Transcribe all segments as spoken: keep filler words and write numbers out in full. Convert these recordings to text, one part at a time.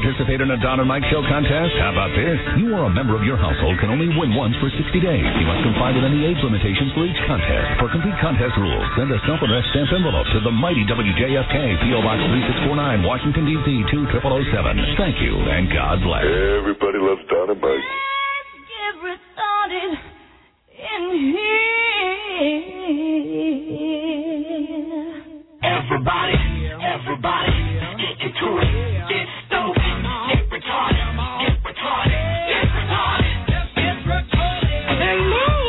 participate in a Don and Mike Show contest? How about this? You or a member of your household can only win once for sixty days. You must comply with any age limitations for each contest. For complete contest rules, send a self-addressed stamped envelope to the mighty W J F K, P O Box three six four nine, Washington, D C two zero zero zero seven. Thank you, and God bless. Everybody loves Don and Mike. Let's get started in here. Everybody, everybody, get into it. Get stoked, get retarded, get retarded, get retarded, get retarded.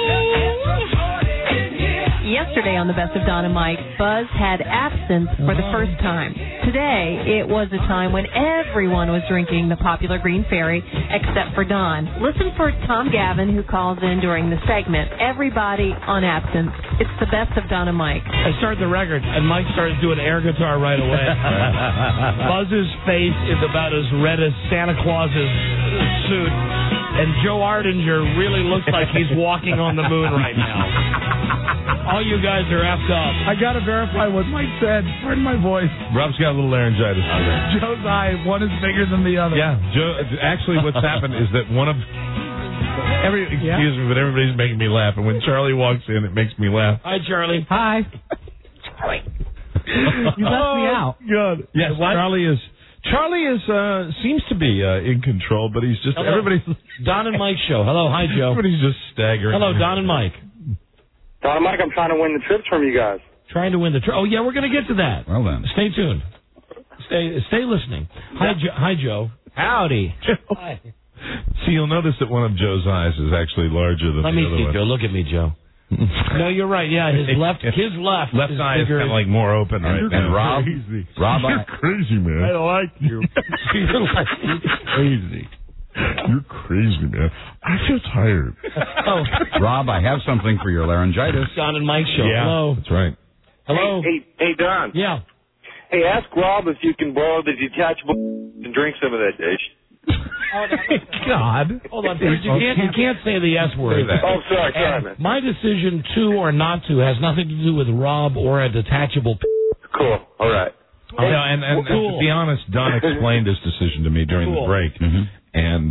Yesterday on the Best of Don and Mike, Buzz had absinthe for the first time. Today, it was a time when everyone was drinking the popular Green Fairy, except for Don. Listen for Tom Gavin, who calls in during the segment, Everybody on Absinthe. It's the Best of Don and Mike. I started the record, and Mike started doing air guitar right away. Buzz's face is about as red as Santa Claus's suit, and Joe Ardinger really looks like he's walking on the moon right now. All you guys are effed up. I got to verify what Mike said. Pardon my voice. Rob's got a little laryngitis. Okay. Joe's eye, one is bigger than the other. Yeah, Joe. Actually, what's happened is that one of every excuse yeah. me, but everybody's making me laugh, and when Charlie walks in, it makes me laugh. Hi, Charlie. Hi. Charlie. You left oh, me out. God. Yes, what? Charlie is. Charlie is uh, seems to be uh, in control, but he's just Hello. everybody's. Don and Mike show. Hello, hi Joe. Everybody's just staggering. Hello, Don and Mike. Don and Mike, I'm trying to win the trips from you guys. Trying to win the trip. Oh yeah, we're going to get to that. Well then, stay tuned. Stay stay listening. Hi, jo- hi Joe. Howdy. Hi. See, you'll notice that one of Joe's eyes is actually larger than Let the me other see, one. Joe. Look at me, Joe. No, you're right. Yeah, his left, his left, left is eye is bigger. kind of like more open, right? And, and Rob, crazy. Rob, you're I, crazy, man. I like you. You're like, crazy. You're crazy, man. I feel tired. Oh, Rob, I have something for your laryngitis. Don and Mike show. Yeah, Hello. that's right. Hello. Hey, hey, hey, Don. Yeah. Hey, ask Rob if you can borrow the detachable and drink some of that dish. Oh, God. Hold on, you can't you can't say the S word. Oh, sorry, sorry, And man. my decision to or not to has nothing to do with Rob or a detachable. Cool. All right. No, and, and, and Cool. to be honest, Don explained his decision to me during Cool. the break. Mm-hmm. And,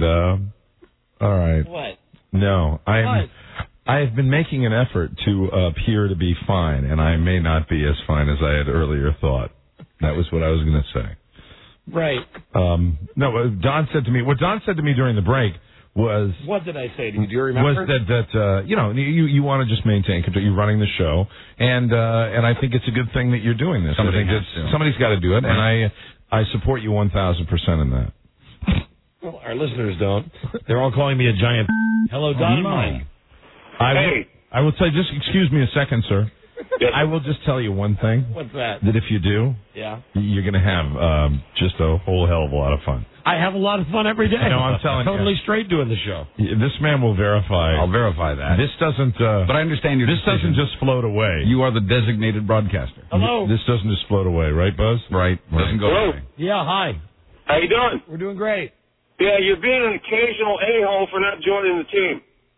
uh, all right. What? No, I'm, What? I've been making an effort to appear to be fine, and I may not be as fine as I had earlier thought. That was what I was going to say. Right. Um, no, what Don said to me, what Don said to me during the break was... What did I say to you? Do you remember? Was that, that uh, you know, you, you want to just maintain control. You're running the show, and uh, and I think it's a good thing that you're doing this. Somebody I think has it's, to. somebody's got to do it, and I I support you one thousand percent in that. Well, our listeners don't. They're all calling me a giant. Hello, Don and no. Mike. I Hey. will, I will say, just excuse me a second, sir. Yes. I will just tell you one thing. What's that? That if you do, Yeah. you're going to have um, just a whole hell of a lot of fun. I have a lot of fun every day. No, I'm telling you. Totally straight doing the show. This man will verify. I'll verify that. This doesn't. Uh, but I understand your This decision. doesn't just float away. You are the designated broadcaster. Hello. This doesn't just float away, right, Buzz? Right. Doesn't go Hello. away. Yeah, hi. How you doing? We're doing great. Yeah, you're being an occasional a-hole for not joining the team.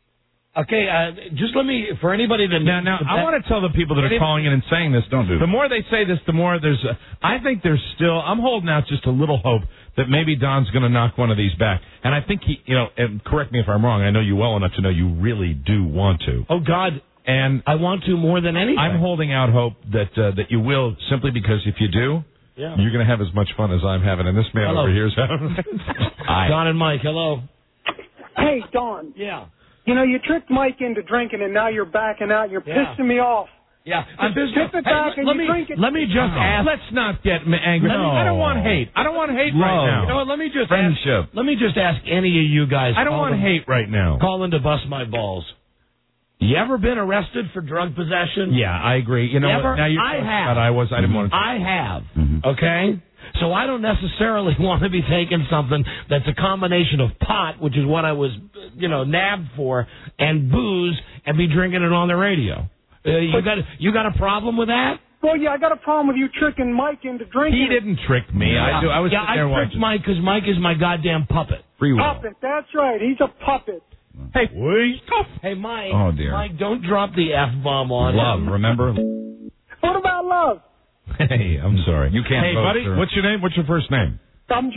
Okay, uh, just let me, for anybody that... Now, now I want to tell the people that are calling in and saying this, Don't do the that. more they say this, the more there's, a, I think there's still, I'm holding out just a little hope that maybe Don's going to knock one of these back. And I think he, you know, and correct me if I'm wrong, I know you well enough to know you really do want to. Oh, God, And I want to more than anything. I'm holding out hope that uh, that you will, simply because if you do, Yeah. you're going to have as much fun as I'm having. And this man Hello. over here is having. Don and Mike, hello. Hey, Don. Yeah. You know, you tricked Mike into drinking, and now you're backing out. You're Yeah. pissing me off. Yeah, I'm just Tip it back and let you me drink it. let me just Oh, ask. let's not get m- angry. Let me- I don't want hate. I don't want hate right Love. now. You know what? Let me just Friendship. Ask, let me just ask any of you guys. I don't call want in- hate right now. Call in to bust my balls. You ever been arrested for drug possession? Yeah, I agree. You know Never? what? Now you're I have. God, I was. I didn't want to. I have. Mhm. Okay? So I don't necessarily want to be taking something that's a combination of pot, which is what I was, you know, nabbed for, and booze, and be drinking it on the radio. Uh, you got you got a problem with that? Well, yeah, I got a problem with you tricking Mike into drinking. He didn't trick me. I, do, I was yeah, sitting there I tricked watching. Mike because Mike is my goddamn puppet. Free will. Puppet, that's right. He's a puppet. Hey, wait. Hey, Mike. Oh, dear. Mike, don't drop the F-bomb on Love, him. remember? What about love? Hey, I'm sorry. You can't Hey, vote, buddy, sir. what's your name? What's your first name? I'm Joe.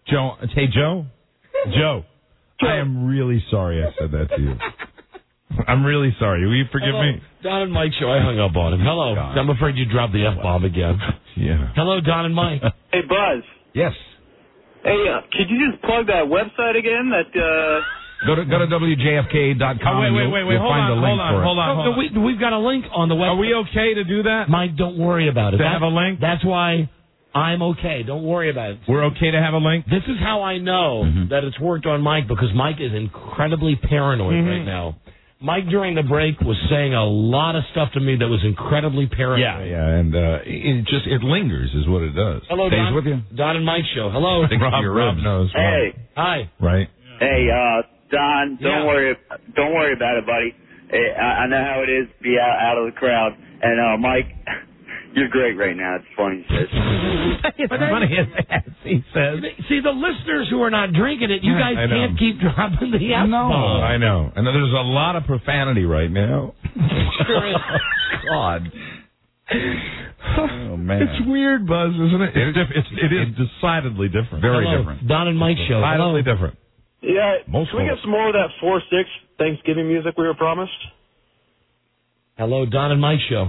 Joe, hey, Joe? Joe, I am really sorry I said that to you. I'm really sorry. Will you forgive Hello. me? Don and Mike show. I hung up on him. Hello. God. I'm afraid you dropped the F-bomb again. Yeah. Hello, Don and Mike. Hey, Buzz. Yes. Hey, uh, could you just plug that website again? That uh. Go to go to W J F K dot com. Oh, wait, wait, You'll- wait, wait. you'll Hold find on, the link hold on, for it. hold on, hold No, on. we, we've got a link on the website. Are we okay to do that? Mike, don't worry about it. To That- have a link? That's why I'm okay. Don't worry about it. We're okay to have a link? This is how I know Mhm. that it's worked on Mike, because Mike is incredibly paranoid Mhm. right now. Mike, during the break, was saying a lot of stuff to me that was incredibly paranoid. Yeah, yeah, and uh, it just, it lingers is what it does. Hello, Stays Don. with you. Don and Mike show. Hello. Thanks Rob, for your Rob ribs. knows. Hey, Hi. Right? hey, uh, Don. Don't Yeah. worry. Don't worry about it, buddy. Hey, I, I know how it is to be out, out of the crowd. And uh, Mike, you're great right now. It's funny, sis. It's funny as he says. See, the listeners who are not drinking it, you guys I know. can't keep dropping the F-bomb. No, I know. And there's a lot of profanity right now. Sure is. God. Oh, man. It's weird, Buzz, isn't it? It's diff- it's, it is decidedly different. Very Hello. different. Don and Mike show. Hello. Decidedly different. Yeah. Most Can we folks. get some more of that four six Thanksgiving music we were promised? Hello, Don and Mike show.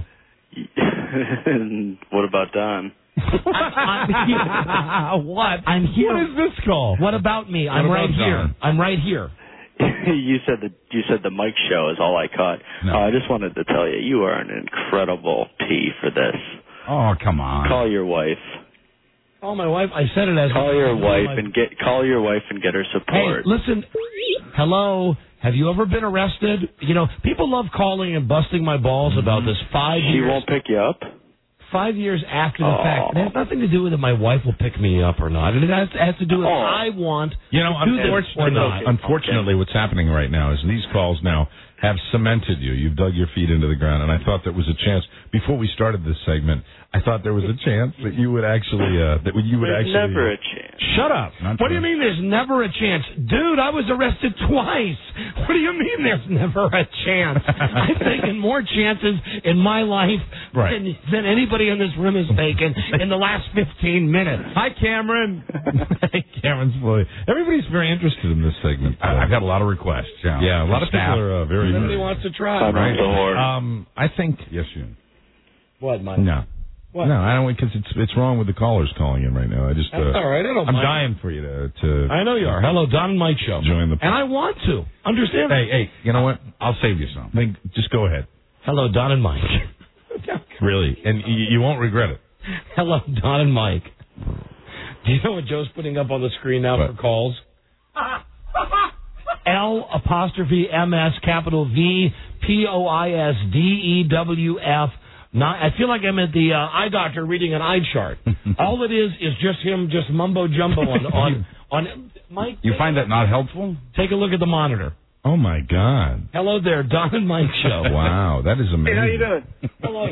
What about Don? I'm here. What? I'm here. What is this call? What about me? I'm about right here. Don? I'm right here. you said the you said the Mike show is all I caught. No. Uh, I just wanted to tell you, you are an incredible P for this. Oh, come on. Call your wife. Oh, my wife. I said it as Call your wife my- and get call your wife and get her Hey, support. listen. Hello. Have you ever been arrested? You know, people love calling and busting my balls about this five she years. won't pick you up. Five years after the Oh. fact. It has nothing to do with if my wife will pick me up or not. It has, it has to do with Oh. I want You know, to do this or unfortunately, not. unfortunately, what's happening right now is these calls now have cemented you. You've dug your feet into the ground, and I thought there was a chance before we started this segment. I thought there was a chance that you would actually uh, that you would There's actually never a chance. Shut up. Not What do you true. mean there's never a chance? Dude, I was arrested twice. What do you mean there's never a chance? I've taken more chances in my life Right. than, than anybody in this room has taken in the last fifteen minutes. Hi, Cameron. Hey, Cameron's boy. Everybody's very interested in this segment. I- I've got a lot of requests. Yeah, Yeah, a lot of Staff. people are uh, very. Nobody wants to try. I'm Right. the whore. Um, I think Yes, you. What, Mike? no. What? No, I don't because it's it's wrong with the callers calling in right now. I just uh, That's all right. I don't I'm mind. dying for you to to I know you are. Hello, Don and Mike show. join the. And I want to. Understand? Hey, hey, you know what? I'll save you some. Think, just go ahead. Hello, Don and Mike. Really, and you, you won't regret it. Hello, Don and Mike. Do you know what Joe's putting up on the screen now What? for calls? L apostrophe M S capital V P O I S D E W F. Not, I feel like I'm at the uh, eye doctor reading an eye chart. All it is is just him just mumbo jumbo on on on. Mike, You find that not helpful? take a look at the monitor. Oh my God! Hello there, Don and Mike show. Wow, that is amazing. Hey, how you doing? Hello.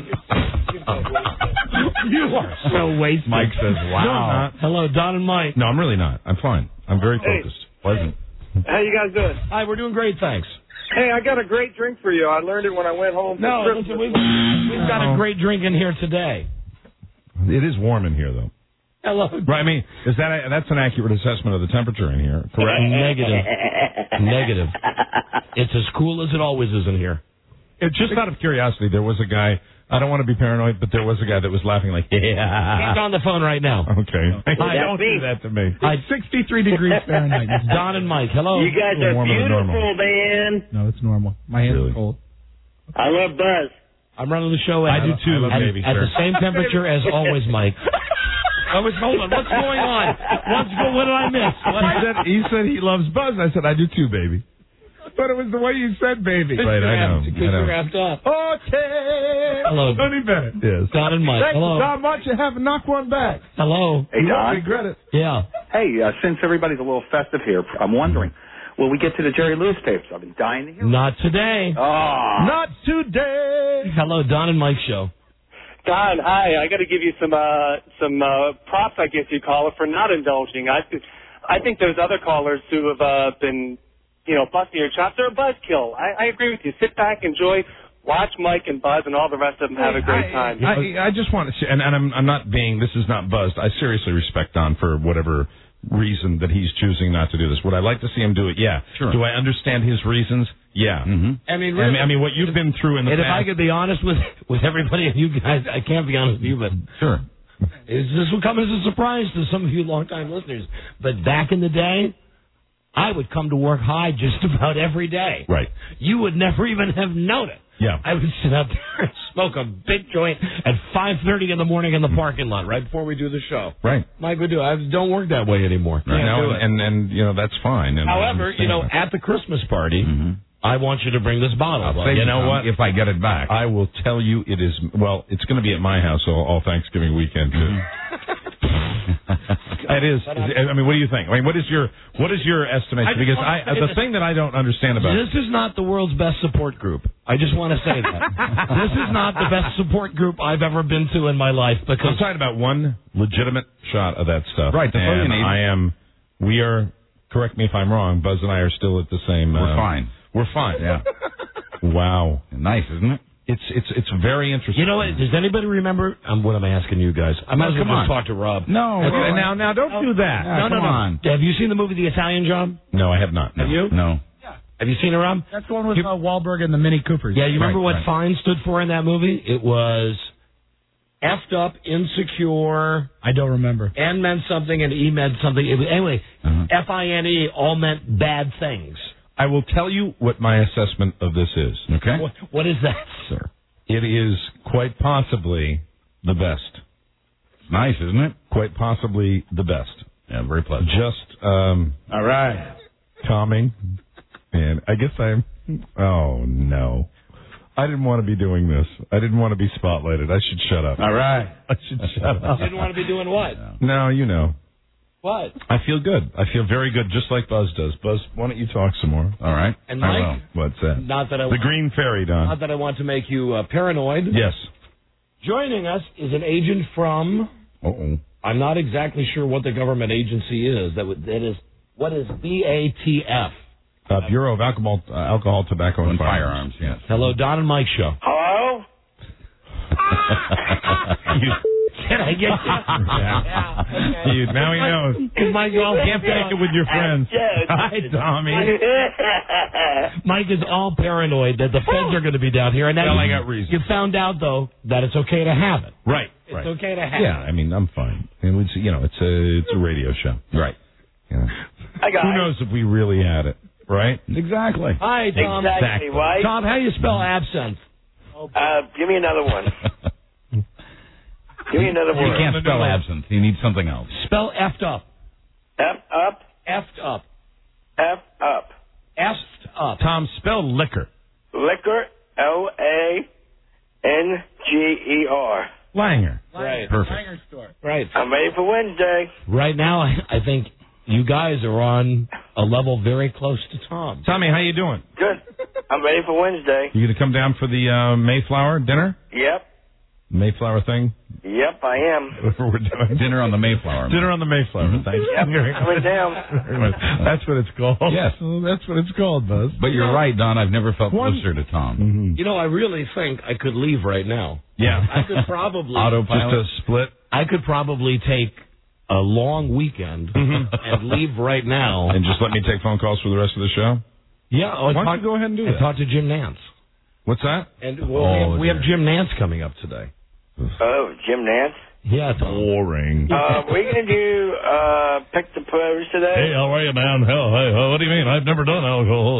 You are so wasted. Mike says, No, I'm "Wow." not. Hello, Don and Mike. No, I'm really not. I'm fine. I'm very Hey. focused. Pleasant. How you guys doing? Hi, we're doing great, thanks. Hey, I got a great drink for you. I learned it when I went home. for No, Christmas. listen, we've, we've got a great drink in here today. It is warm in here, though. Hello. Right? I mean, is that a, that's an accurate assessment of the temperature in here? Correct. Negative. Negative. It's as cool as it always is in here. It, just out of curiosity, there was a guy. I don't want to be paranoid, but there was a guy that was laughing like, He's yeah. on the phone right now. Okay. Hi, don't do that to me. Hi, sixty-three degrees Fahrenheit. Don and Mike. Hello. You guys A little are warmer than normal. beautiful, man. No, it's normal. My hands Really? are cold. I love Buzz. I'm running the show at, I do too, at, baby, at sir. the same temperature as always, Mike. I was hold on. What's going on? What's go, what did I miss? What He said, he said he loves Buzz. I said, I do too, baby. But it was the way you said baby. Right, I know. Because I know. you're wrapped up. Okay. Hello. Tony Bennett. Yes. Don and Mike. Thank Hello. you so much. You have knock one back. Hello. Hey, You won't Don. regret it. Yeah. Hey, uh, since everybody's a little festive here, I'm wondering, will we get to the Jerry Lewis tapes? I've been dying to hear. Not today. Oh. Not today. Hello, Don and Mike show. Don, hi. I got to give you some uh, some uh, props, I guess you call it, for not indulging. I I think there's other callers who have uh, been, you know, busting your chops. They're a buzzkill. I, I agree with you. Sit back, enjoy, watch Mike and Buzz and all the rest of them have a great time. I, I just want to, and, and I'm, I'm not being, this is not buzzed. I seriously respect Don for whatever reason that he's choosing not to do this. Would I like to see him do it? Yeah. Sure. Do I understand his reasons? Yeah. Mm-hmm. I mean, I mean, I mean, what you've been through in the and past. if I could be honest with with everybody and you guys, I can't be honest with you, but Sure. is, this will come as a surprise to some of you longtime listeners. But back in the day, I would come to work high just about every day. Right. You would never even have known it. Yeah. I would sit out there and smoke a big joint at five thirty in the morning in the parking lot right before we do the show. Right. Mike would do it. I don't work that way anymore. Right. Can't No, do it. and, and, you know, that's fine. And I However, you understand know, that. at the Christmas party, Mm-hmm. I want you to bring this bottle. I'll up. save you know some what? If I get it back. I will tell you it is, well, it's going to be at my house all, all Thanksgiving weekend, too. It is. I mean, what do you think? I mean, what is your what is your estimation? I just Because want to I say the this. thing that I don't understand about This is not the world's best support group. I just want to say that. This is not the best support group I've ever been to in my life because I'm talking about one legitimate shot of that stuff. Right, that's all you and need. I am. We are. Correct me if I'm wrong. Buzz and I are still at the same. We're uh, fine. We're fine. Yeah. Wow. Nice, isn't it? It's it's it's very interesting. you know what? Does anybody remember? Um, what am I asking you guys? I might No, as well come just on. talk to Rob. No. Okay, now now don't do that. Yeah, no, no, come no. on. Have you seen the movie The Italian Job? No, I have not. No. Have you? No. Have you seen it, Rob? That's the one with uh, Wahlberg and the Mini Coopers. Yeah, you remember Right, what right. FINE stood for in that movie? It was effed up, insecure, I don't remember. N meant something and E meant something. It was, anyway, Uh-huh. F I N E all meant bad things. I will tell you what my assessment of this is. Okay. What, what is that, sir? It is quite possibly the best. Nice, isn't it? Quite possibly the best. Yeah, very pleasant. Just um, All right. calming, and I guess I'm. Oh no, I didn't want to be doing this. I didn't want to be spotlighted. I should shut up. All right. I should shut up. You didn't want to be doing what? No, you know. What? I feel good. I feel very good, just like Buzz does. Buzz, why don't you talk some more? All right. And I Mike? will. What's that? Not that I The want, Green Fairy, Don. not that I want to make you uh, paranoid. Yes. Joining us is an agent from. Uh-oh. I'm not exactly sure what the government agency is. That would, that is what is B A T F? Uh, Bureau of Alcohol, uh, Alcohol, Tobacco, and, And firearms, yes. Hello, Don and Mike show. Hello? you, Can I get you? yeah. You- now he knows. Because Mike, all Can't take it with your friends. Hi, Tommy. Mike is all paranoid that the feds are going to be down here, and now Well, I you, got reasons. you found out though that it's okay to have it. Right. It's right. okay to have Yeah, it. I mean, I'm fine. And it's, you know, it's a it's a radio show. Right. Yeah. I got Who knows if we really had it, right? Exactly. Hi, Tom. Exactly, right? Tom, how do you spell absinthe? Uh, give me another one. Give me another You word. can't spell absinthe. You need something else. Spell effed up. F up, Effed up. F up. Effed up. Tom, spell liquor. Liquor, L A N G E R. Langer. Right. Perfect. Right. I'm ready for Wednesday. Right now, I, I think you guys are on a level very close to Tom. Tommy, how you doing? Good. I'm ready for Wednesday. You gonna come down for the uh, Mayflower dinner? Yep. Mayflower thing? Yep, I am. Whatever we're doing. Dinner on the Mayflower. Dinner on the Mayflower. Mhm. Thanks. Yep, coming down. That's what it's called. Yes. That's what it's called, Buzz. But you're right, Don. I've never felt One- closer to Tom. Mm-hmm. You know, I really think I could leave right now. Yeah. I could probably Autopilot. Just a split. I could probably take a long weekend and leave right now. And just let me take phone calls for the rest of the show? Yeah, oh, Why don't talk, you go ahead and do and that? talk to Jim Nance. What's that? And well, Oh, we, have, we have dear. Jim Nance coming up today. Oh, Jim Nance. Yeah, Tom. Boring. Uh, we're going to do uh, Pick the Pros today. Hey, how are you, man? Hell, hey, what do you mean? I've never done alcohol.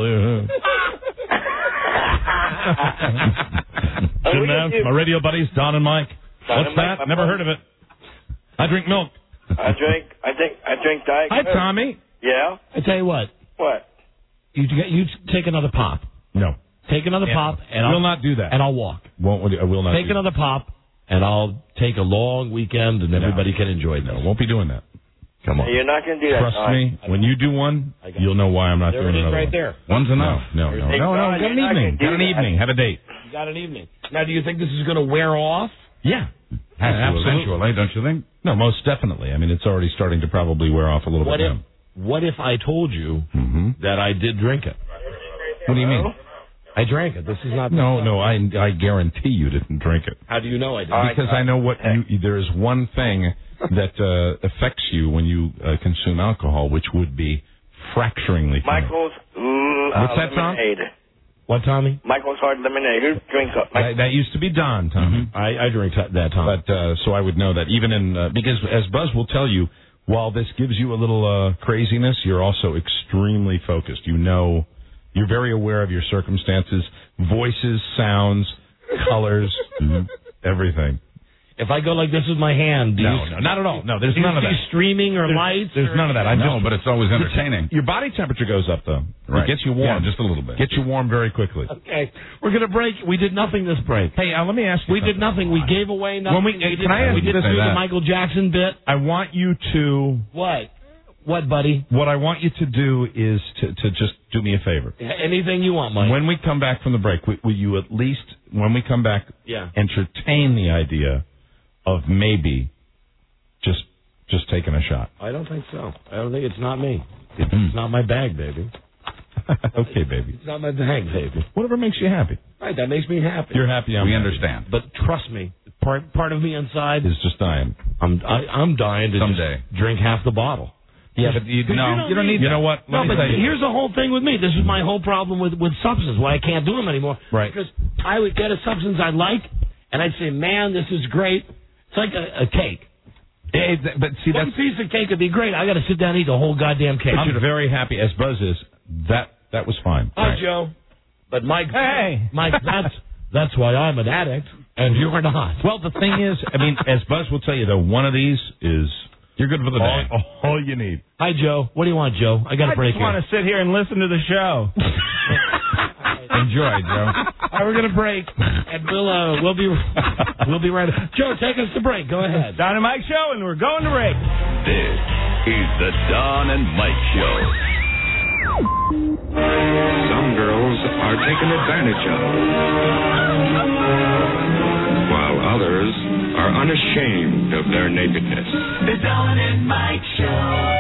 Jim Nance, my radio buddies, Don and Mike. Don What's and Mike, that? my Never buddies. heard of it. I drink milk. I drink, I think, I drink Diet Hi, Coke. Tommy. Yeah? I tell you what, What? you you take another pop. No. Take another Yeah. pop, and Will I'll not do that. and I'll walk. Won't. I will not Take do another pop, and I'll take a long weekend, and everybody can enjoy that. this. No, won't be doing that. Come on. You're not going to do that, Trust Don. me. When you do one, you'll know why I'm not There doing it is another right one. there. One's enough. No, no, no, Hey, no, no. Don, Got an you're not evening. gonna do Got an that. evening. Have a date. You got an evening. Now, do you think this is going to wear off? Yeah. Has to Absolutely. eventually, don't you think? No, most definitely. I mean, it's already starting to probably wear off a little What bit if now. What if I told you Mm-hmm. that I did drink it? What do you mean? I drank it. This is not. No, no. I I guarantee you didn't drink it How do you know I did? All right, because I know what you. There is one thing that uh, affects you when you uh, consume alcohol, which would be fracturingly funny. Michael's mm, What's uh, that, Tom? lemonade. What, Tommy? Michael's Hard Lemonade. Who drinks it? That, that used to be Don, Tommy. Mm-hmm. I, I drink t- that, Tom. But uh, so I would know that even in uh, because as Buzz will tell you, while this gives you a little uh, craziness, you're also extremely focused. You know, you're very aware of your circumstances, voices, sounds, colors, everything. If I go like this with my hand, do No, you, no, not at all. No, there's do you none of see that. streaming or There's- lights? There's or- none of that. I No, just, but it's always entertaining. your body temperature goes up though. Right. It gets you warm, Yeah, just a little bit. Gets you warm very quickly. Okay, we're gonna break. We did nothing this break. Hey, uh, let me ask you. We did nothing. We gave away nothing. When we- we can I ask we you didn't to do say the that? Michael Jackson bit. I want you to. What? What, buddy? What I want you to do is to to just do me a favor. Anything you want, Mike. When we come back from the break, will, will you at least, when we come back, Yeah. entertain the idea of maybe just just taking a shot? I don't think so. I don't think it's not me. It's not my bag, baby. Okay, baby. It's not my bag, baby. Whatever makes you happy. Right, that makes me happy. You're happy. I'm We happy. understand. But trust me, part part of me inside Is just dying. I'm I, I'm dying to Someday. just drink half the bottle. Yeah, but you, Because no, you don't you don't need- need You know what? No, Let me but tell you. here's the whole thing with me. This is my whole problem with, with substances, why I can't do them anymore. Right. Because I would get a substance I like, and I'd say, man, this is great. It's like a, a cake. Eh, th- but see, One that's. piece of cake would be great. I got to sit down and eat the whole goddamn cake. I'm very happy, as Buzz is. That that was fine. Hi, Joe. But Mike, Hey. Mike, that's that's why I'm an addict, and you're not. Well, the thing is, I mean, as Buzz will tell you, though, one of these is You're good for the all, day. all you need. Hi, Joe. What do you want, Joe? I got a break I just want to sit here and listen to the show. Enjoy, Joe. All right, we're gonna break, and we'll uh, we'll be we'll be right. Joe, take us to break. Go ahead. Don and Mike show, and we're going to break. This is the Don and Mike Show. Some girls are taken advantage of, while others are unashamed of their nakedness. The Don and Mike Show.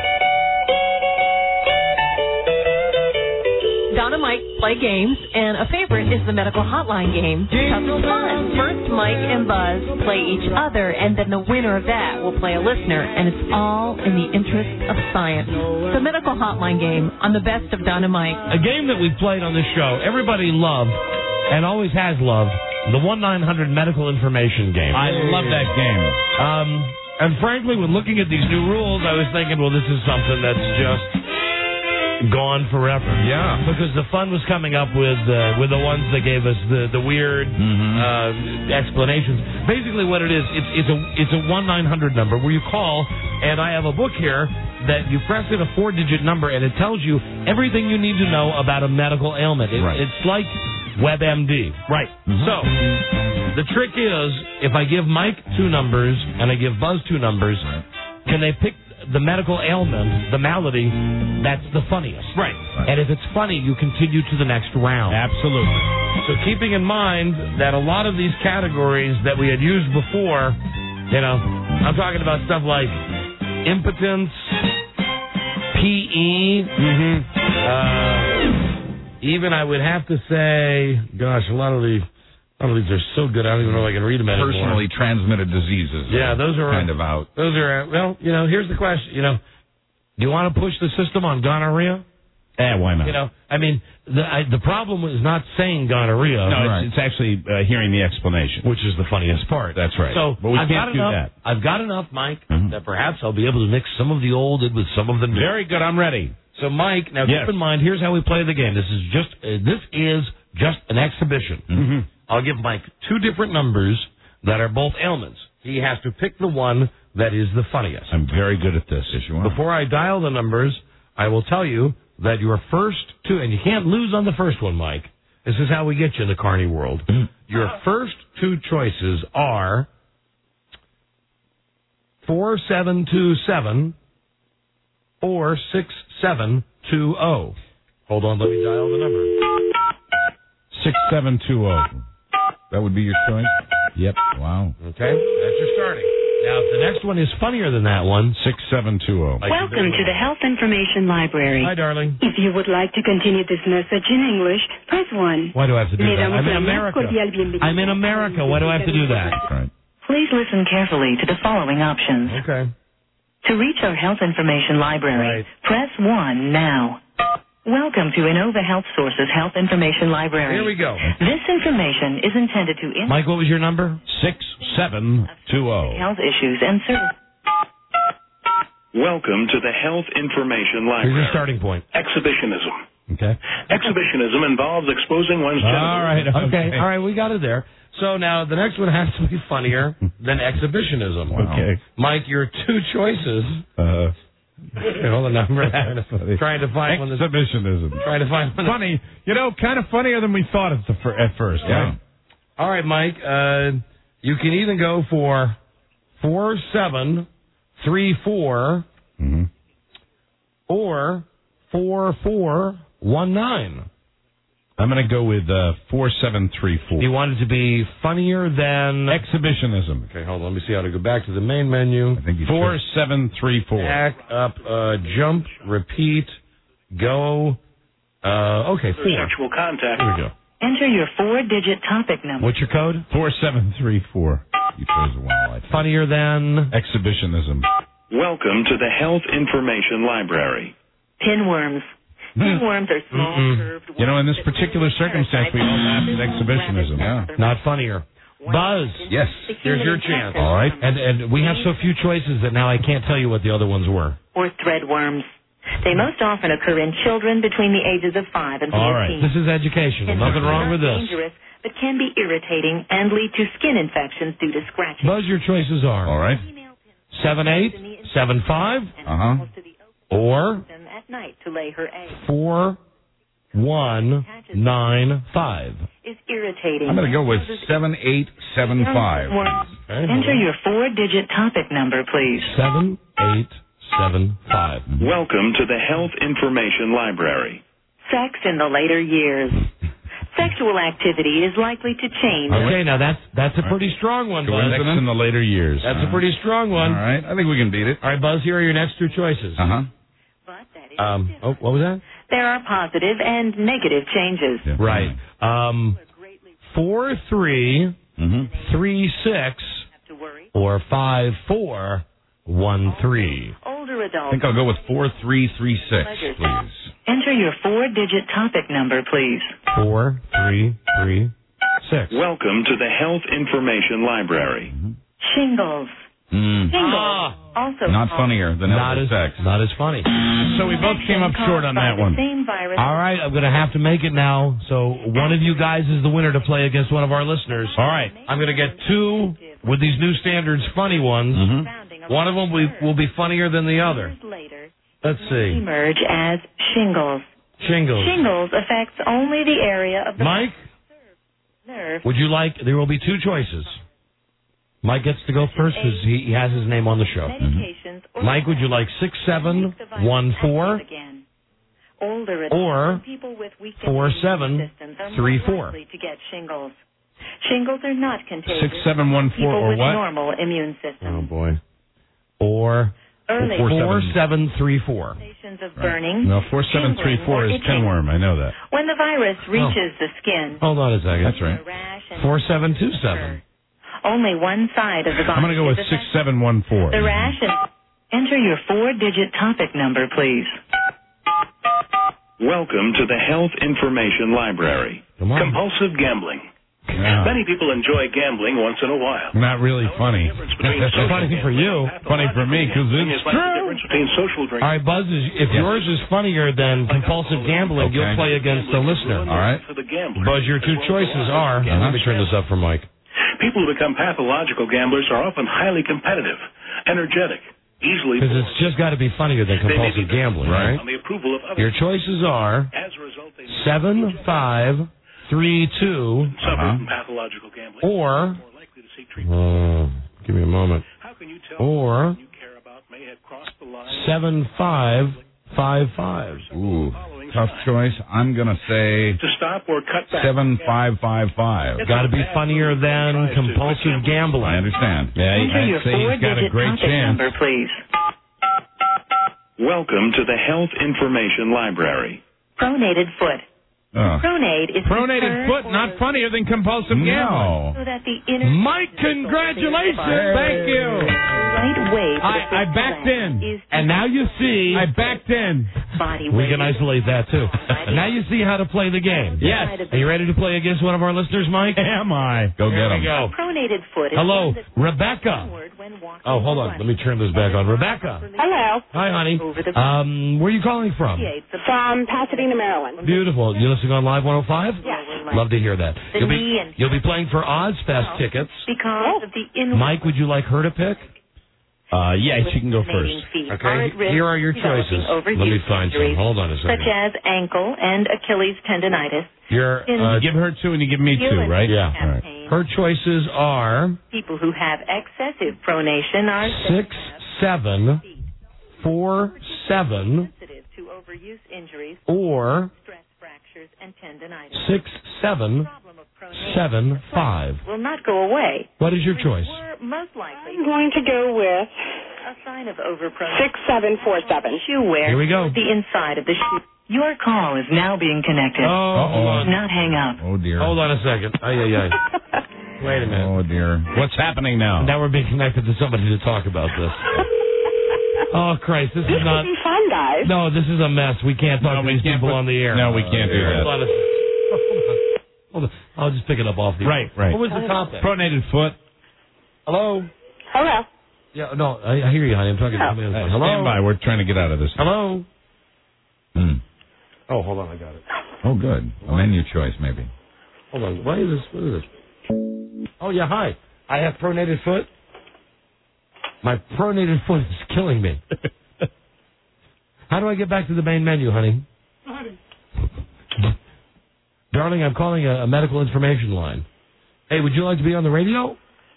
Don and Mike play games, and a favorite is the medical hotline game. Because it's fun. First, Mike and Buzz play each other, and then the winner of that will play a listener, and it's all in the interest of science. The medical hotline game on the best of Don and Mike. A game that we've played on this show, everybody loved, and always has loved, the one nine hundred medical information game. I love that game. Um, and frankly, when looking at these new rules, I was thinking, well, this is something that's just gone forever. Yeah. Because the fun was coming up with uh, with the ones that gave us the the weird uh, explanations. Basically, what it is, it's it's a it's a one nine hundred number where you call, and I have a book here that you press in a four digit number, and it tells you everything you need to know about a medical ailment. It, Right. It's like WebMD. Right. So the trick is, if I give Mike two numbers and I give Buzz two numbers, can they pick the medical ailment, the malady, that's the funniest. Right. And if it's funny, you continue to the next round. Absolutely. So keeping in mind that a lot of these categories that we had used before, you know, I'm talking about stuff like impotence, P E, uh, even I would have to say, gosh, a lot of the a lot of these are so good, I don't even know if I can read them anymore. Personally transmitted diseases. Yeah, those are kind of out. Those are, well, you know, here's the question, you know, do you want to push the system on gonorrhea? Eh, why not? You know, I mean, the I, the problem is not saying gonorrhea. No, Right. it's, it's actually uh, hearing the explanation. Which is the funniest part. That's right. So but we I've can't got do enough, that. I've got enough, Mike, that perhaps I'll be able to mix some of the old in with some of the new. Very good. I'm ready. So, Mike, now Yes. keep in mind, here's how we play the game. This is just uh, this is just an exhibition. Mm-hmm. I'll give Mike two different numbers that are both ailments. He has to pick the one that is the funniest. I'm very good at this. Yes, you are. Before I dial the numbers, I will tell you that your first two, and you can't lose on the first one, Mike. This is how we get you in the Carney world. Your first two choices are four seven two seven or six seven two zero. Hold on, let me dial the number. six seven two zero. That would be your choice? Yep. Wow. Okay, that's your starting. Now, if the next one is funnier than that one, six seven two zero. Welcome to the Health Information Library. Hi, darling. If you would like to continue this message in English, press one. Why do I have to do Le that? damos I'm in la más America. cordial bienvenida. I'm in America. Why do I have to do that? Right. Please listen carefully to the following options. Okay. To reach our health information library, Right. press one now. Welcome to Inova Health Sources Health Information Library. Here we go. This information is intended to in- Mike, what was your number? Six seven two zero. health issues and service. Welcome to the Health Information Here's Library. your starting point. Exhibitionism. Okay. Exhibitionism involves exposing one's genitals. All right. Okay. All right. We got it there. So now the next one has to be funnier than exhibitionism. Wow. Okay. Mike, your two choices. Uh, Okay, hold on. I'm trying to, trying to find one. That's, Exhibitionism. trying to find one. Funny. You know, kind of funnier than we thought at, the fir- at first. Yeah. Right? All right, Mike. Uh, you can either go for four seven three four Mm-hmm. or four four one nine. I'm going to go with uh, four seven three four. You want it to be funnier than Exhibitionism. Okay, hold on. Let me see how to go back to the main menu. I think you four seven three four. Back up, uh, jump, repeat, go. Uh, okay, For four. sexual contact. Here we go. Enter your four-digit topic number. What's your code? Four seven three four. You chose the one I like. Funnier than Exhibitionism. Welcome to the Health Information Library. Pinworms. Pinworms are small, Mm-mm. curved. You know, in this particular circumstance, we all laughed at exhibitionism. Yeah. not funnier. Buzz. Yes. Here's your chance. All right. And and we have so few choices that now I can't tell you what the other ones were. Or threadworms. They most often occur in children between the ages of five and All right. fourteen. This is educational. Nothing wrong with Not this. dangerous, but can be irritating and lead to skin infections due to scratching. Buzz, your choices are All right. seven eight, seven five, Uh-huh. or Them at night to lay her eggs. four one nine five. Is irritating. I'm going to go with seven eight seven five. Enter your four-digit topic number, please. Seven eight seven five. Welcome to the Health Information Library. Sex in the later years. Sexual activity is likely to change. Okay, now that's that's a pretty strong one, Buzz. Sex in the later years. That's a pretty strong one. All right. I think we can beat it. All right, Buzz, here are your next two choices. Uh huh. But that is Um, oh, what was that? There are positive and negative changes. Yeah. Right. Um, four three Mm-hmm. three six To worry. or five four one three. Older I adults. think I'll go with four three three six, please. Enter your four-digit topic number, please. Four three three six. Welcome to the Health Information Library. Shingles. Mm. Shingles. Also Not called- funnier than Not elder as sex. not as funny. So we both came up short on Caused by that the one. Same virus. All right, I'm going to have to make it now. So one of you guys is the winner to play against one of our listeners. All right. I'm going to get two with these new standards funny ones. Mm-hmm. One of them will, will be funnier than the other. Years later, Let's see. emerge as shingles. Shingles. Shingles affects only the area of the Mike, nerve. would you like, there will be two choices. Mike gets to go first because he, he has his name on the show. Medications or Mike, would you like six seven one four again. Older or adults and people with weak four immune seven systems are three more four? likely to get shingles. Shingles are not contagious. Six seven one four people or with what? normal immune Oh, systems. boy. Or Early Four four seven- seven three four. sensations of burning. No, four seven three four is tingling, or itching. pinworm. I know that. When the virus reaches the skin, Hold on a second. That's right. a rash and Four seven two seven. only one side of the body I'm going to go with is six affected. seven one four. The rash and enter your four-digit topic number, please. Welcome to the Health Information Library. Come on. Compulsive gambling. Yeah. Many people enjoy gambling once in a while. Not really funny. Funny for you. Funny for me because It's it's like the true. difference between social All drinking. right, Buzz, is, if Yes. yours is funnier than compulsive gambling, Okay. you'll play against the listener. All right. For the gambler. Buzz, your two choices are. Uh-huh. Let me turn this up for Mike. People who become pathological gamblers are often highly competitive, energetic, easily Because bored. it's just got to be funnier than They may compulsive be gambling, on right? the approval of others. Your choices are As a result, they seven five three two suffer Uh-huh. from pathological gambling. or More likely to seek treatment. uh, give me a moment. How can you tell Or someone you care about may have crossed the line? seven five five five. Ooh, tough choice. I'm going to say To stop or cut back. seven five five five. Got to be funnier than compulsive I gambling. understand. Yeah, Enter your I'd say he's got a four-digit great topic chance. number, please. Welcome to the Health Information Library. Pronated foot. Oh. Pronate is Pronated preferred foot, for not funnier than compulsive No. gambling. so that the inner Mike, congratulations. Thank you. right way for the I, I physical backed act in, is to and now you see. I backed in. body We weight. can isolate that, too. And now you see how to play the game. Yes. Are you ready to play against one of our listeners, Mike? Am I? Go Here get we him. go. A pronated foot is Hello, one that's Rebecca. forward when walking Oh, hold or on. Let running. me turn this back on. Rebecca. Hello. Hi, honey. Over the Um, where are you calling from? From Pasadena, Maryland. Beautiful. You listening on Live one oh five? Yes. Love to hear that. The You'll knee be, and- you'll be playing for Ozfest tickets. Because of the inward Mike, would you like her to pick? Uh, yeah, she can go rotating first. feet are Okay, at risk here are your of developing choices. overuse Let me find some. injuries, Hold on a such second. as ankle and Achilles tendonitis. Your, in uh, You give her two and you give me heel two, and right? knee Yeah. calf All right. pain. Her choices are People who have excessive pronation are six, seven, four, seven, sensitive to overuse injuries, or stress fractures, and tendonitis. six, seven, Problem of pronation seven, five. will not go away. What is your choice? Or most likely I'm going to go with a sign of overpronation. six seven four seven. Shoe wear. Here we go. The inside of the shoe. Your call is now being connected. Oh, hold on. Do not hang up. Oh, dear. Hold on a second. Ay, ay, ay. Wait a minute. Oh, dear. What's happening now? Now we're being connected to somebody to talk about this. Oh, Christ. This This is not... would be fun, guys. No, this is a mess. We can't talk No, to we these can't people put- on the air. No, we can't do Hold that. on a Hold on. I'll just pick it up off the Right, right. What was the topic? Pronated foot. Hello? Hello. Yeah, no, I, I hear you, honey. I'm talking to somebody else. Hey, Hello? stand by. We're trying to get out of this. Hello? Hmm. Oh, hold on. I got it. Oh, good. A menu choice, maybe. Hold on. Why is this? What is this? Oh, yeah, hi. I have pronated foot. My pronated foot is killing me. How do I get back to the main menu, honey? Darling, I'm calling a, a medical information line. Hey, would you like to be on the radio?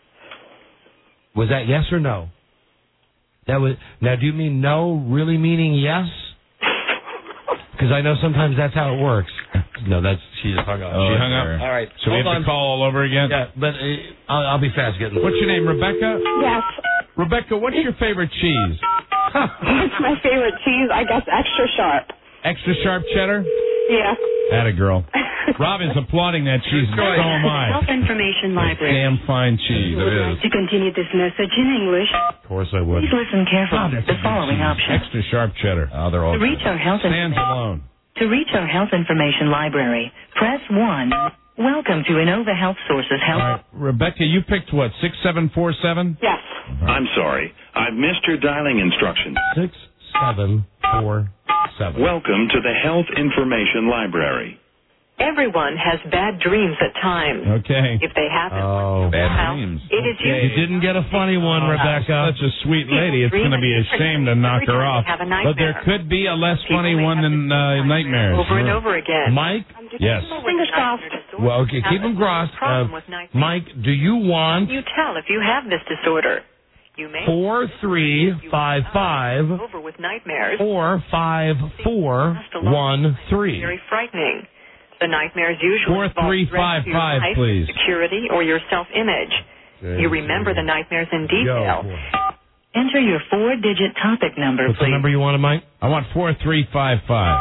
Was that yes or no? That was. Now, do you mean no, really meaning yes? Because I know sometimes that's how it works. No, that's she just hung up. Oh, she hung sure. up. All right. So we hold have on. to call all over again? Yeah, but uh, I'll, I'll be fast getting. What's your name, Rebecca? Yes. Rebecca, what's your favorite cheese? It's my favorite cheese. I guess extra sharp. Extra sharp cheddar? Yeah. Atta girl. Robin's applauding that cheese. So am I. Health Information Library. Damn fine cheese. It is. To continue this message in English, Of course I would. please listen carefully to the following options. Extra sharp cheddar. Oh, they're all To reach our health Stands information, alone. to reach our health information library, press one. Welcome to Inova Health Sources Health. All right. Rebecca, you picked what, six seven four seven? Yes. I'm sorry. I've missed your dialing instructions. Six, seven, four, seven. Welcome to the Health Information Library. Everyone has bad dreams at times. Okay. If they happen, Oh, Bad well, dreams. it is you usually didn't get a funny one, Rebecca. Such a sweet lady. It's going to be a shame to knock her off. Have a But there nightmare. could be a less People funny may one have than the uh, same nightmares. over and over again. Mike? Yes. Fingers crossed. Well, okay, keep them crossed. Uh, Problem with nightmares. Mike, do you want You tell if you have this disorder. You may four three five five over with nightmares. or five four one three? Very frightening. The nightmares usually Four, involve three, threats five, to your five, life, please. security, or your self-image. You remember the nightmares in detail. Enter your four-digit topic number, What's the please. number you wanted, Mike? I want four three five five.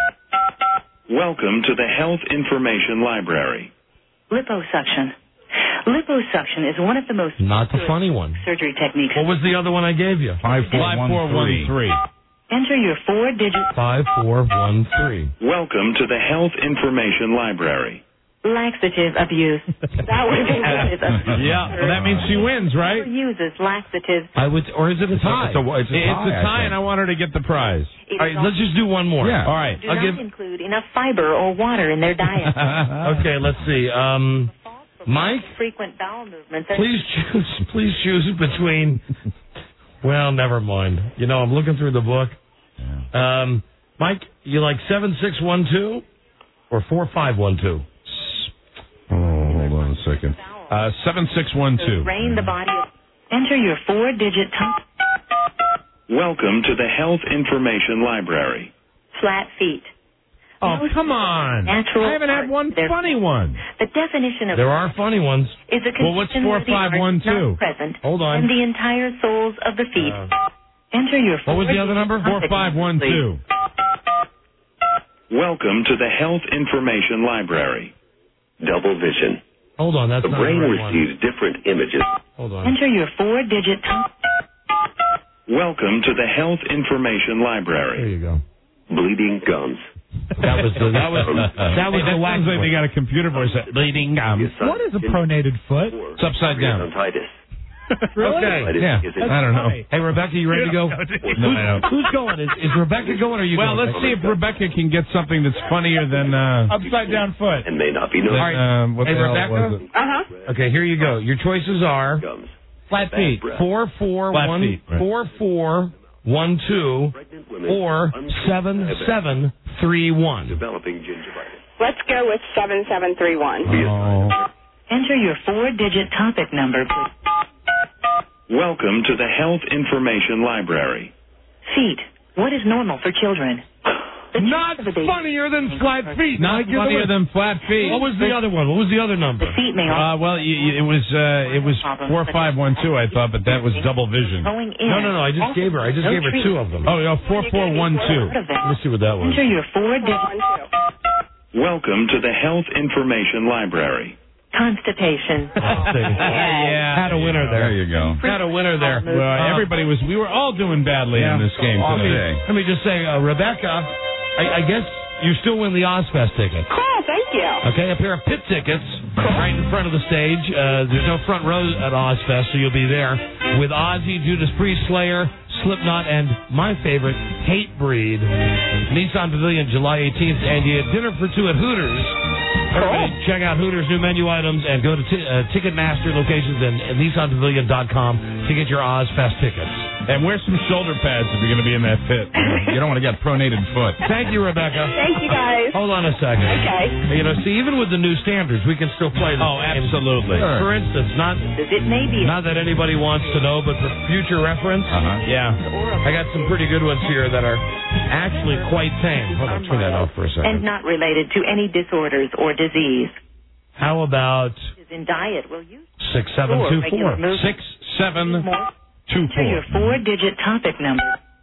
Welcome to the Health Information Library. Liposuction. Liposuction is one of the most Not the funny one. surgery techniques. What was the other one I gave you? Five, four, Five one, four one three. three. Enter your four-digit Five four one three. Welcome to the Health Information Library. laxative abuse. That would have been good. Yeah, well, that means she wins, right? Who uses laxatives? I would, or is it a tie? It's a, it's a It's tie, a I tie, think. and I want her to get the prize. It All right, is let's just do one more. Yeah. All right. do I'll not give. include enough fiber or water in their diet. Okay, let's see. Um, Mike, Frequent bowel movements. please choose. Please choose between. Well, never mind. You know, I'm looking through the book. Um, Mike, you like seven six one two or four five one two? Oh, hold on a second. Uh, seven six one two. Drain the body. Enter your four-digit top. Welcome to the Health Information Library. Flat feet. Oh, come on. Natural I haven't had one They're- funny one. The definition of There are funny ones. is a Well, what's condition four, where the five, arch one, is not two? present Hold on. and the entire soles of the feet. Uh, Enter your What was the other four-digit number? topic Four five one please. two. Welcome to the Health Information Library. Double vision. Hold on, that's the not brain the right one. receives different images. Hold on. Enter your four-digit top. Welcome to the Health Information Library. There you go. Bleeding gums. That was the that was that was the wax. Like they got a computer voice. Bleeding gums. What is a pronated foot? It's upside down. Really? Okay. Yeah. That's I don't know. funny. Hey, Rebecca, you ready to go? No, who's, who's going? Is, is Rebecca going or are you Well, going? let's see if Rebecca can get something that's funnier than uh, Upside down foot. And may not be known. than, um, what Hey, the hell Rebecca? was it? Uh-huh. Okay, here you go. Your choices are Gums. Flat feet. four four Flat one feet, right. four four one two or seven seven three one. Developing gingivitis. Let's go with seven seven three one. Oh. Enter your four-digit topic number, please. Welcome to the Health Information Library. Feet. What is normal for children? The Not chest of a baby- funnier than flat feet. Not Mike, you're the funnier winner. than flat feet. What was the other one? What was the other number? The feet may also Uh, well, y y it was uh, it was four five one two. I thought, but that was double vision. going in. No, no, no. I just Also, gave her. I just no gave her treat. two of them. Oh, yeah, four four one two. Part of that. Let's see what that was. Enter your four-digit One, two. Welcome to the Health Information Library. constipation. Yeah. Had a winner there. There you go. Had a winner there. Well, everybody was. We were all doing badly Yeah. in this game Let me- today. Let me just say, uh, Rebecca, I, I guess you still win the Ozfest ticket. Cool, thank you. Okay, a pair of pit tickets right in front of the stage. Uh, there's no front row at Ozfest, so you'll be there with Ozzy, Judas Priest, Slayer, Slipknot, and my favorite, Hatebreed. Nissan Pavilion, July eighteenth, and you had dinner for two at Hooters. Everybody check out Hooters' new menu items and go to t- uh, Ticketmaster locations and, and Nissan Pavilion dot com to get your Ozfest tickets. And wear some shoulder pads if you're going to be in that pit. You don't want to get pronated foot. Thank you, Rebecca. Thank you, guys. Hold on a second. Okay. You know, see, even with the new standards, we can still play this Oh, game. absolutely. Sure. For instance, not It may be. not that anybody wants to know, but for future reference, Uh-huh. yeah, I got some pretty good ones here that are actually quite tame. Hold on, turn that off for a And second. not related to any disorders or disease. How about Is in diet. Will you six seven two four? Regular Six, seven, more? two, Enter your four. four-digit topic number.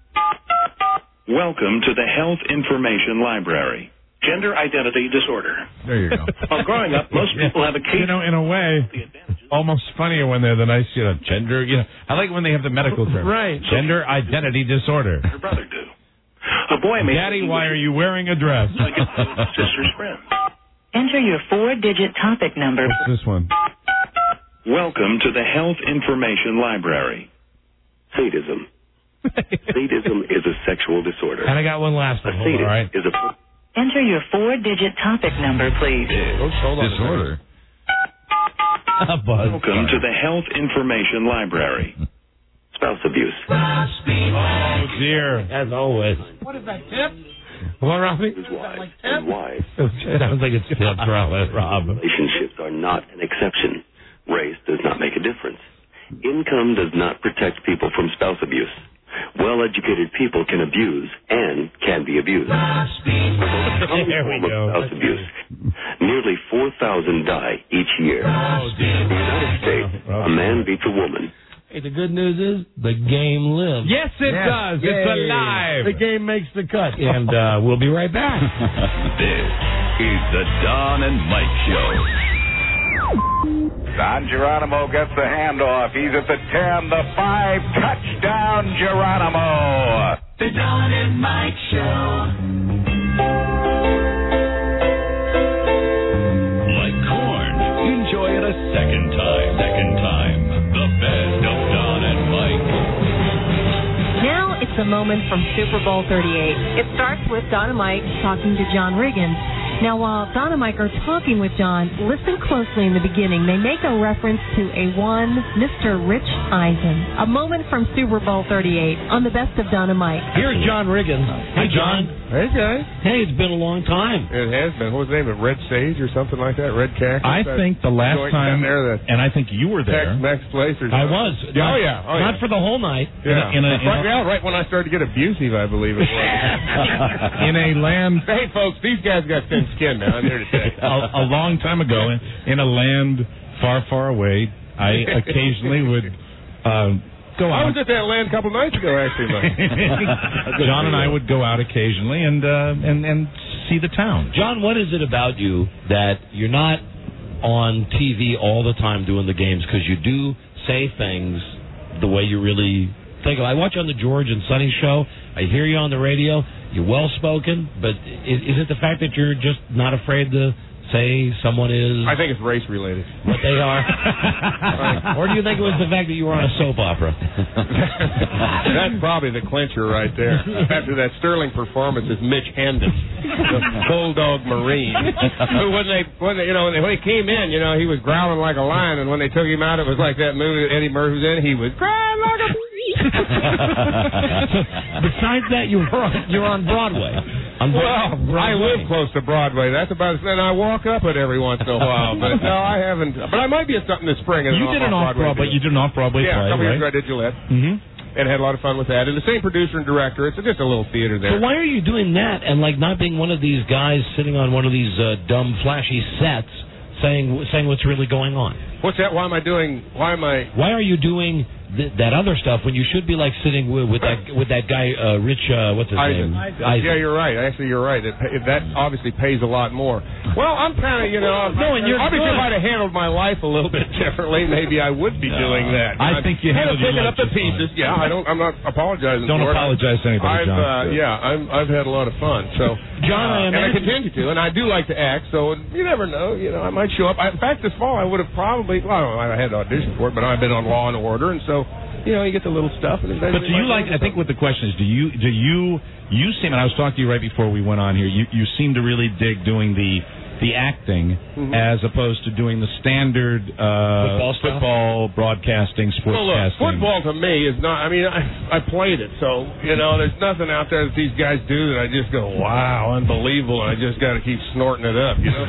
Welcome to the Health Information Library. Gender identity disorder. There you go. While growing up, most people have a case. You know, in a way, almost funnier when they're the nice, you know, gender. You know, I like when they have the medical term. Right. Gender identity disorder. Her brother do. A boy may. Daddy, why are you wearing a dress? Like his sister's friend. Enter your four-digit topic number. What's this one? Welcome to the Health Information Library. Sadism. Sadism is a sexual disorder. And I got one last A one. Hold on, sadist all right. is a Enter your four-digit topic number, please. Hold on a Disorder. second. Buzz. Welcome to the Health Information Library. spouse abuse. Oh, dear. As always. What is that, tip? What, Robbie? His wife and wife. Sounds like it's tips, Rob. Relationships are not an exception. Race does not make a difference. Income does not protect people from spouse abuse. Well-educated people can abuse and can be abused. There we go. Spouse abuse. Nearly four thousand die each year. Oh, In the United States, a man beats a woman. Hey, the good news is the game lives. Yes, it Yes. does. Yay. It's alive. The game makes the cut. And uh, we'll be right back. This is the Don and Mike Show. Don Geronimo gets the handoff. He's at the ten, the five, touchdown Geronimo. The Don and Mike Show. Like corn. Enjoy it a second time. Second time. The best of Don and Mike. Now it's a moment from Super Bowl thirty-eight. It starts with Don and Mike talking to John Riggins. Now, while Don and Mike are talking with John, listen closely in the beginning. They make a reference to a one Mister Rich Eisen. A moment from Super Bowl thirty-eight on the best of Don and Mike. Here's John Riggins. Hey, John. Hey, guys. Hey, it's been a long time. It has been. What was the name of it? Red Sage or something like that? Red Cactus? I That think the last joint time, down there, the and I think you were there. Tex-Mex place or I something. was. Oh, Not- yeah. Oh, Not yeah. for the whole night. Yeah. In a- in a- right, yeah, right when I started to get abusive, I believe it was. In a land, Hey, folks, these guys got thin skin now. I'm here to tell you. a, a long time ago, in, in a land far, far away, I occasionally would uh, go I out. was at that land a couple nights ago, actually. Mike. John and I would go out occasionally and uh, and and see the town. John, what is it about you that you're not on T V all the time doing the games? Because you do say things the way you really think. I watch you on the George and Sonny show. I hear you on the radio. You're well-spoken. But is, is it the fact that you're just not afraid to say someone is... I think it's race-related. What they are? Or do you think it was the fact that you were on a soap opera? That's probably the clincher right there. After that sterling performance is Mitch Hendon, the Bulldog Marine, who when they, when they, you know, when he came in, you know, he was growling like a lion, and when they took him out, it was like that movie that Eddie Murphy was in. He was crying like a... Besides that, you were on, you're on Broadway. On well, Broadway. I live close to Broadway. That's about, and I walk up it every once in a while. But no, I haven't. But I might be at something this spring. You did an off-Broadway. You did an off-Broadway yeah, play, a couple right? years ago I did Gillette. Mm-hmm. And had a lot of fun with that. And the same producer and director. It's just a little theater there. So why are you doing that and like not being one of these guys sitting on one of these uh, dumb, flashy sets saying saying what's really going on? What's that? Why am I doing? Why am I? Why are you doing th- that other stuff when you should be like sitting with, with that with that guy uh, Rich? Uh, what's his Eisen. name? Eisen. Yeah, you're right. Actually, you're right. It, it, that obviously pays a lot more. Well, I'm kind of, you know, no, and you're obviously good. if I'd have handled my life a little bit differently, maybe I would be no, doing that. I I'd think you kind handled of your picking life up the just pieces. fine. Yeah, I don't. I'm not apologizing. Don't for apologize it. to anybody, I've, John. Uh, yeah, I'm, I've had a lot of fun. So, John, uh, I and I imagine- continue to, and I do like to act. So you never know. You know, I might show up. I, in fact, this fall I would have probably. Well, I don't know. I had to audition for it, but I've been on Law and Order, and so. You know, you get the little stuff. And but do you like? I think what the question is, do you do you you seem? And I was talking to you right before we went on here. You you seem to really dig doing the the acting mm-hmm. as opposed to doing the standard uh, football, football broadcasting, sportscasting. Well, look, football to me is not. I mean, I I played it, so you know, there's nothing out there that these guys do that I just go, wow, unbelievable. And I just got to keep snorting it up. You know,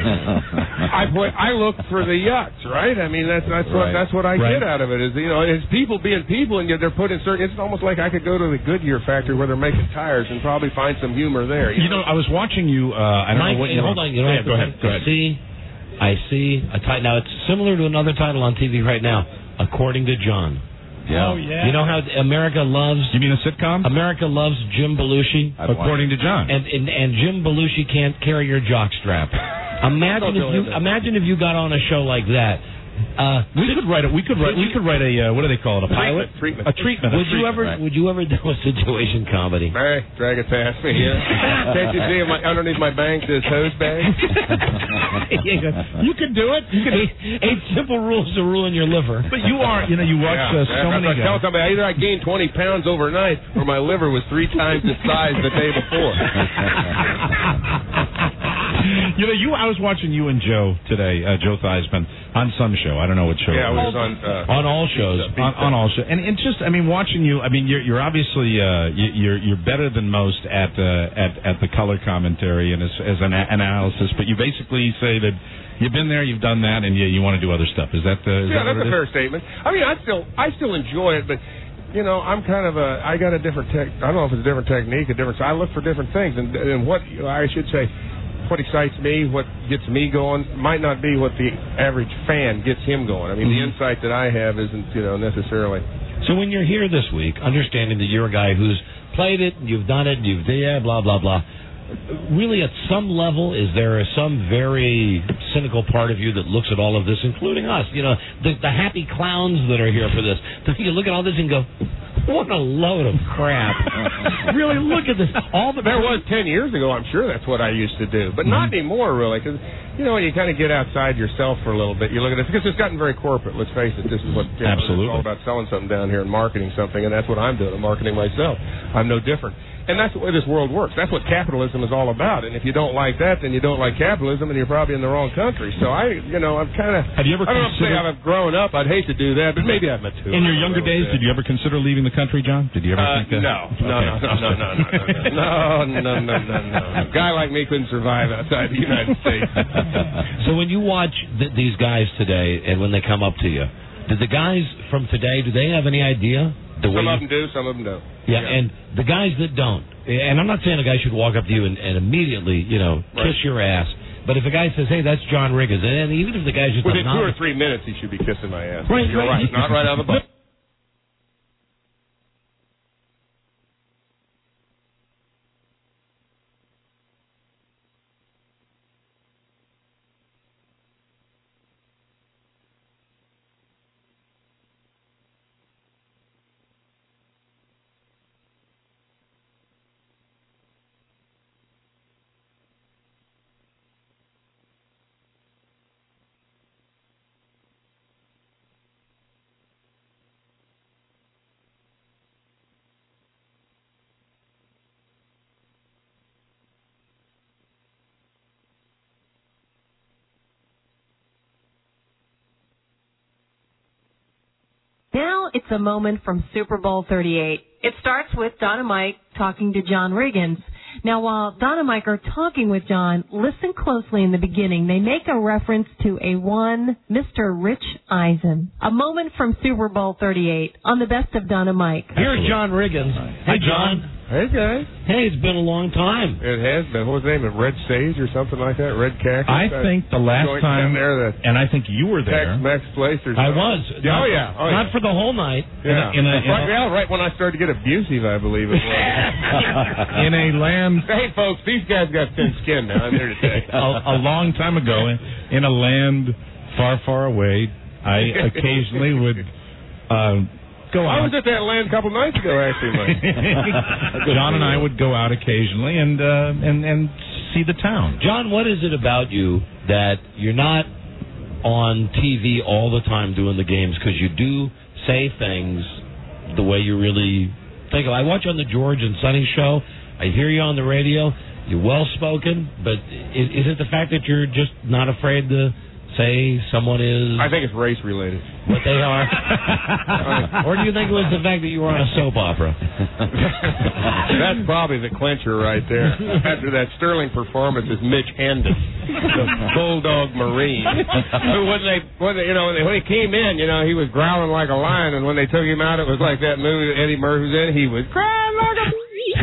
I play, I look for the yucks, right? I mean, that's that's what Right. that's what I Right. get out of it. Is you know, it's people being people, and yet they're put in certain. It's almost like I could go to the Goodyear factory where they're making tires and probably find some humor there. You know, I was watching you. Uh, I don't Mike, know what hey, you hold were- on. You don't Yeah, have go to- ahead. Go ahead. I see, I see a title. Now it's similar to another title on T V right now. According to John. Yeah. Oh yeah. You know how America loves? You mean a sitcom? America loves Jim Belushi. According to John. And, and and Jim Belushi can't carry your jockstrap. Imagine if you imagine if you got on a show like that. Uh, we could write a we could write we could write a uh, what do they call it, a pilot treatment a treatment a would you treatment, ever right. would you ever do a situation comedy? Hey, drag it past me here. Can't you see my, underneath my bank this hose bag? You can do it. You can. Eight, eight simple rules to ruin your liver. But you are, you know, you watch Yeah, uh, so yeah, many I tell guys. somebody either I gained twenty pounds overnight or my liver was three times the size the day before. You know, you. I was watching you and Joe today, uh, Joe Theismann, on some show. I don't know what show. Yeah, it it was. was on uh, On all shows. on, on all shows, and it's just, I mean, watching you. I mean, you're you're obviously uh, you- you're you're better than most at uh, at at the color commentary and as as an a- analysis. But you basically say that you've been there, you've done that, and you you want to do other stuff. Is that the? Is yeah, that that's what a it fair is? statement. I mean, I still I still enjoy it, but you know, I'm kind of a I got a different tech. I don't know if it's a different technique, a different. I look for different things, and and what I should say. What excites me, what gets me going, might not be what the average fan gets him going. I mean, Mm-hmm. the insight that I have isn't, you know, necessarily. So when you're here this week, understanding that you're a guy who's played it, you've done it, you've yeah, blah blah blah. Really, at some level, is there some very cynical part of you that looks at all of this, including us? You know, the, the happy clowns that are here for this. You look at all this and go, "What a load of crap!" Really, look at this. All the There was ten years ago. I'm sure that's what I used to do, but not anymore, really, because you know when you kind of get outside yourself for a little bit, you look at it because it's gotten very corporate. Let's face it. This is what you know, Absolutely. it's all about selling something down here and marketing something, and that's what I'm doing. I'm marketing myself. I'm no different. And that's the way this world works. That's what capitalism is all about. And if you don't like that, then you don't like capitalism, and you're probably in the wrong country. So I, you know, I'm kind of. Have you ever I don't know if considered- I've grown up. I'd hate to do that, but maybe I've matured. In your younger a little days, bit. did you ever consider leaving the country, John? Did you ever Uh, think that? no, no, Okay. no, no, no, no, no, no, no, no, no, no. A guy like me couldn't survive outside the United States. So when you watch th- these guys today, and when they come up to you, do the guys from today, do they have any idea? The way Some of you- them do, some of them don't. Yeah, and the guys that don't, and I'm not saying a guy should walk up to you and, and immediately, you know, Right. kiss your ass. But if a guy says, "Hey, that's John Riggins," and even if the guy's just Within a two or novice- three minutes, he should be kissing my ass. Right, You're right. right. Not right out of the box. it's a moment from Super Bowl thirty-eight. It starts with Don and Mike talking to John Riggins. Now, while Don and Mike are talking with John, listen closely in the beginning. They make a reference to a one Mister Rich Eisen. A moment from Super Bowl thirty-eight on the Best of Don and Mike. Here's John Riggins. Hey, John. Hey, guys. Hey, it's been a long time. It has been. What was the name? Red Sage or something like that? Red Cactus? I think the last Joint time, down there, the and I think you were there. Tex-Mex place or I something. was. Yeah, Not oh, yeah. For, Oh, not yeah. for the whole night. Yeah. In a, in a, right, yeah, right when I started to get abusive, I believe it was. in a land. Hey, folks, these guys got thin skin now. I'm here to say. a, a long time ago, in, in a land far, far away, I occasionally would uh, go I out. was at that land a couple nights ago, actually, Mike. John and I would go out occasionally and uh, and and see the town. John, what is it about you that you're not on T V all the time doing the games? Because you do say things the way you really think of. I watch you on the George and Sonny show. I hear you on the radio. You're well-spoken, but is, is it the fact that you're just not afraid to say someone is... I think it's race-related. What they are? Or do you think it was the fact that you were on a soap opera? That's probably the clincher right there. After that sterling performance is Mitch Hendon, the Bulldog Marine, who when they, when they, you know, when, they, when he came in, you know, he was growling like a lion, and when they took him out, it was like that movie that Eddie Murphy was in. He was crying like a...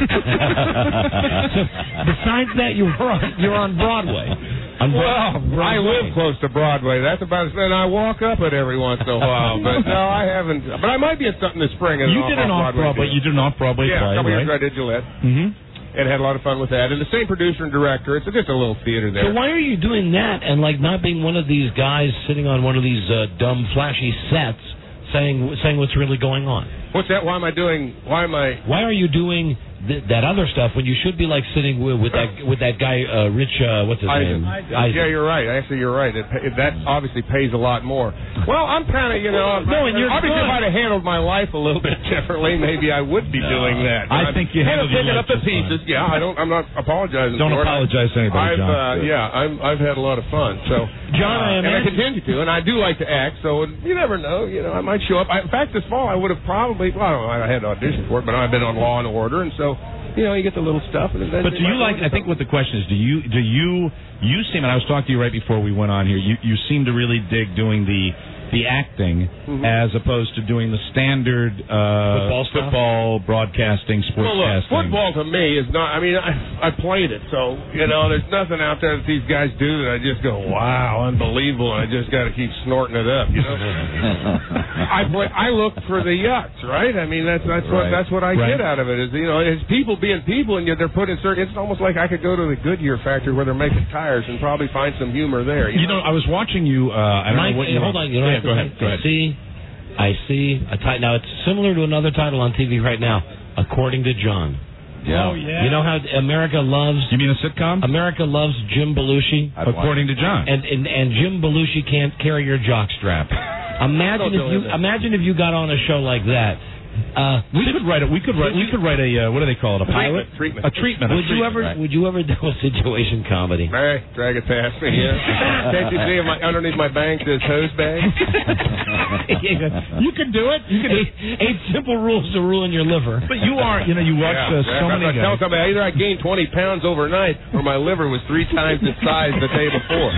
Besides that, you were on, you're on Broadway. On well, Broadway. I live close to Broadway. That's about as and I walk up it every once in a while. But no, I haven't. But I might be at something this spring. You did an off-Broadway. You did an off-Broadway yeah, play, a couple right? years ago I did Gillette. Mm-hmm. And had a lot of fun with that. And the same producer and director. It's just a little theater there. So why are you doing that and like not being one of these guys sitting on one of these uh, dumb, flashy sets saying saying what's really going on? What's that? Why am I doing? Why am I? Why are you doing th- that other stuff when you should be like sitting with, with that with that guy uh, Rich? Uh, what's his Eisen. name? Eisen. Yeah, you're right. Actually, you're right. It, it, that obviously pays a lot more. Well, I'm kind of, you know, no, and you're obviously good. if I'd have handled my life a little bit differently, maybe I would be No. doing that. I I'm think you kind of handled your picking life up the just pieces. fine. Yeah, I don't. I'm not apologizing. Don't for it. apologize to anybody, I've, John. Uh, yeah, I'm, I've had a lot of fun. So, John, uh, I and I imagine- continue to, and I do like to act. So you never know. You know, I might show up. I, in fact, this fall I would have probably. Well, I don't know. I had to audition for it, but I've been on Law and Order, and so. You know, you get the little stuff. And then But do you like? I think what the question is, do you do you you seem? And I was talking to you right before we went on here. You you seem to really dig doing the the acting Mhm. as opposed to doing the standard uh, Football stuff? football broadcasting, Well, look, sportscasting. football to me is not. I mean, I, I played it, so you know, there's nothing out there that these guys do that I just go, wow, unbelievable, and I just got to keep snorting it up. You know, I play. I look for the yucks, right? I mean, that's that's what Right. that's what I Right. get out of it. Is you know, it's people being people, and yet they're put in certain. It's almost like I could go to the Goodyear factory where they're making tires and probably find some humor there. You know, I was watching you. Uh, I don't Mike, know what hey, you hold on. You know, yeah, go ahead. Go I ahead. see, I see a title. Now it's similar to another title on T V right now. According to John. Yeah. Oh, yeah. You know how America loves. You mean a sitcom? America loves Jim Belushi. According to John. And, and and Jim Belushi can't carry your jockstrap. Imagine if you imagine if you got on a show like that. Uh, we could write a we could write we could write a uh, what do they call it a pilot Treatment. a treatment. a Would you treatment, ever right. would you ever do a situation comedy? Hey, drag it past me. Yeah. Can't you see my, underneath my bank this hose bag? You could do it. You could. Eight, eight simple rules to ruin your liver. But you are, you know, you watch Yeah, uh, so yeah, many I tell guys. somebody either I gained twenty pounds overnight or my liver was three times its size the day before.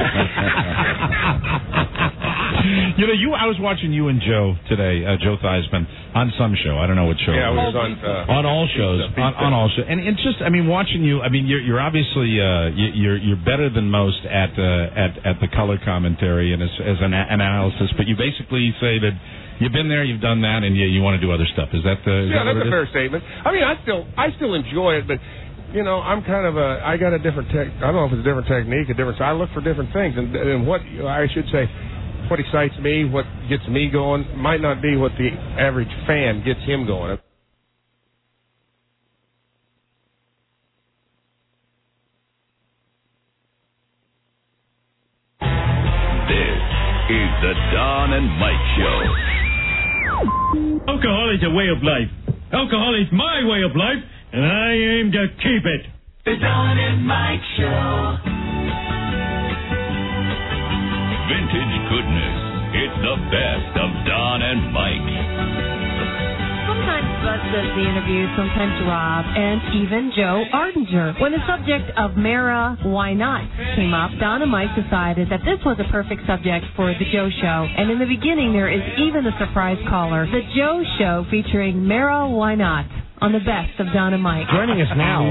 You know, you. I was watching you and Joe today, uh, Joe Theismann, on some show. I don't know what show. Yeah, it we was. was on uh, On all shows. on, on all shows, and it's just, I mean, watching you. I mean, you're you're obviously uh, you- you're you're better than most at uh, at at the color commentary and as as an a- analysis. But you basically say that you've been there, you've done that, and you you want to do other stuff. Is that the? Is yeah, that that's what a it fair is? statement. I mean, I still I still enjoy it, but you know, I'm kind of a I got a different tech. I don't know if it's a different technique, a different. I look for different things, and and what I should say. What excites me, what gets me going, might not be what the average fan gets him going. This is the Don and Mike Show. Alcohol is a way of life. Alcohol is my way of life, and I aim to keep it. The Don and Mike Show. Vintage goodness. It's the best of Don and Mike. Buzz does the interview, sometimes Rob, and even Joe Ardinger. When the subject of Mara, why not, came up, Don and Mike decided that this was a perfect subject for The Joe Show. And in the beginning, there is even a surprise caller. The Joe Show featuring Mara, why not, on the best of Don and Mike. Joining us now,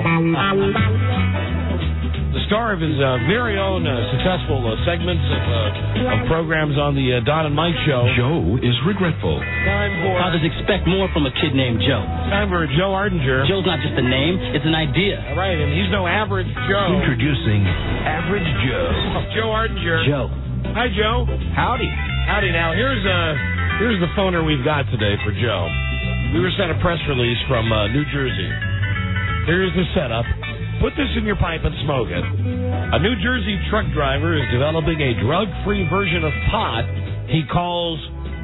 the star of his uh, very own uh, successful uh, segments of, uh, of programs on the uh, Don and Mike Show. Joe is regretful. Time for Fathers expect more from a kid named Joe. time for Joe Ardinger. Joe's not just a name; it's an idea. All right, and he's no average Joe. Introducing Average Joe. Joe Ardinger. Joe. Hi, Joe. Howdy. Howdy. Now here's uh here's the phoner we've got today for Joe. We were sent a press release from uh, New Jersey. Here's the setup. Put this in your pipe and smoke it. A New Jersey truck driver is developing a drug-free version of pot he calls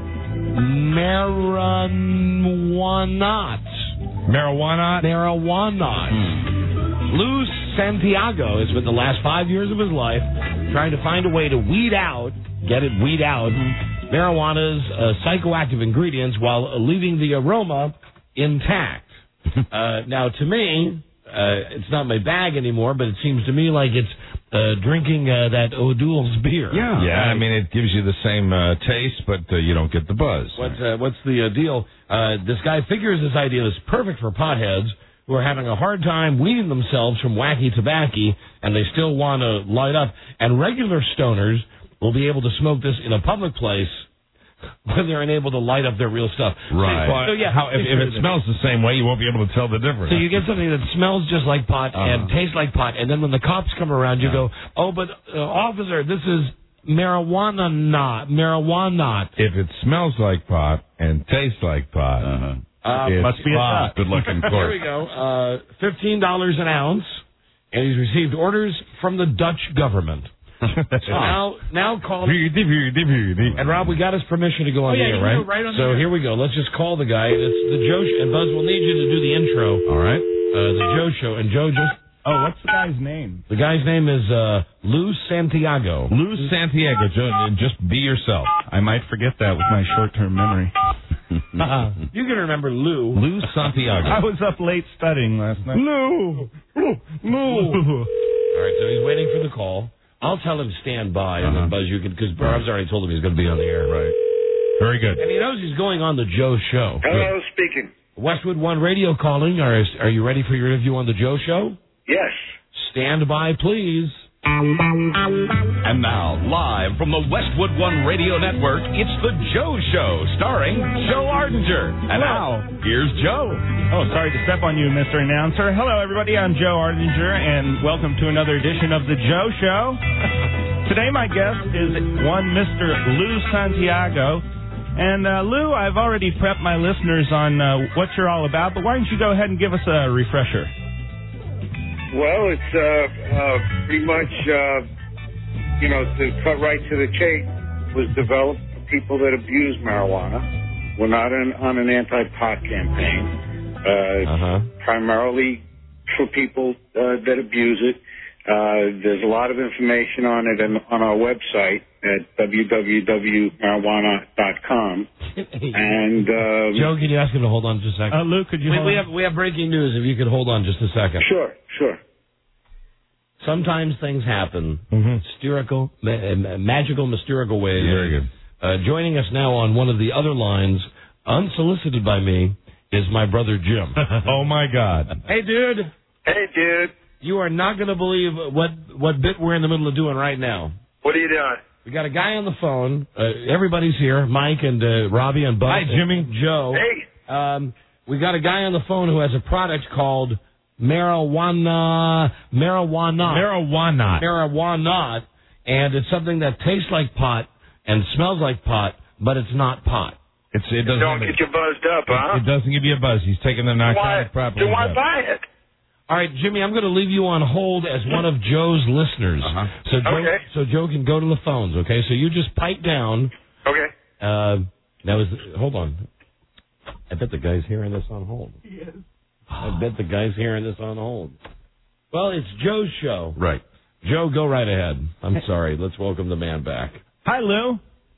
marijuana. Marijuana? Marijuana. Hmm. Lou Santiago has spent the last five years of his life trying to find a way to weed out, get it, weed out, marijuana's uh, psychoactive ingredients while leaving the aroma intact. uh, now, to me, uh, it's not my bag anymore, but it seems to me like it's uh, drinking uh, that O'Doul's beer. Yeah. Yeah, I mean, it gives you the same uh, taste, but uh, you don't get the buzz. What's, uh, what's the uh, deal? Uh, this guy figures this idea is perfect for potheads who are having a hard time weaning themselves from wacky tobacco, and they still want to light up. And regular stoners will be able to smoke this in a public place when they're unable to light up their real stuff. Right. So, so yeah, How, if, if it smells the same way, you won't be able to tell the difference. So you get something that smells just like pot Uh-huh. and tastes like pot, and then when the cops come around, you Yeah. go, "Oh, but uh, officer, this is marijuana, not marijuana." If it smells like pot and tastes like pot, Uh, it's must be a pot. shot. Good luck in Here court. we go. Uh, Fifteen dollars an ounce, and he's received orders from the Dutch government. That's So now, now call. And Rob, we got his permission to go on Oh, yeah, the air, you right? can go right on the so air. here we go. Let's just call the guy. It's the Joe Sh- and Buzz. We'll need you to do the intro. All right. Uh, the Joe Show, and Joe just. Oh, what's the guy's name? The guy's name is uh, Lou Santiago. Lou Santiago, Joe, just be yourself. I might forget that with my short-term memory. Uh, you can remember Lou. Lou Santiago. I was up late studying last night. Lou, Lou, Lou. All right, so he's waiting for the call. I'll tell him stand by, and then Buzz, you can, because Bob's already told him he's going to be on the air. Right. Very good. And he knows he's going on the Joe Show. Hello, speaking. Westwood One Radio calling. Are, are you ready for your interview on the Joe Show? Yes. Stand by, please. And now, live from the Westwood One Radio Network, it's The Joe Show, starring Joe Ardinger. And now, here's Joe. Oh, sorry to step on you, Mister Announcer. Hello, everybody. I'm Joe Ardinger, and welcome to another edition of The Joe Show. Today, my guest is one Mister Lou Santiago. And, uh, Lou, I've already prepped my listeners on uh, what you're all about, but why don't you go ahead and give us a refresher? Well, it's uh, uh, pretty much, uh, you know, to cut right to the chase, was developed for people that abuse marijuana. We're not in, on an anti-pot campaign. Uh, Uh-huh. Primarily for people uh, that abuse it. Uh, there's a lot of information on it in, on our website at w w w dot marijuana dot com. And um, Joe, can you ask him to hold on just a second? Uh, Lou, could you we, hold we on? have we have breaking news. If you could hold on just a second. Sure, sure. Sometimes things happen, Mm-hmm. mysterical, ma- ma- magical, mysterical ways. Very good. Uh, joining us now on one of the other lines, unsolicited by me, is my brother Jim. Oh, my God. Hey, dude. Hey, dude. You are not going to believe what what bit we're in the middle of doing right now. What are you doing? We got a guy on the phone. Uh, everybody's here. Mike and uh, Robbie and Buzz. Hi, Jimmy. And Joe. Hey. Um, we got a guy on the phone who has a product called marijuana, marijuana, Marijuana. marijuana, and it's something that tastes like pot and smells like pot, but it's not pot. It's, it doesn't Don't get you buzzed up, huh? It doesn't give you a buzz. He's taking the narcotic property. Then why buy it? All right, Jimmy, I'm going to leave you on hold as one of Joe's listeners. Uh-huh. So Joe, Okay. so Joe can go to the phones, okay? So you just pipe down. Okay. Uh, now, is hold on. I bet the guy's hearing this on hold. Yes. I bet the guy's hearing this on hold. Well, it's Joe's show. Right. Joe, go right ahead. I'm sorry. Let's welcome the man back. Hi, Lou. Hi.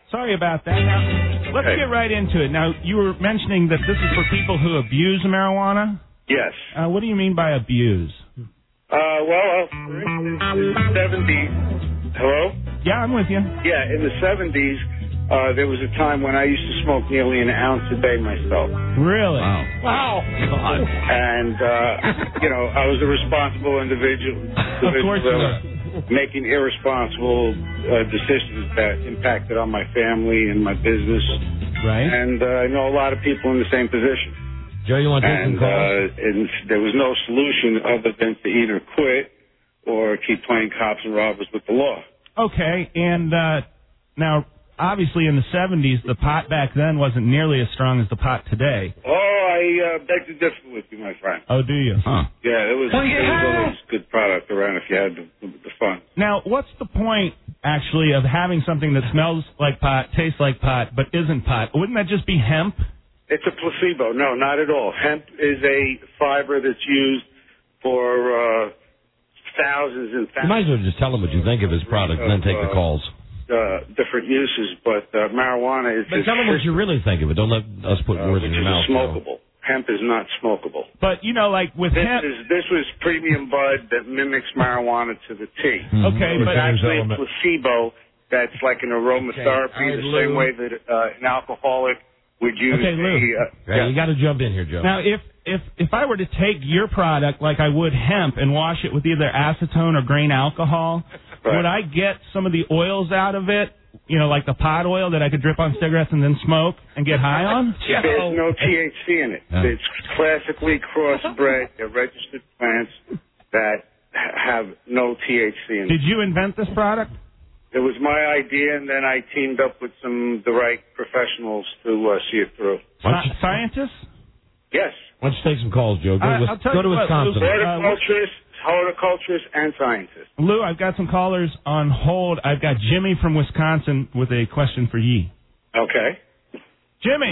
Sorry about that. Now, let's Okay. get right into it. Now, you were mentioning that this is for people who abuse marijuana. Yes. Uh, what do you mean by abuse? Uh, well, uh, for instance, in the seventies. Hello? Yeah, I'm with you. Yeah, in the seventies, uh, there was a time when I used to smoke nearly an ounce a day myself. Really? Wow. Wow. God. And, uh, you know, I was a responsible individual. Of course you individual, were. Making irresponsible uh, decisions that impacted on my family and my business. Right. And uh, I know a lot of people in the same position. Joe, you want to take And, some calls? uh, and there was no solution other than to either quit or keep playing cops and robbers with the law. Okay, and uh, now, obviously in the seventies, the pot back then wasn't nearly as strong as the pot today. Oh, I uh, beg to differ with you, my friend. Oh, do you? Huh. Yeah, it was, Well, it yeah. was always good product around if you had the, the, the fun. Now, what's the point, actually, of having something that smells like pot, tastes like pot, but isn't pot? Wouldn't that just be hemp? It's a placebo. No, not at all. Hemp is a fiber that's used for uh, thousands and You thousands might as well just tell him what you think of his product and then take the calls. uh, different uses, but uh, marijuana is But just tell him what you really think of it. Don't let us put uh, words which in your is mouth. Joe. smokable. Hemp is not smokable. But, you know, like with This hemp... is this was premium bud that mimics marijuana to the T. Okay, it's but- actually a placebo that's like an aromatherapy, Okay, the all same right, way that uh, an alcoholic would use Okay, Lou. a. Uh, Hey, you got to jump in here, Joe. Now, if, if, if I were to take your product like I would hemp and wash it with either acetone or grain alcohol, Right. would I get some of the oils out of it, you know, like the pot oil that I could drip on cigarettes and then smoke and get high on? There's no T H C in it. Yeah. It's classically crossbred. They're registered plants that ha- have no T H C in it. Did you invent this product? It was my idea, and then I teamed up with some the right professionals to uh, see it through. Sci- scientists? Yes. Why don't you take some calls, Joe? Go, I- with, I'll tell go to you what, Wisconsin. Lou, uh, Horticulturists, horticulturists, and scientists. Lou, I've got some callers on hold. I've got Jimmy from Wisconsin with a question for ye. Okay. Jimmy.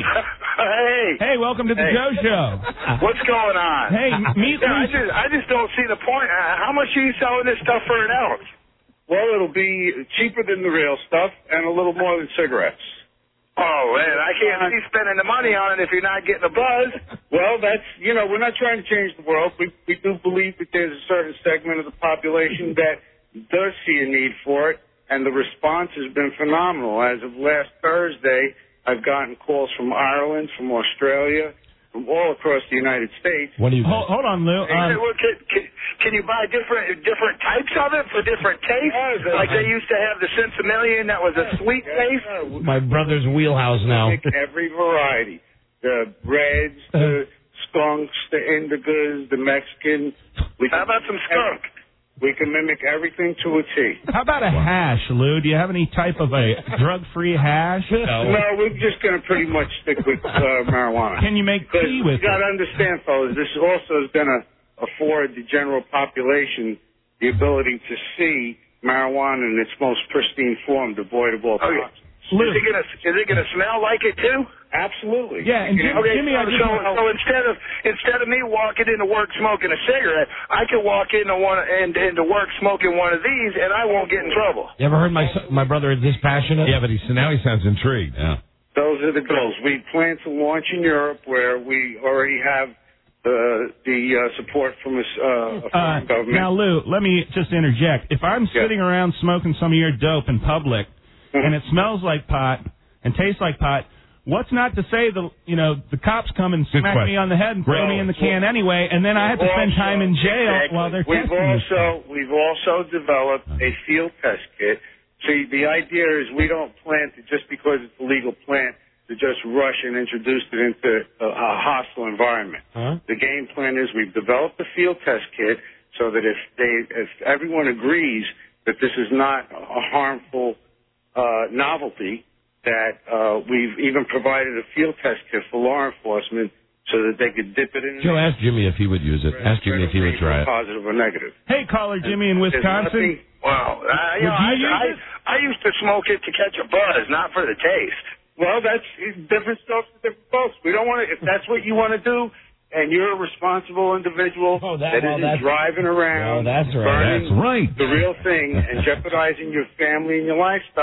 Hey. Hey, welcome to the Hey. Joe Show. What's going on? Hey, meet yeah, I Lou. just, I just don't see the point. Uh, how much are you selling this stuff for an ounce? Well, it'll be cheaper than the real stuff and a little more than cigarettes. Oh, man, I can't see spending the money on it if you're not getting a buzz. Well, that's, you know, we're not trying to change the world. We, we do believe that there's a certain segment of the population that does see a need for it, and the response has been phenomenal. As of last Thursday, I've gotten calls from Ireland, from Australia, from all across the United States. What do you Hold, hold on, Lou. Hey, Um, well, can, can, can you buy different different types of it for different tastes? Like they used to have the Sensimillion that was a sweet taste? My brother's wheelhouse now. Make every variety. The reds, the skunks, the indigos, the Mexican. We How about some skunk? We can mimic everything to a T. how about a hash, Lou? Do you have any type of a drug-free hash? No, we're just going to pretty much stick with uh, marijuana. Can you make Because tea you with got it? to understand, fellas, this also is going to afford the general population the ability to see marijuana in its most pristine form, devoid of all Okay. toxins. Lou. Is it gonna is it gonna smell like it too? Absolutely. Yeah, and Jim- okay, Jimmy, I so, just so, wanna- so instead of instead of me walking into work smoking a cigarette, I can walk into one and into work smoking one of these, and I won't get in trouble. You ever heard my son- my brother is this passionate? Yeah, but he, so now he sounds intrigued. Yeah. Those are the goals. We plan to launch in Europe, where we already have uh, the uh, support from a, s- uh, a Uh, foreign government. now, Lou, let me just interject. If I'm Yeah. sitting around smoking some of your dope in public, and it smells like pot and tastes like pot, what's not to say the you know the cops come and Good smack question. me on the head and throw Well, me in the can anyway, and then I have to spend Also- time in jail Exactly. while they're we've testing this also we've also developed a field test kit. See, the idea is we don't plant it just because it's a legal plant to just rush and introduce it into a, a hostile environment. Huh? The game plan is we've developed a field test kit so that if they if everyone agrees that this is not a harmful uh, novelty, that uh, we've even provided a field test kit for law enforcement so that they could dip it in. Joe, ask Jimmy if he would use it. Ask Jimmy if he would try it. Positive or negative. Hey, caller Jimmy in There's Wisconsin. nothing- Wow. Uh, you Would know, you I, use I, I used to smoke it to catch a buzz, not for the taste. Well, that's it's different stuff for different folks. We don't want to, if that's what you want to do, and you're a responsible individual Oh, that- that well, isn't that's- driving around, well, that's right. burning That's right. the real thing, and jeopardizing your family and your lifestyle,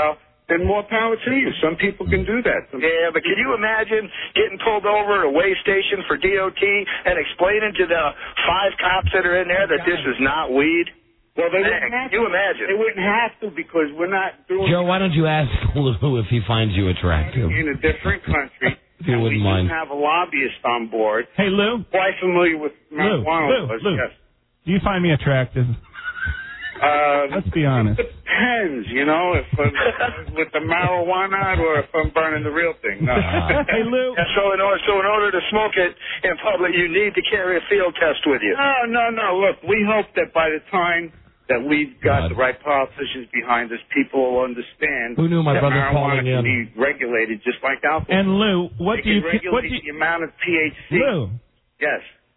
then more power to you. Some people can do that. Some Yeah, but can you imagine getting pulled over at a weigh station for D O T and explaining to the five cops that are in there that this is not weed? Well, they Man, wouldn't have can you to. imagine? They wouldn't have to because we're not doing Joe, why don't you ask Lou if he finds you attractive? in a different country. If you and wouldn't we mind. do have a lobbyist on board. Hey, Lou. Quite familiar with Lou, marijuana Lou, laws, Lou. yes. Do you find me attractive? Uh, Let's be honest. It depends, you know, if I'm with the marijuana or if I'm burning the real thing. No. Hey, Lou. And so in order, so in order to smoke it in public, you need to carry a field test with you. No, no, no. Look, we hope that by the time that we've got God. the right politicians behind us, people will understand Who knew my that brother marijuana calling can in? be regulated just like alcohol. And Lou, what They do you can regulate what do you, the amount of T H C. Lou? Yes.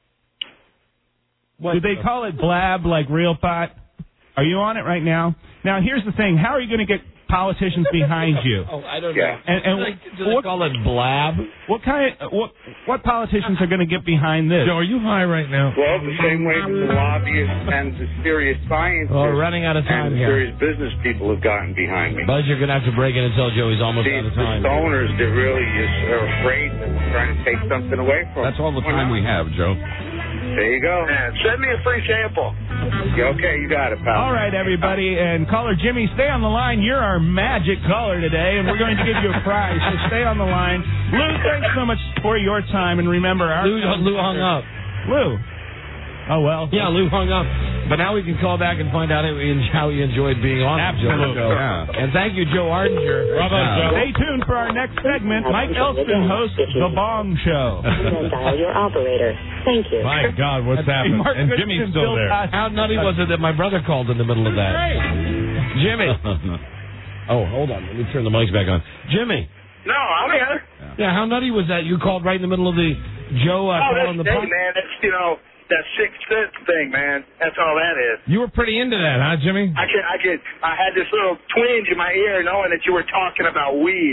Do they call it blab like real pot? Are you on it right now? Now, here's the thing. How are you going to get politicians behind you? Oh, I don't Yeah. know. And, and do they, do they what, call it blab? what kind of what what politicians are going to get behind this? Joe, are you high right now? Well, the same way that the lobbyists and the serious scientists Oh, we're running out of time and the here. serious business people have gotten behind me. Buzz, you're going to have to break in and tell Joe he's almost The, out of the time. stoners that really just are afraid that we're trying to take something away from That's all the them. time we have, Joe. There you go. Man, send me a free sample. Yeah, okay, you got it, pal. All right, everybody, and caller Jimmy, stay on the line. You're our magic caller today, and we're going to give you a prize. So stay on the line. Lou, thanks so much for your time, and remember, our Lou, Lou hung up. Lou. Oh well. Yeah, Lou hung up. But now we can call back and find out how he enjoyed being on the Absolutely. show. Yeah. And thank you, Joe Ardinger. Bravo, Yeah. Joe. Stay tuned for our next segment. Mike Elston hosts The Bong Show. Dial your operator. Thank you. My God, what's happening? Mark And Goodson, Jimmy's still Bill there. Cosby. How nutty was it that my brother called in the middle of that? Jimmy. Oh, hold on. Let me turn the mics back on. Jimmy. No, I'm here. Yeah, how nutty was that? You called right in the middle of the Joe uh, Oh, calling that's the hey, pump? man. That's you know that sixth sense thing, man. That's all that is. You were pretty into that, huh, Jimmy? I could, I could, I had this little twinge in my ear knowing that you were talking about weed.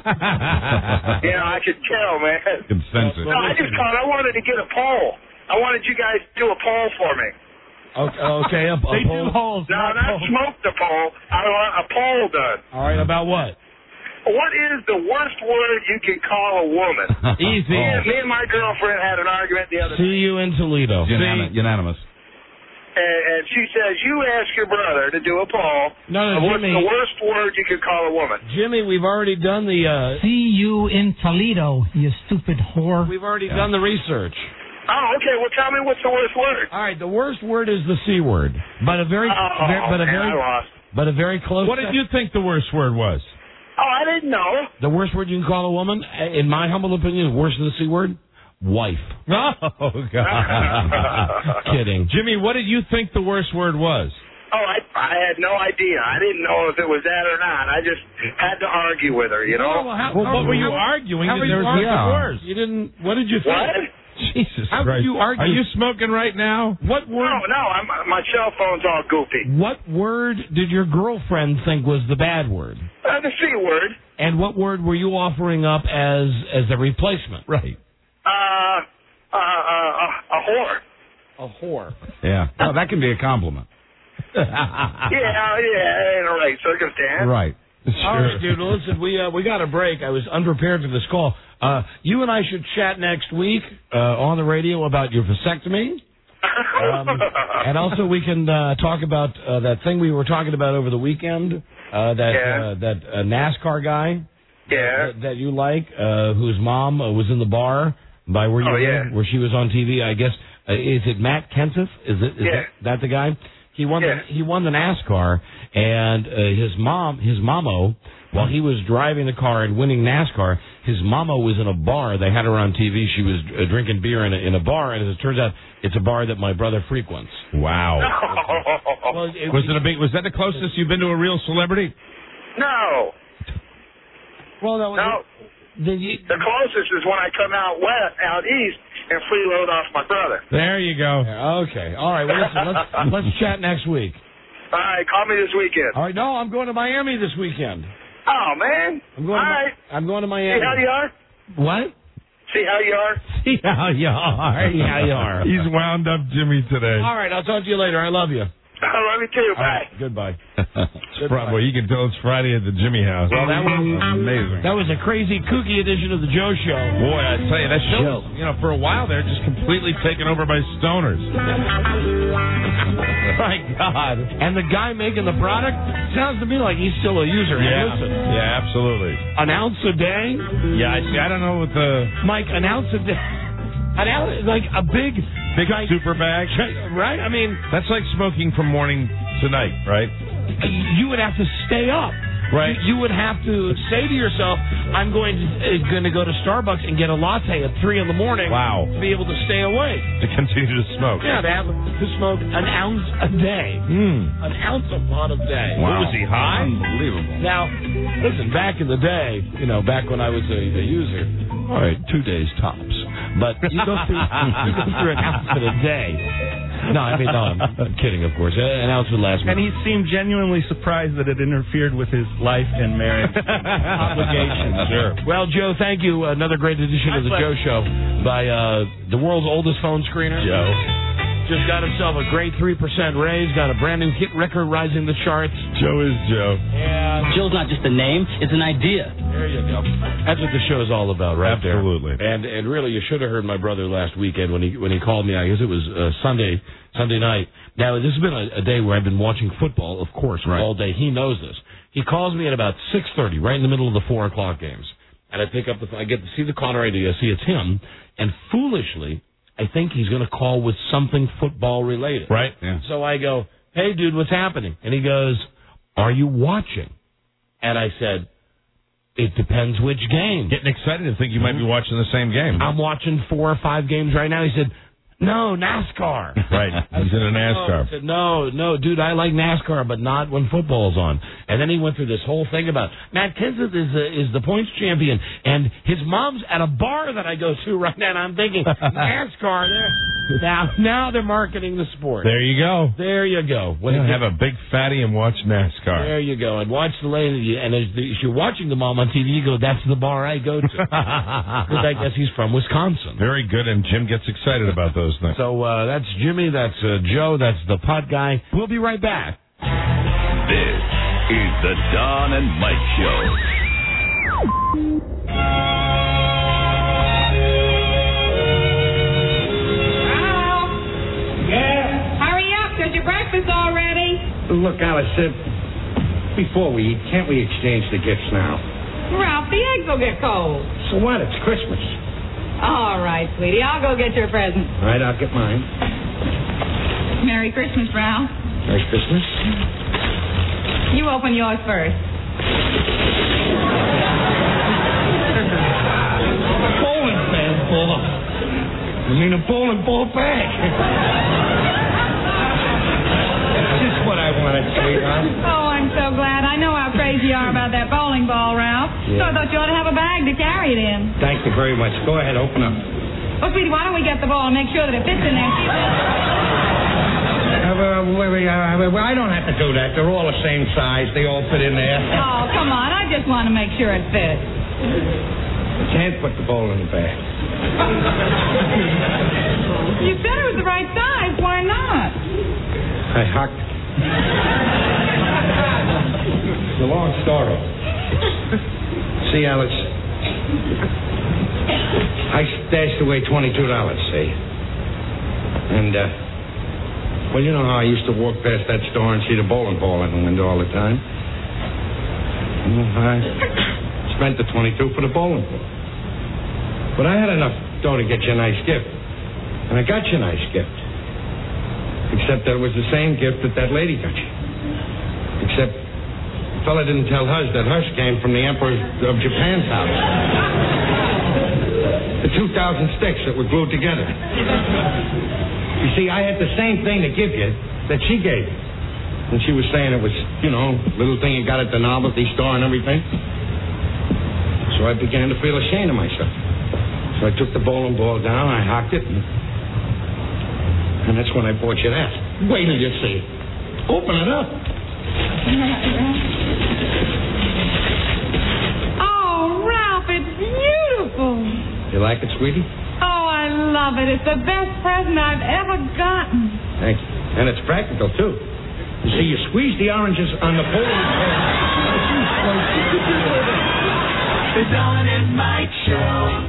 You know, I could tell, man. Can sense it. No, I just called. I wanted to get a poll. I wanted you guys to do a poll for me. Okay, okay a, a They poll. do holes. No, not not holes. smoke the poll. I want a poll done. All right, about what? What is the worst word you can call a woman? Easy. Me, and- me and my girlfriend had an argument the other day, See you in Toledo. Unanim- unanimous. and, and she says, you ask your brother to do a poll No, no, of what's Jimmy. the worst word you could call a woman. Jimmy, we've already done the uh, See you in Toledo, you stupid whore. we've already done the research. Oh, okay. Well, tell me what's the worst word. All right, the worst word is the C word, but a very, Oh, ver- but a man, very, I lost. but a very close. What did you think the worst word was? Oh, I didn't know. The worst word you can call a woman, in my humble opinion, is worse than the C word. Wife. Oh, God. Kidding. Jimmy, what did you think the worst word was? Oh, I, I had no idea. I didn't know if it was that or not. I just had to argue with her, you know? Oh, well, how, well, what were you arguing? How that were you there was arguing? nothing worse? You didn't. What did you think? What? Jesus How Christ. could you argue? Are you smoking right now? What word? No, no, I'm, my cell phone's all goofy. What word did your girlfriend think was the bad word? Uh, the C word. And what word were you offering up as as a replacement? Right. Uh, uh, uh, uh, a whore. A whore. Yeah. Well, that can be a compliment. Yeah, yeah, in the right circumstance. Right. All right, dude. Well, listen, we uh, we got a break. I was unprepared for this call. Uh, you and I should chat next week uh, on the radio about your vasectomy, um, and also we can uh, talk about uh, that thing we were talking about over the weekend. Uh, that Yeah. uh, that uh, NASCAR guy. Yeah. That, that you like, uh, whose mom uh, was in the bar by where you Oh, were, yeah. where she was on T V. I guess uh, is it Matt Kenseth? Is it? Is Yeah. that, that the guy? He won Yeah. the he won the NASCAR, and uh, his mom, his mamo, while he was driving the car and winning NASCAR, his mama was in a bar. They had her on T V. She was uh, drinking beer in a, in a bar, and as it turns out, it's a bar that my brother frequents. Wow. Well, it, Was it a big? Was that the closest you've been to a real celebrity? No. Well, no. No. The, the, The closest is when I come out west, out east, and freeload off my brother. There you go. Okay. All right. Well, listen. Let's let's chat next week. All right, call me this weekend. All right. No, I'm going to Miami this weekend. Oh, man. I'm going. All to, right. I'm going to See Miami. how you are? What? See how you are? See how you are. See how you are. He's wound up Jimmy today. All right. I'll talk to you later. I love you. I love you too. Bye. Right, goodbye. It's Friday. Well, you can tell it's Friday at the Jimmy house. Well, that was amazing. That was a crazy, kooky edition of the Joe Show. Boy, I tell you, that show, Joe. was, you know, for a while there, just completely taken over by stoners. My God. And the guy making the product sounds to me like he's still a user. Yeah, Listen, yeah, absolutely. an ounce a day? Yeah, I see. I don't know what the Mike, an ounce a day. An ounce, like a big, big giant, super bag, right? I mean, that's like smoking from morning to night, right? You would have to stay up. Right. You, you would have to say to yourself, I'm going to uh, going to go to Starbucks and get a latte at three in the morning. Wow. To be able to stay awake. To continue to smoke. Yeah, to have to smoke an ounce a day. Mm. An ounce a pot a day. Wow. Was he high? Unbelievable. Now, listen, back in the day, you know, back when I was a, a user, all right, two days tops. But you go through, you go through an ounce in a day. No, I mean, no, I'm, I'm kidding, of course. An ounce would last me. And he seemed genuinely surprised that it interfered with his life and marriage obligations. Sure. Well, Joe, thank you. Another great edition of the Joe Show by uh, the world's oldest phone screener. Joe. Just got himself a great three percent raise, got a brand new hit record rising the charts. Joe is Joe. Yeah. Joe's not just a name, it's an idea. There you go. That's what the show's all about, right Absolutely. there. And and really, you should have heard my brother last weekend when he when he called me. I guess it was uh, Sunday Sunday night. Now, this has been a, a day where I've been watching football, of course, right. all day. He knows this. He calls me at about six thirty, right in the middle of the four o'clock games. And I pick up the phone. I get to see the caller I D. I see it's him. And foolishly, I think he's going to call with something football related. Right. Yeah. So I go, hey, dude, what's happening? And he goes, are you watching? And I said, it depends which game. Getting excited to think you might be watching the same game. I'm watching four or five games right now. He said, no, NASCAR. Right. He's in a NASCAR. I said, no, no, dude, I like NASCAR, but not when football's on. And then he went through this whole thing about Matt Kenseth is the, is the points champion, and his mom's at a bar that I go to right now, and I'm thinking, NASCAR, there. Now, now they're marketing the sport. There you go. There you go. When Yeah, it have a big fatty and watch NASCAR. There you go. And watch the lady. And as, the, as you're watching the mom on T V, you go, that's the bar I go to. Because I guess he's from Wisconsin. Very good, and Jim gets excited about those things. So uh, that's Jimmy, that's uh, Joe, that's the pot guy. We'll be right back. This is the Don and Mike Show. Yeah? Hurry up, because your breakfast's all ready. Look, Alice, uh, before we eat, can't we exchange the gifts now? Ralph, the eggs will get cold. So what? It's Christmas. All right, sweetie, I'll go get your present. All right, I'll get mine. Merry Christmas, Ralph. Merry Christmas. You open yours first. Bowling fan ball. I mean, a bowling ball bag. That's just what I wanted, sweetheart. Oh, I'm so glad. I know how crazy you are about that bowling ball, Ralph. Yeah. So I thought you ought to have a bag to carry it in. Thank you very much. Go ahead, open up. Well, sweetie, why don't we get the ball and make sure that it fits in there? Uh, well, wait, wait, uh, well, I don't have to do that. They're all the same size. They all fit in there. Oh, come on. I just want to make sure it fits. You can't put the bowl in the bag. You said it was the right size. Why not? I hucked. It's a long story. See, Alice, I stashed away twenty-two dollars, see? And, uh, well, you know how I used to walk past that store and see the bowling ball in the window all the time? Well, I spent the twenty-two for the bowling ball. But I had enough dough to get you a nice gift. And I got you a nice gift. Except that it was the same gift that that lady got you. Except the fella didn't tell Hus that Hus came from the Emperor of Japan's house. The two thousand sticks that were glued together. You see, I had the same thing to give you that she gave you. And she was saying it was, you know, little thing you got at the novelty store and everything. So I began to feel ashamed of myself. So I took the bowling ball down, I hocked it, and, and that's when I bought you that. Wait till you see it. Open it up. Oh, Ralph, it's beautiful. You like it, sweetie? Oh, I love it. It's the best present I've ever gotten. Thank you. And it's practical, too. You see, you squeeze the oranges on the bowl. The Don and Mike Show.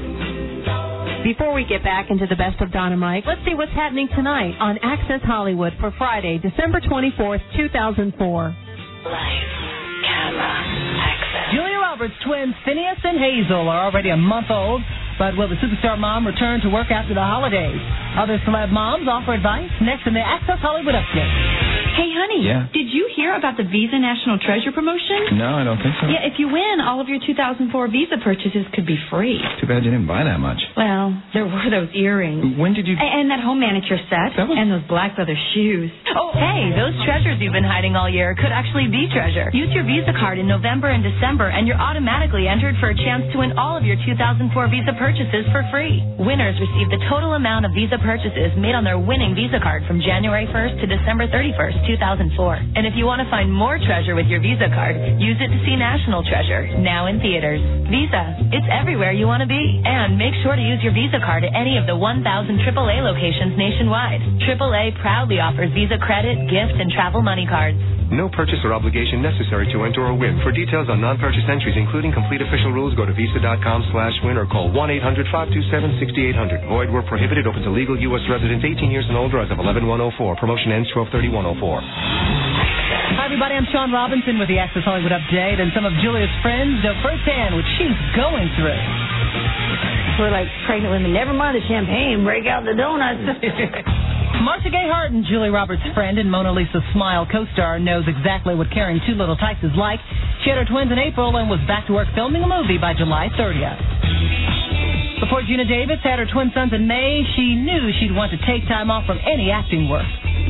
Before we get back into the best of Don and Mike, let's see what's happening tonight on Access Hollywood for Friday, December twenty-fourth, two thousand four. Life, camera, access. Julia Roberts' twins Phineas and Hazel are already a month old, but will the superstar mom return to work after the holidays? Other celeb moms offer advice next in the Access Hollywood Update. Hey, honey. Yeah? Did you hear about the Visa National Treasure promotion? No, I don't think so. Yeah, if you win, all of your two thousand four Visa purchases could be free. Too bad you didn't buy that much. Well, there were those earrings. When did you... A- and that home manicure set. That was... And those black leather shoes. Oh, hey, those treasures you've been hiding all year could actually be treasure. Use your Visa card in November and December, and you're automatically entered for a chance to win all of your two thousand four Visa purchases for free. Winners receive the total amount of Visa purchases made on their winning Visa card from January first to December thirty-first, two thousand four. And if you want to find more treasure with your Visa card, use it to see National Treasure, now in theaters. Visa, it's everywhere you want to be. And make sure to use your Visa card at any of the one thousand triple A locations nationwide. triple A proudly offers Visa credit, gift, and travel money cards. No purchase or obligation necessary to enter or win. For details on non-purchase entries, including complete official rules, go to visa.com slash win or call one eight hundred five two seven six eight zero zero. Void where prohibited. Open to legal U S residents eighteen years and older as of eleven one oh four. Promotion ends twelve thirty one oh four. Hi, everybody. I'm Sean Robinson with the Access Hollywood Update, and some of Julia's friends know firsthand what she's going through. We're like pregnant women. Never mind the champagne. Break out the donuts. Marcia Gay Harden, Julia Roberts' friend and Mona Lisa Smile co-star, knows exactly what carrying two little tykes is like. She had her twins in April and was back to work filming a movie by July thirtieth. Before Gina Davis had her twin sons in May, she knew she'd want to take time off from any acting work.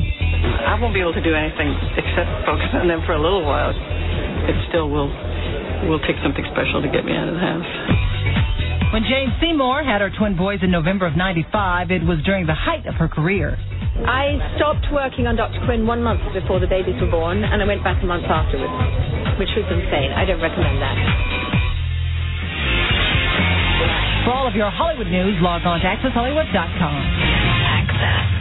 I won't be able to do anything except focus on them for a little while. It still will will take something special to get me out of the house. When Jane Seymour had her twin boys in November of ninety-five, it was during the height of her career. I stopped working on Doctor Quinn one month before the babies were born, and I went back a month afterwards, which was insane. I don't recommend that. For all of your Hollywood news, log on to access hollywood dot com. Access.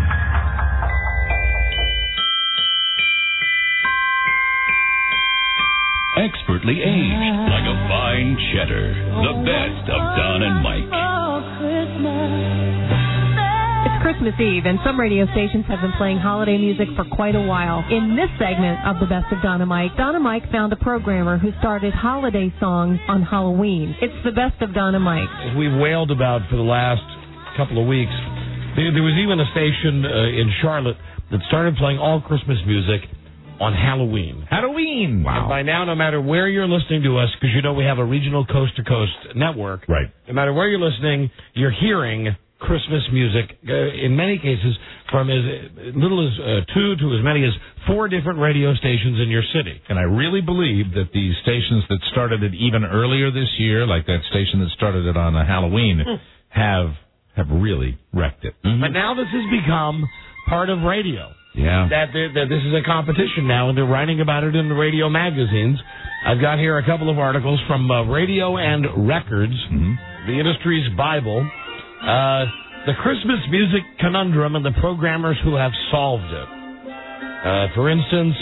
Expertly aged like a fine cheddar. The best of Don and Mike. It's Christmas Eve, and some radio stations have been playing holiday music for quite a while. In this segment of the Best of Don and Mike, Don and Mike found a programmer who started holiday songs on Halloween. It's the Best of Don and Mike. As we've wailed about for the last couple of weeks, there, there was even a station uh, in Charlotte that started playing all Christmas music on Halloween. Halloween! Wow. And by now, no matter where you're listening to us, because you know we have a regional coast-to-coast network. Right. No matter where you're listening, you're hearing Christmas music, uh, in many cases, from as little as uh, two to as many as four different radio stations in your city. And I really believe that the stations that started it even earlier this year, like that station that started it on uh, Halloween, mm. have have really wrecked it. Mm-hmm. But now this has become part of radio. Yeah. That, that this is a competition now, and they're writing about it in the radio magazines. I've got here a couple of articles from uh, Radio and Records, mm-hmm. the industry's Bible, uh, the Christmas music conundrum and the programmers who have solved it. Uh, for instance,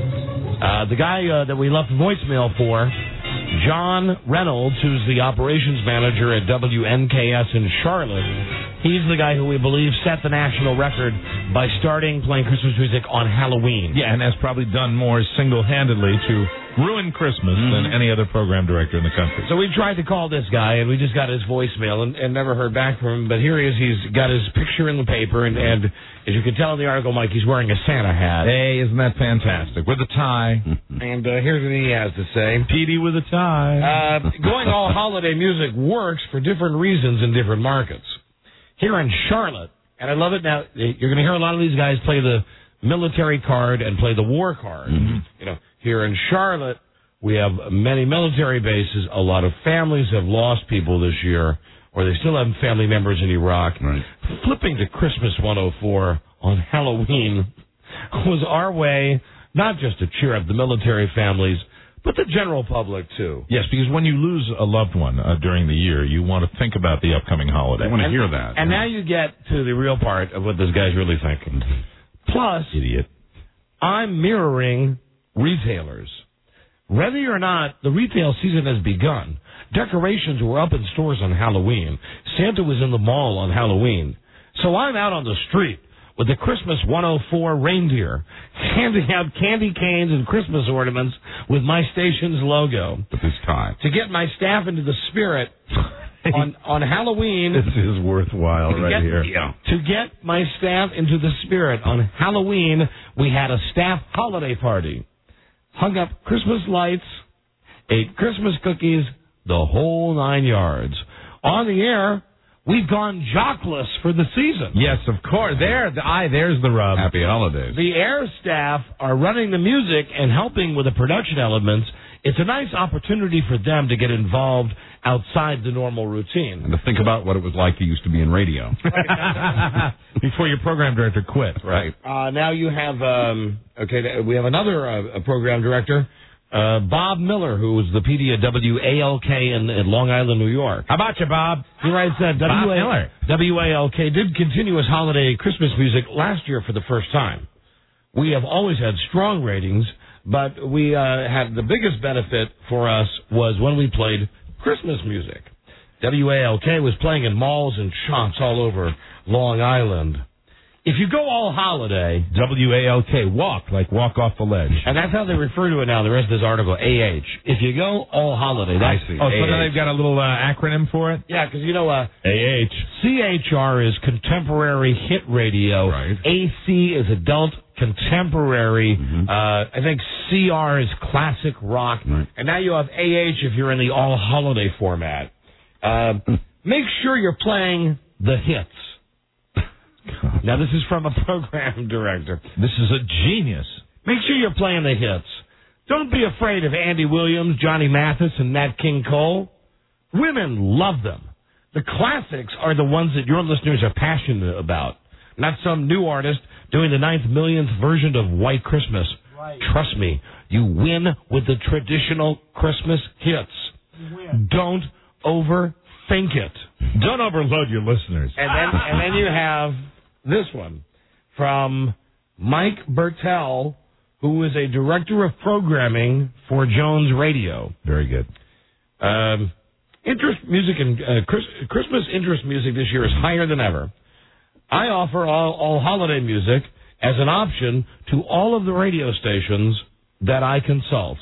uh, the guy uh, that we left voicemail for, John Reynolds, who's the operations manager at W N K S in Charlotte, he's the guy who we believe set the national record by starting playing Christmas music on Halloween. Yeah, and has probably done more single-handedly to ruin Christmas mm-hmm. than any other program director in the country. So we tried to call this guy, and we just got his voicemail and, and never heard back from him. But here he is. He's got his picture in the paper, and, and as you can tell in the article, Mike, he's wearing a Santa hat. Hey, isn't that fantastic? With a tie. And uh, here's what he has to say. Petey with a tie. Uh, going all holiday music works for different reasons in different markets. Here in Charlotte, and I love it now, you're going to hear a lot of these guys play the military card and play the war card. Mm-hmm. You know, here in Charlotte, we have many military bases. A lot of families have lost people this year, or they still have family members in Iraq. Right. Flipping to Christmas one oh four on Halloween was our way not just to cheer up the military families, but the general public, too. Yes, because when you lose a loved one uh, during the year, you want to think about the upcoming holiday. I want to and, hear that. And now you get to the real part of what this guy's really thinking. Plus, idiot. I'm mirroring retailers. Whether or not the retail season has begun, decorations were up in stores on Halloween. Santa was in the mall on Halloween. So I'm out on the street with the Christmas one oh four reindeer, handing out candy canes and Christmas ornaments with my station's logo. This time. To get my staff into the spirit on, on Halloween. This is worthwhile right get, here. Yeah. To get my staff into the spirit on Halloween, we had a staff holiday party. Hung up Christmas lights, ate Christmas cookies, the whole nine yards. On the air, we've gone jockless for the season. Yes, of course. There, the, aye, there's the rub. Happy holidays. The air staff are running the music and helping with the production elements. It's a nice opportunity for them to get involved outside the normal routine. And to think about what it was like to used to be in radio. Before your program director quit. Right. Uh, now you have, um, okay, we have another uh, program director, uh, Bob Miller, who was the P D at W A L K in, in Long Island, New York. How about you, Bob? He writes that Bob W A- Miller. W A L K did continuous holiday Christmas music last year for the first time. We have always had strong ratings, but we uh, had the biggest benefit for us was when we played Christmas music. W A L K was playing in malls and shops all over Long Island. If you go all holiday... W A L K, walk, like walk off the ledge. And that's how they refer to it now, the rest of this article, A H. If you go all holiday... That's, I see. Oh, so now they've got a little uh, acronym for it? Yeah, because, you know... Uh, A H. C H R is contemporary hit radio. Right. A C is adult contemporary. Mm-hmm. Uh, I think C R is classic rock. Right. And now you have A H if you're in the all holiday format. Uh, make sure you're playing the hits. Now, this is from a program director. This is a genius. Make sure you're playing the hits. Don't be afraid of Andy Williams, Johnny Mathis, and Nat King Cole. Women love them. The classics are the ones that your listeners are passionate about, not some new artist doing the ninth millionth version of White Christmas. Right. Trust me, you win with the traditional Christmas hits. Don't overthink it. Don't overload your listeners. And then, and then you have this one from Mike Bertel, who is a director of programming for Jones Radio. Very good. Um, interest music and uh, Chris, Christmas interest music this year is higher than ever. I offer all, all holiday music as an option to all of the radio stations that I consult.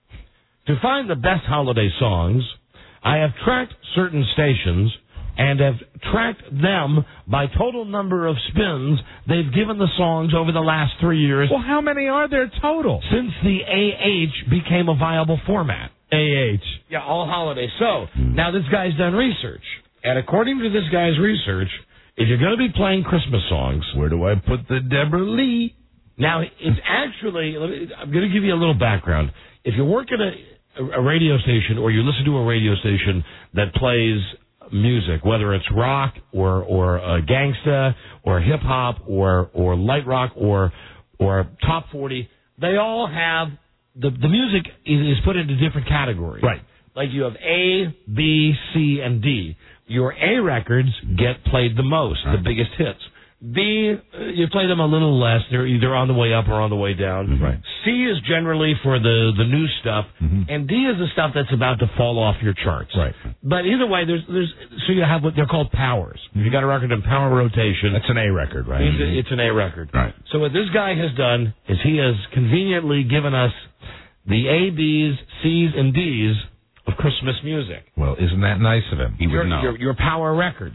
To find the best holiday songs, I have tracked certain stations and have tracked them by total number of spins they've given the songs over the last three years. Well, how many are there total? Since the A H became a viable format. A H. Yeah, all holiday. So, now this guy's done research. And according to this guy's research, if you're going to be playing Christmas songs... Where do I put the Deborah Lee? Now, it's actually... I'm going to give you a little background. If you work at a, a radio station or you listen to a radio station that plays music, whether it's rock or or uh, gangsta or hip hop or or light rock or or top forty, they all have the the music is, is put into different categories. Right. Like you have A, B, C, and D. Your A records get played the most, right. The biggest hits. B, uh, you play them a little less. They're either on the way up or on the way down. Mm-hmm. Right. C is generally for the, the new stuff, mm-hmm. and D is the stuff that's about to fall off your charts. Right. But either way, there's there's so you have what they're called powers. If you got a record in power rotation, that's an A record, right? It's, a, it's an A record. Right. So what this guy has done is he has conveniently given us the A, Bs, Cs, and Ds of Christmas music. Well, isn't that nice of him? He would your, know. Your, your power records.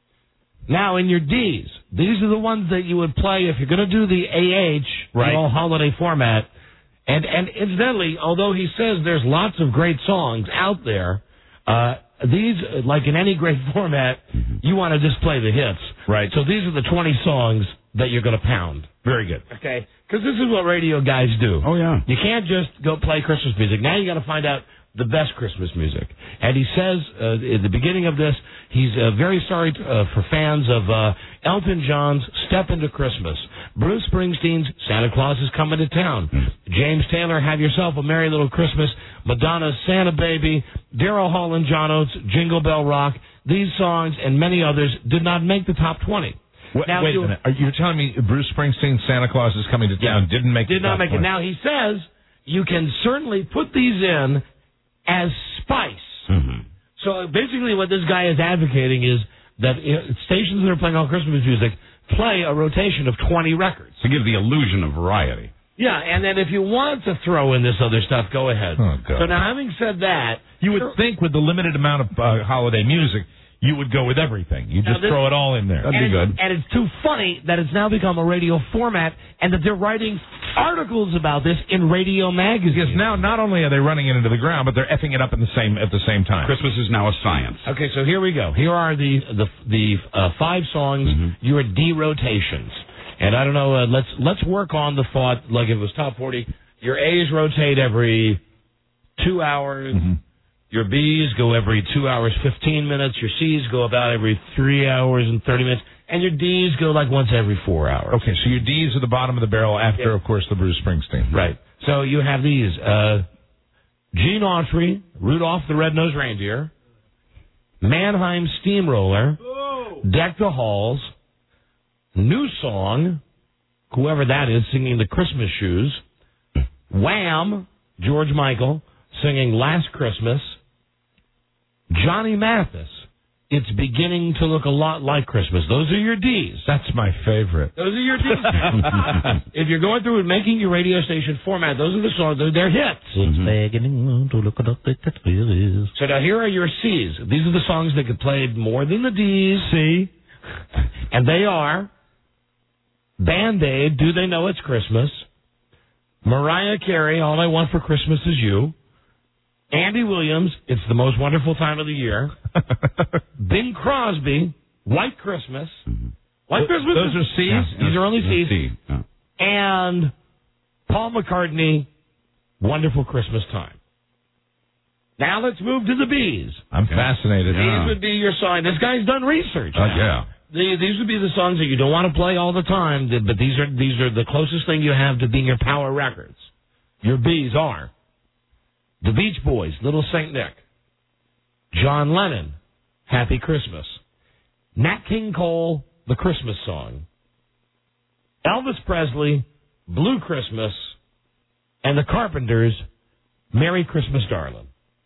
Now, in your Ds, these are the ones that you would play if you're going to do the A H, right. The all holiday format. And and incidentally, although he says there's lots of great songs out there, uh, these, like in any great format, mm-hmm. you want to just play the hits. Right. So these are the twenty songs that you're going to pound. Very good. Okay? Because this is what radio guys do. Oh, yeah. You can't just go play Christmas music. Now you got to find out the best Christmas music. And he says, uh, at the beginning of this, he's uh, very sorry to, uh, for fans of uh, Elton John's Step Into Christmas, Bruce Springsteen's Santa Claus is Coming to Town, James Taylor, Have Yourself a Merry Little Christmas, Madonna's Santa Baby, Daryl Hall and John Oates' Jingle Bell Rock. These songs and many others did not make the top twenty. Wait, Now, wait you- a minute. Are you telling me Bruce Springsteen's Santa Claus is Coming to Town didn't make Did the not top make it. one? Now, he says you can certainly put these in as spice. Mm-hmm. So basically what this guy is advocating is that uh, stations that are playing all Christmas music play a rotation of twenty records. To give the illusion of variety. Yeah, and then if you want to throw in this other stuff, go ahead. Oh, God. So now, having said that, You would think with the limited amount of uh, holiday music, you would go with everything. You Now just this- throw it all in there. and it's, and it's too funny that it's now become a radio format and that they're writing articles about this in radio magazines. Because now not only are they running it into the ground, but they're effing it up in the same at the same time. Christmas is now a science. Okay, so here we go. Here are the the the uh, five songs, your D rotations, and I don't know. Uh, let's let's work on the thought. Like if it was top forty, your A's rotate every two hours. Your B's go every two hours, fifteen minutes. Your C's go about every three hours and thirty minutes. And your D's go like once every four hours. Okay, so your D's are the bottom of the barrel after, Yeah. of course, the Bruce Springsteen. Right. So you have these. Uh, Gene Autry, Rudolph the Red-Nosed Reindeer, Mannheim Steamroller, Deck the Halls, New Song, whoever that is singing the Christmas Shoes, Wham, George Michael, singing Last Christmas, Johnny Mathis, It's Beginning to Look a Lot Like Christmas. Those are your D's. That's my favorite. Those are your D's. If you're going through and making your radio station format, those are the songs. They're, they're hits. It's beginning to look like Christmas. So now here are your C's. These are the songs that get played more than the D's. C. And they are Band-Aid, Do They Know It's Christmas? Mariah Carey, All I Want for Christmas Is You. Andy Williams, It's the Most Wonderful Time of the Year. Bing Crosby, White Christmas. White Christmas? Those are C's? Yeah, These are only yeah, C's. C. Yeah. And Paul McCartney, Wonderful Christmas Time. Now let's move to the B's. I'm fascinated. These would be your song. This guy's done research. Uh, yeah. The- These would be the songs that you don't want to play all the time, th- but these are these are the closest thing you have to being your power records. Your B's are the Beach Boys, Little Saint Nick, John Lennon, Happy Christmas, Nat King Cole, The Christmas Song, Elvis Presley, Blue Christmas, and the Carpenters, Merry Christmas, Darling.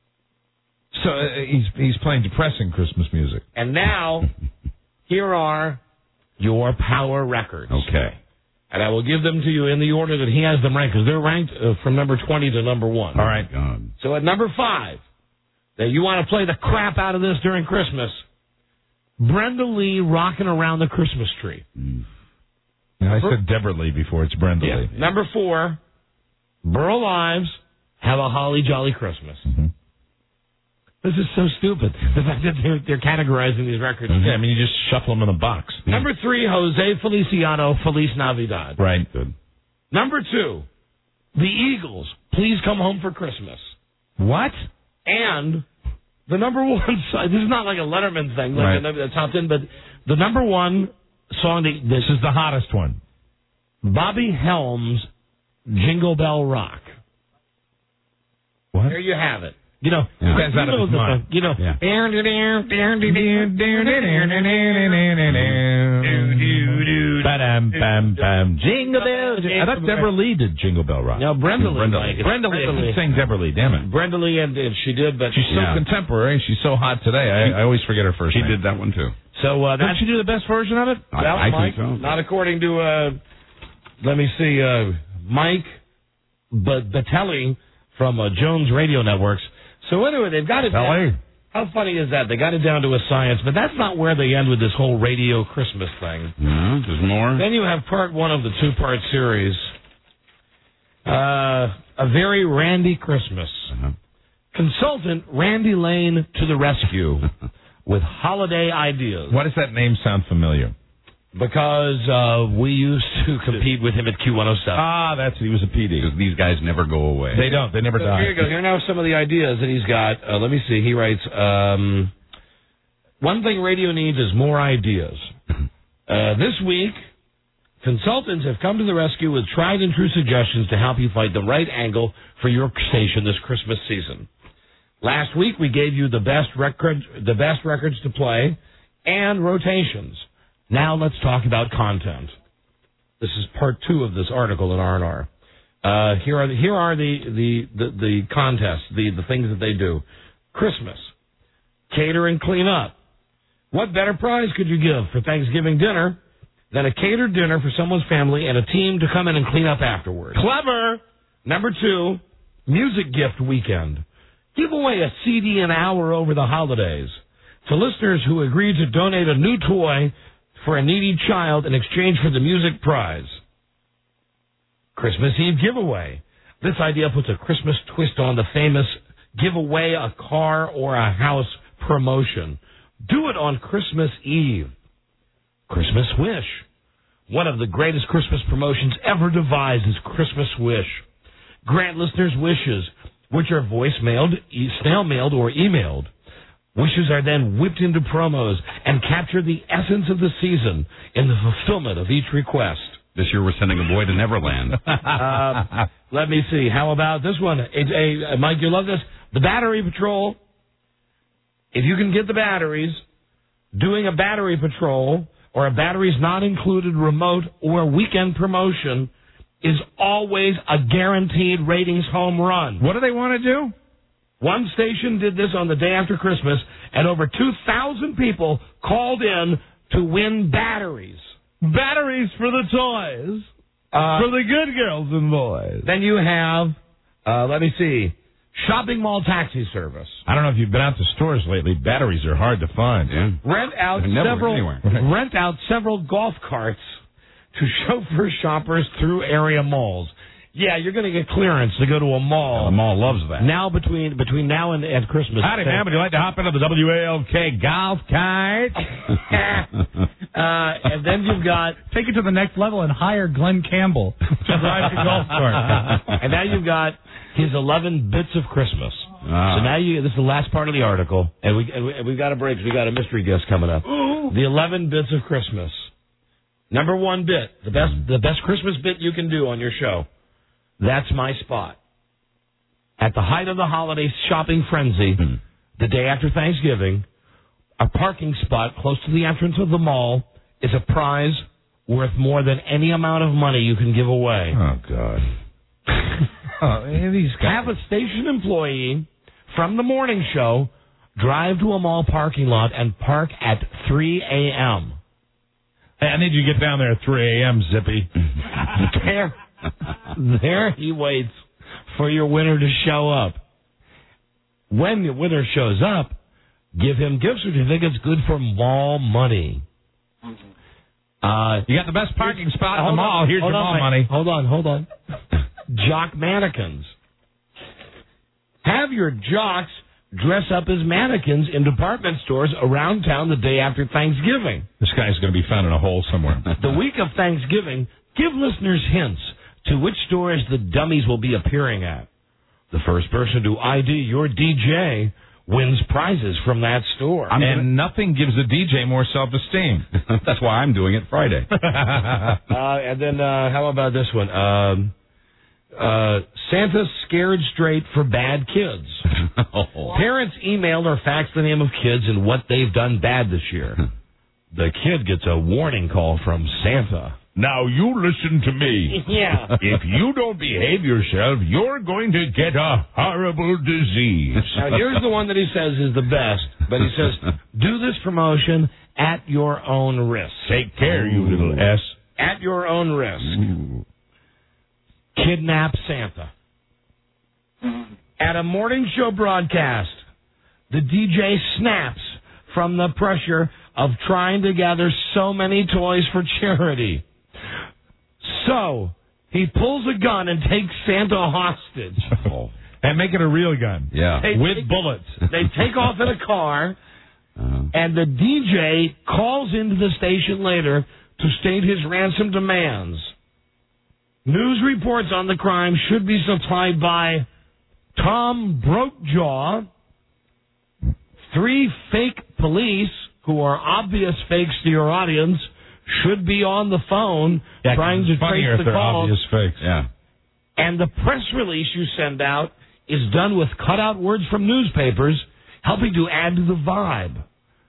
So uh, he's he's playing depressing Christmas music. And now, here are your power records. Okay. And I will give them to you in the order that he has them ranked, because they're ranked uh, from number twenty to number one. All right. God. So at number five, that you want to play the crap out of this during Christmas, Brenda Lee, Rocking Around the Christmas Tree. Now, I said Deborah Lee before. It's Brenda Yeah. Lee. Number four, Burl Ives, Have a Holly Jolly Christmas. Mm-hmm. This is so stupid, the fact that they're, they're categorizing these records. Yeah, I mean, you just shuffle them in a box. Number three, Jose Feliciano, Feliz Navidad. Right. Good. Number two, the Eagles, Please Come Home for Christmas. What? And the number one song, this is not like a Letterman thing, like Right. a, a top ten, but the number one song, that, This is the hottest one. Bobby Helms, Jingle Bell Rock. What? There you have it. You know, Yeah. you Guy's out of know his the- mind. You know, Yeah. Ba-dam, bam, bam. Jingle bells. I thought Deborah Lee did Jingle Bell Rock. No, Brenda Lee. Brenda like Lee. it. Brenda Lee. I keep saying Deborah Lee. Damn it. Brenda Lee, and, and she did, but She's so Yeah. contemporary. She's so hot today. I, I always forget her first She name. did that one, too. so uh, Did that's she do the best version of it? I, Well, I Mike, think so. Not according to, uh, let me see, uh, Mike B- Batelli from uh, Jones Radio Networks. So anyway, they've got it Batelli. down. How funny is that? They got it down to a science, but that's not where they end with this whole radio Christmas thing. Yeah, there's more. Then you have part one of the two-part series, uh, A Very Randy Christmas. Uh-huh. Consultant Randy Lane to the rescue with holiday ideas. Why does that name sound familiar? Because uh, we used to compete with him at Q one oh seven. Ah, that's he was a P D. Because these guys never go away. They don't. They never So die. here you go. Here are now some of the ideas that he's got. Uh, let me see. He writes, um, one thing radio needs is more ideas. Uh, this week, consultants have come to the rescue with tried and true suggestions to help you find the right angle for your station this Christmas season. Last week, we gave you the best record, the best records to play and rotations. Now let's talk about content. This is part two of this article in R and R. Uh, here are the, here are the the the, the contests, the the things that they do. Christmas, cater and clean up. What better prize could you give for Thanksgiving dinner than a catered dinner for someone's family and a team to come in and clean up afterwards? Clever. Number two, music gift weekend. Give away a C D an hour over the holidays to listeners who agree to donate a new toy for a needy child in exchange for the music prize. Christmas Eve giveaway. This idea puts a Christmas twist on the famous give away a car or a house promotion. Do it on Christmas Eve. Christmas Wish. One of the greatest Christmas promotions ever devised is Christmas Wish. Grant listeners wishes, which are voicemailed, e- snail-mailed, or emailed. Wishes are then whipped into promos and capture the essence of the season in the fulfillment of each request. This year we're sending a boy to Neverland. uh, let me see. How about this one? It's a, Mike, you love this. The Battery Patrol. If you can get the batteries, doing a battery patrol or a batteries not included remote or weekend promotion is always a guaranteed ratings home run. What do they want to do? One station did this on the day after Christmas, and over two thousand people called in to win batteries. Batteries for the toys. Uh, for the good girls and boys. Then you have, uh, let me see, shopping mall taxi service. I don't know if you've been out to stores lately. Batteries are hard to find. Yeah. Rent out They're never several anywhere. rent out several golf carts to chauffeur shoppers through area malls. Yeah, you're going to get clearance to go to a mall. Yeah, the mall loves that. Now between between now and, and Christmas. Howdy, man. Would you like to hop into the W A L K golf cart? uh, and then you've got take it to the next level and hire Glenn Campbell to drive the golf cart. And now you've got his eleven bits of Christmas. Ah. So now you this is the last part of the article, and we and we, and we've got a break. We got a mystery guest coming up. Ooh. The eleven bits of Christmas. Number one bit, the best the best Christmas bit you can do on your show. That's my spot. At the height of the holiday shopping frenzy, hmm. the day after Thanksgiving, a parking spot close to the entrance of the mall is a prize worth more than any amount of money you can give away. Oh, God. oh, these guys. Have a station employee from the morning show drive to a mall parking lot and park at three a.m. Hey, I need you to get down there at three a.m., Zippy. There, there he waits for your winner to show up. When the winner shows up, give him gift certificates good for mall money. Uh, you got the best parking spot in the hold mall. on, Here's hold your on, mall wait. money. Hold on, hold on. Jock mannequins. Have your jocks dress up as mannequins in department stores around town the day after Thanksgiving. This guy's going to be found in a hole somewhere. The week of Thanksgiving, give listeners hints to which stores the dummies will be appearing at. The first person to I D your D J wins prizes from that store. I'm and gonna... nothing gives a D J more self-esteem. That's why I'm doing it Friday. uh, and then uh, how about this one? Um, uh, Santa's scared straight for bad kids. Oh. Parents email or fax the name of kids and what they've done bad this year. The kid gets a warning call from Santa. Now you listen to me. Yeah. If you don't behave yourself, you're going to get a horrible disease. Now here's the one that he says is the best, but he says, do this promotion at your own risk. Take care, you little S. At your own risk. Ooh. Kidnap Santa. At a morning show broadcast, the D J snaps from the pressure of trying to gather so many toys for charity. So, he pulls a gun and takes Santa hostage. Oh. And make it a real gun. Yeah. They With take, bullets. They take off in a car, uh-huh. and the D J calls into the station later to state his ransom demands. News reports on the crime should be supplied by Tom Brokejaw, three fake police who are obvious fakes to your audience should be on the phone yeah, trying to trace the calls. Obvious fakes. Yeah. And the press release you send out is done with cutout words from newspapers, helping to add to the vibe.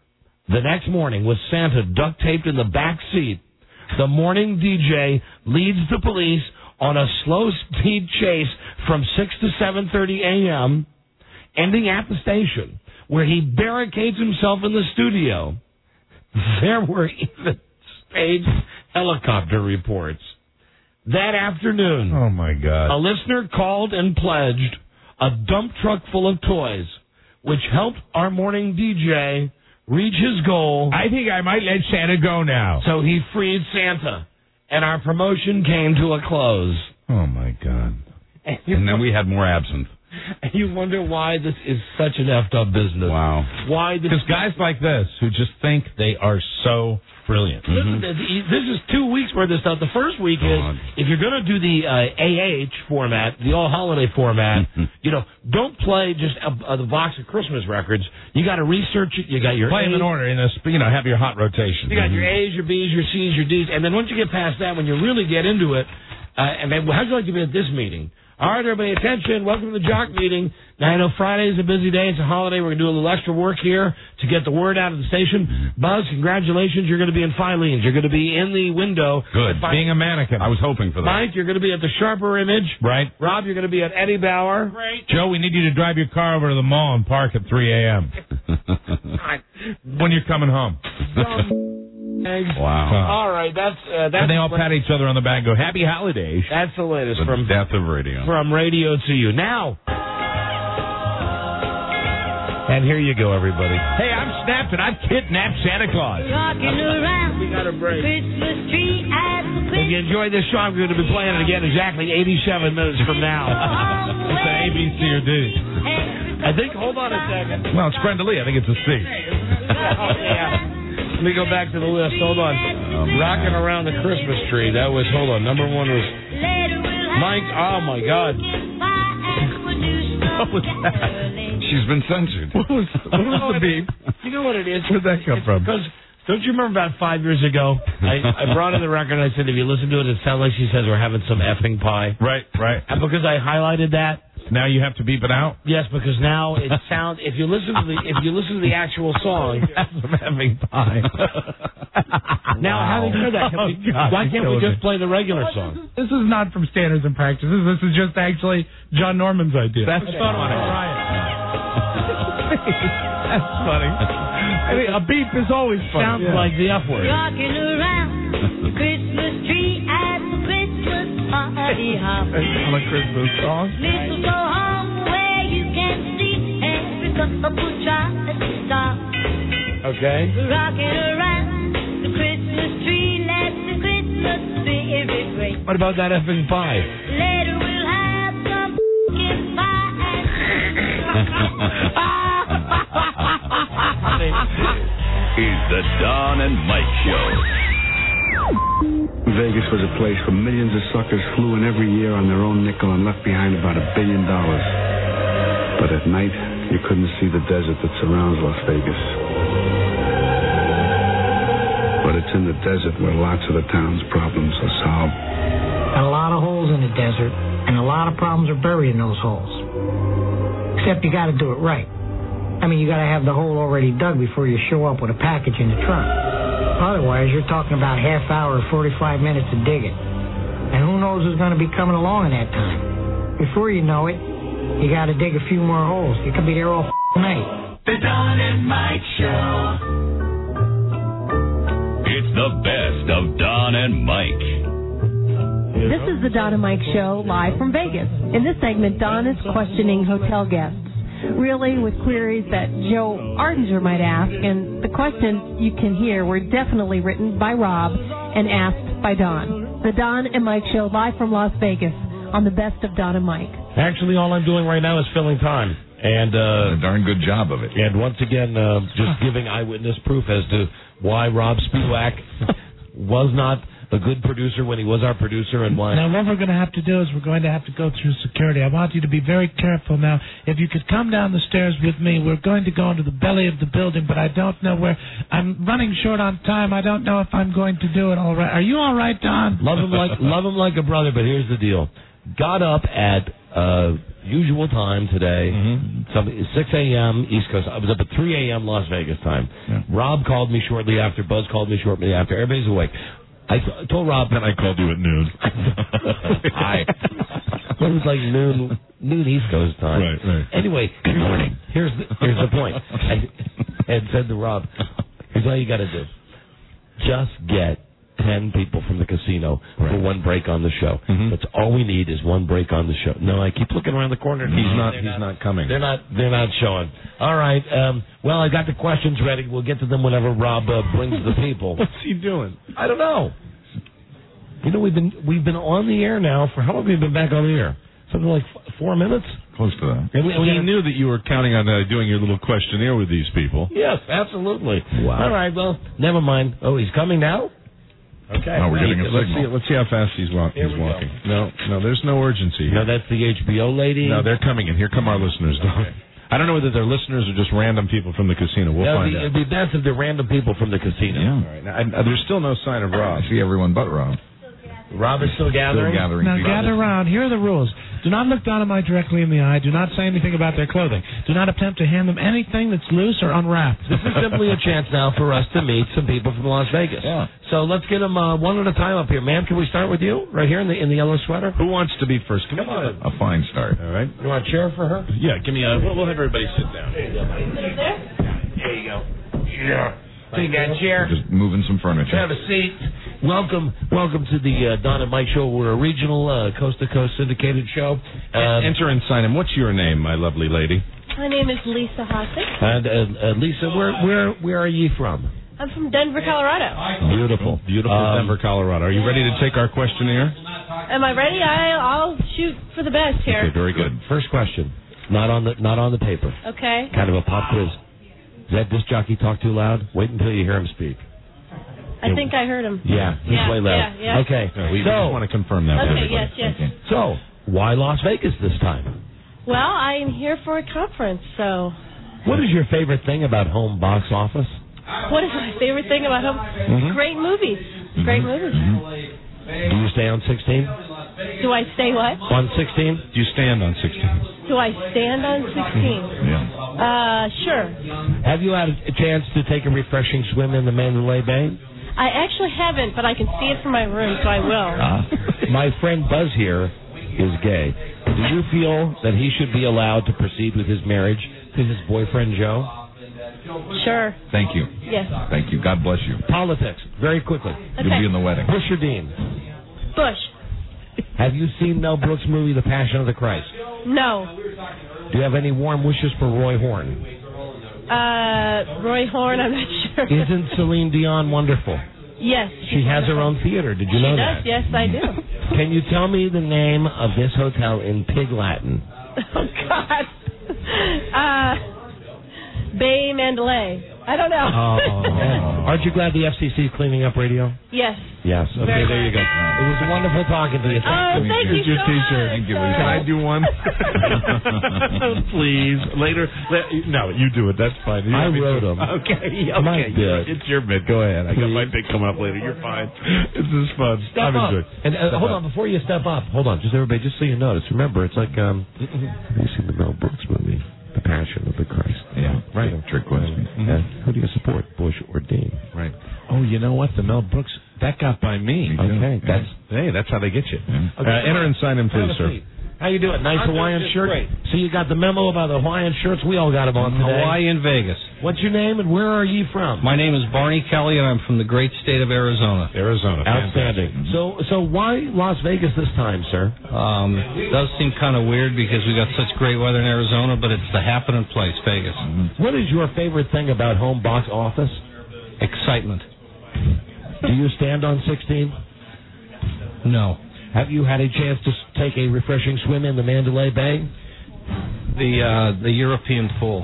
The next morning, with Santa duct taped in the back seat, the morning D J leads the police on a slow-speed chase from six to seven thirty a.m., ending at the station, where he barricades himself in the studio. There were even staged helicopter reports. That afternoon, oh my God, a listener called and pledged a dump truck full of toys, which helped our morning D J reach his goal. I think I might let Santa go now. So he freed Santa, and our promotion came to a close. Oh my God. And, and then we had more absinthe. And you wonder why this is such an effed up business. Wow. Why? Because guys like this who just think they are so brilliant. Listen, Mm-hmm. this is two weeks worth of stuff. The first week is, if you're going to do the uh, A H format, the all holiday format, you know, don't play just a, a, the box of Christmas records. You got to research it. You got your Play them in A's. order, in a, sp- you know, have your hot rotation. You got your A's, your B's, your C's, your D's, and then once you get past that, when you really get into it, uh, and then, well, how'd you like to be at this meeting? All right, everybody, attention. Welcome to the Jock Meeting. Now, I know Friday is a busy day. It's a holiday. We're going to do a little extra work here to get the word out of the station. Buzz, congratulations. You're going to be in Filene's. You're going to be in the window. Good. Being a mannequin. I was hoping for that. Mike, you're going to be at the Sharper Image. Right. Rob, you're going to be at Eddie Bauer. Great. Joe, we need you to drive your car over to the mall and park at three a.m. when you're coming home. Wow. All right, that's uh, that's. And they all pat each other on the back and go, "Happy holidays." That's the latest The from death of radio. from radio to you. Now, and here you go, everybody. Hey, I'm snapped and I've kidnapped Santa Claus. Rocking around We got a break. Christmas tree at the If Christmas you enjoy this show, I'm going to be playing it again exactly eighty-seven minutes from now. It's an A, B, C, or D. I think. Hold on a second. Well, it's Brenda Lee. I think it's a C. Oh, yeah. Let me go back to the list. Hold on. Um, Rocking around the Christmas tree. That was. Hold on. Number one was Mike. Oh my God. What was that? She's been censored. What was, what was the beep? You know what it is? Where'd that come from? Because don't you remember about five years ago? I, I brought in the record and I said, if you listen to it, it sounds like she says we're having some effing pie. Right, right. And because I highlighted that. Now you have to beep it out? Yes, because now it sounds. If you listen to the if you listen to the actual song, I'm having pie. now Wow. having heard that, can we, Oh, God, why can't we killing just me. play the regular song? This is not from Standards and Practices. This is just actually John Norman's idea. That's Okay. funny. That's funny. I mean, a beep is always funny. Sounds Yeah. like the F word. Rocking around the Christmas tree at the Christmas party hop. On a Christmas song. Mistletoe hung where you can see every couple tries to stop. Okay. Rocking around the Christmas tree, let the Christmas spirit ring. What about that effing pie? Later we'll have some f***ing pie Is the Don and Mike Show. Vegas was a place where millions of suckers flew in every year on their own nickel and left behind about a billion dollars. But at night, you couldn't see the desert that surrounds Las Vegas. But it's in the desert where lots of the town's problems are solved. And a lot of holes in the desert, and a lot of problems are buried in those holes. Except you got to do it right. I mean, you got to have the hole already dug before you show up with a package in the trunk. Otherwise, you're talking about half hour or forty-five minutes to dig it. And who knows who's going to be coming along in that time. Before you know it, you got to dig a few more holes. You could be there all f***ing night. The Don and Mike Show. It's the best of Don and Mike. This is the Don and Mike Show, live from Vegas. In this segment, Don is questioning hotel guests, really with queries that Joe Ardinger might ask, and the questions you can hear were definitely written by Rob and asked by Don. The Don and Mike Show, live from Las Vegas, on the best of Don and Mike. Actually, all I'm doing right now is filling time. And uh, a darn good job of it. And once again, uh, just giving eyewitness proof as to why Rob Spewak was not a good producer when he was our producer, and why. Now, what we're going to have to do is we're going to have to go through security. I want you to be very careful now. If you could come down the stairs with me, we're going to go into the belly of the building, but I don't know where. I'm running short on time. I don't know if I'm going to do it all right. Are you all right, Don? Love him like love him like a brother, but here's the deal. Got up at uh, usual time today, Mm-hmm. something six a.m. East Coast. I was up at three a.m. Las Vegas time. Yeah. Rob called me shortly after. Buzz called me shortly after. Everybody's awake. I th- told Rob. Then I called you at noon. Hi. It was like noon, noon East Coast time. Right, right. Anyway, good morning. Here's the, here's the point. I had said to Rob, here's all you got to do. Just get ten people from the casino right. for one break on the show. Mm-hmm. That's all we need is one break on the show. No, I keep looking around the corner. He's not. He's not, not coming. They're not. They're not showing. All right. Um, well, I got the questions ready. We'll get to them whenever Rob uh, brings the people. What's he doing? I don't know. You know, we've been we've been on the air now for how long have we been back on the air? Something like f- four minutes. Close to that. And we, well, we he knew that you were counting on uh, doing your little questionnaire with these people. Yes, absolutely. Wow. All right. Well, never mind. Oh, he's coming now. Okay. Oh, we're getting a let's signal. see. Let's see how fast he's, walk- he's walking. No, no, there's no urgency here. No, that's the H B O lady. No, they're coming in. Here come our listeners. Okay. I don't know whether they're listeners or just random people from the casino. We'll no, find the, out. It'd be best if they're random people from the casino. Yeah. All right. Now, I, uh, there's still no sign of Rob. I see everyone but Rob. Rob is still gathering? Still gathering. Now people. gather around. Here are the rules. Do not look Dynamite directly in the eye. Do not say anything about their clothing. Do not attempt to hand them anything that's loose or unwrapped. This is simply a chance now for us to meet some people from Las Vegas. Yeah. So let's get them uh, one at a time up here. Ma'am, can we start with you right here in the in the yellow sweater? Who wants to be first? Come, Come on. A fine start. All right. You want a chair for her? Yeah, give me a... We'll, we'll have everybody sit down. There you go, buddy. There you go. Yeah. Take that chair. Just moving some furniture. Have a seat. Welcome, welcome to the uh, Don and Mike Show. We're a regional, uh, coast-to-coast syndicated show. Um, Enter and sign in. What's your name, my lovely lady? My name is Lisa Hossick. And uh, uh, Lisa, where where where are you from? I'm from Denver, Colorado. Beautiful, beautiful um, Denver, Colorado. Are you ready to take our questionnaire? Am I ready? I, I'll shoot for the best here. Okay, very good. First question, not on the not on the paper. Okay. Kind of a pop quiz. Does that disc jockey talk too loud? Wait until you hear him speak. I think I heard him. Yeah, he's yeah, way loud. Yeah, yeah. Okay, no, we so, just want to confirm that. Okay, yes, yes. Okay. So, why Las Vegas this time? Well, I am here for a conference, so. What is your favorite thing about home box office? What is my favorite thing about home? Mm-hmm. Great movies. Mm-hmm. Great movies. Mm-hmm. Do you stay on sixteen? Do I stay what? On sixteen? Do you stand on sixteen? Do I stand on sixteen? Yeah. Uh, sure. Have you had a chance to take a refreshing swim in the Mandalay Bay? I actually haven't, but I can see it from my room, so I will. Uh, my friend Buzz here is gay. Do you feel that he should be allowed to proceed with his marriage to his boyfriend Joe? Sure. Thank you. Yes. Thank you. God bless you. Politics, very quickly. Okay. You'll be in the wedding. Bush or Dean? Bush. Have you seen Mel Brooks' movie The Passion of the Christ? No. Do you have any warm wishes for Roy Horn? Uh, Roy Horn, I'm not sure. Isn't Celine Dion wonderful? Yes. She has her own theater. Did you she know does, that? Yes, I do. Can you tell me the name of this hotel in Pig Latin? Oh, God. Uh, Bay Mandalay. I don't know. Oh. Aren't you glad the F C C is cleaning up radio? Yes. Yes. Okay, Very there you go. It was wonderful talking to you. Oh, thank you your so T-shirt. much. Thank you. Can I do one? Please. Later. No, you do it. That's fine. You I don't wrote to- them. Okay. Okay. My bit. It's your bit. Go ahead. I got my bit coming up later. You're fine. This is fun. Step I'm up. enjoying. And uh, Step hold up. on, before you step up, hold on, just everybody, just so you notice. Remember, it's like um, have you seen the Mel Brooks movie, The Passion of the Christ? Yeah. Right. Trick question. Mm-hmm. Uh, who do you support, Bush or Dean? Right. Oh, you know what? The Mel Brooks, that got by me. Me too. Okay, Yeah. that's Hey, that's how they get you. Yeah. Uh, enter and sign in, please, Have a sir. seat. How you doing? Nice I'm Hawaiian doing just shirt. great. So you got the memo about the Hawaiian shirts. We all got them on today. Hawaii and Vegas. What's your name and where are you from? My name is Barney Kelly, and I'm from the great state of Arizona. Arizona. Outstanding. So, so why Las Vegas this time, sir? Um, it does seem kind of weird because we got such great weather in Arizona, but it's the happening place, Vegas. Mm-hmm. What is your favorite thing about home box office? Excitement. Do you stand on sixteen? No. Have you had a chance to take a refreshing swim in the Mandalay Bay? The uh, the European pool.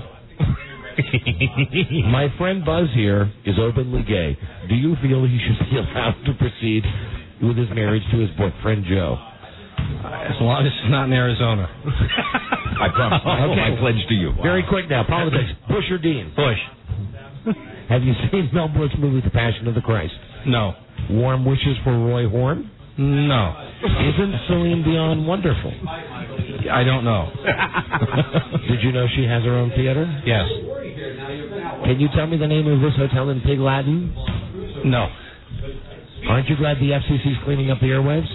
My friend Buzz here is openly gay. Do you feel he should be allowed to proceed with his marriage to his boyfriend Joe? As long as it's not in Arizona. I promise. Okay. I pledge to you. Very quick now. Politics. Bush or Dean? Bush. Have you seen Mel Brooks' movie The Passion of the Christ? No. Warm wishes for Roy Horn? No. Isn't Celine Dion wonderful? I don't know. Did you know she has her own theater? Yes. Can you tell me the name of this hotel in Pig Latin? No. Aren't you glad the F C C's cleaning up the airwaves?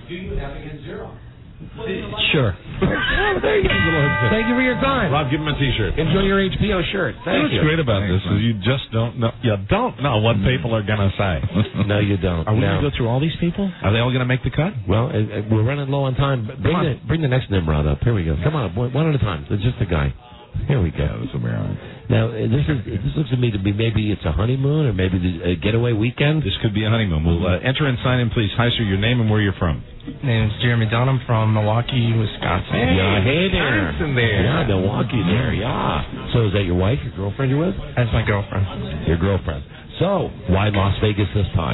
Sure. There you go. Thank you for your time. Rob, give him a T-shirt. Enjoy your H B O shirt. Thank What's you. great about this is you just don't know. You don't know what people are gonna say. No, you don't. Are we no. gonna go through all these people? Are they all gonna make the cut? Well, uh, uh, we're running low on time. But Bring Come the on. bring the next Nimrod up. Here we go. Come on, one one at a time. It's just a guy. Here we go. Yeah, this will be all right. Now, uh, this is this looks to me to be maybe it's a honeymoon or maybe the, a getaway weekend. This could be a honeymoon. We'll uh, enter and sign in, please. Hi, sir. Your name and where you're from. Name's Jeremy Dunham from Milwaukee, Wisconsin. Yeah, hey there. Wisconsin there. Yeah, Milwaukee there. Yeah. So is that your wife, your girlfriend you're with? That's my girlfriend. Your girlfriend. So why Las Vegas this time?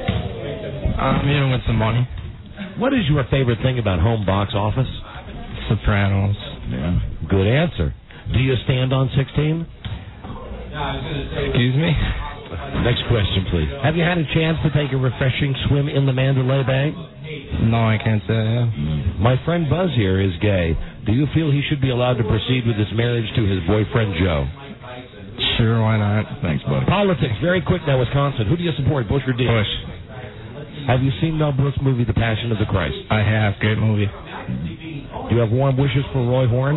I'm here with some money. What is your favorite thing about home box office? Sopranos. Yeah. Good answer. Do you stand on sixteen? Excuse me? Next question, please. Have you had a chance to take a refreshing swim in the Mandalay Bay? No, I can't say I have. My friend Buzz here is gay. Do you feel he should be allowed to proceed with his marriage to his boyfriend Joe? Sure, why not? Thanks, buddy. Politics, very quick now, Wisconsin. Who do you support, Bush or Dean? Bush. Have you seen Mel Brooks' movie, The Passion of the Christ? I have. Great movie. Do you have warm wishes for Roy Horn?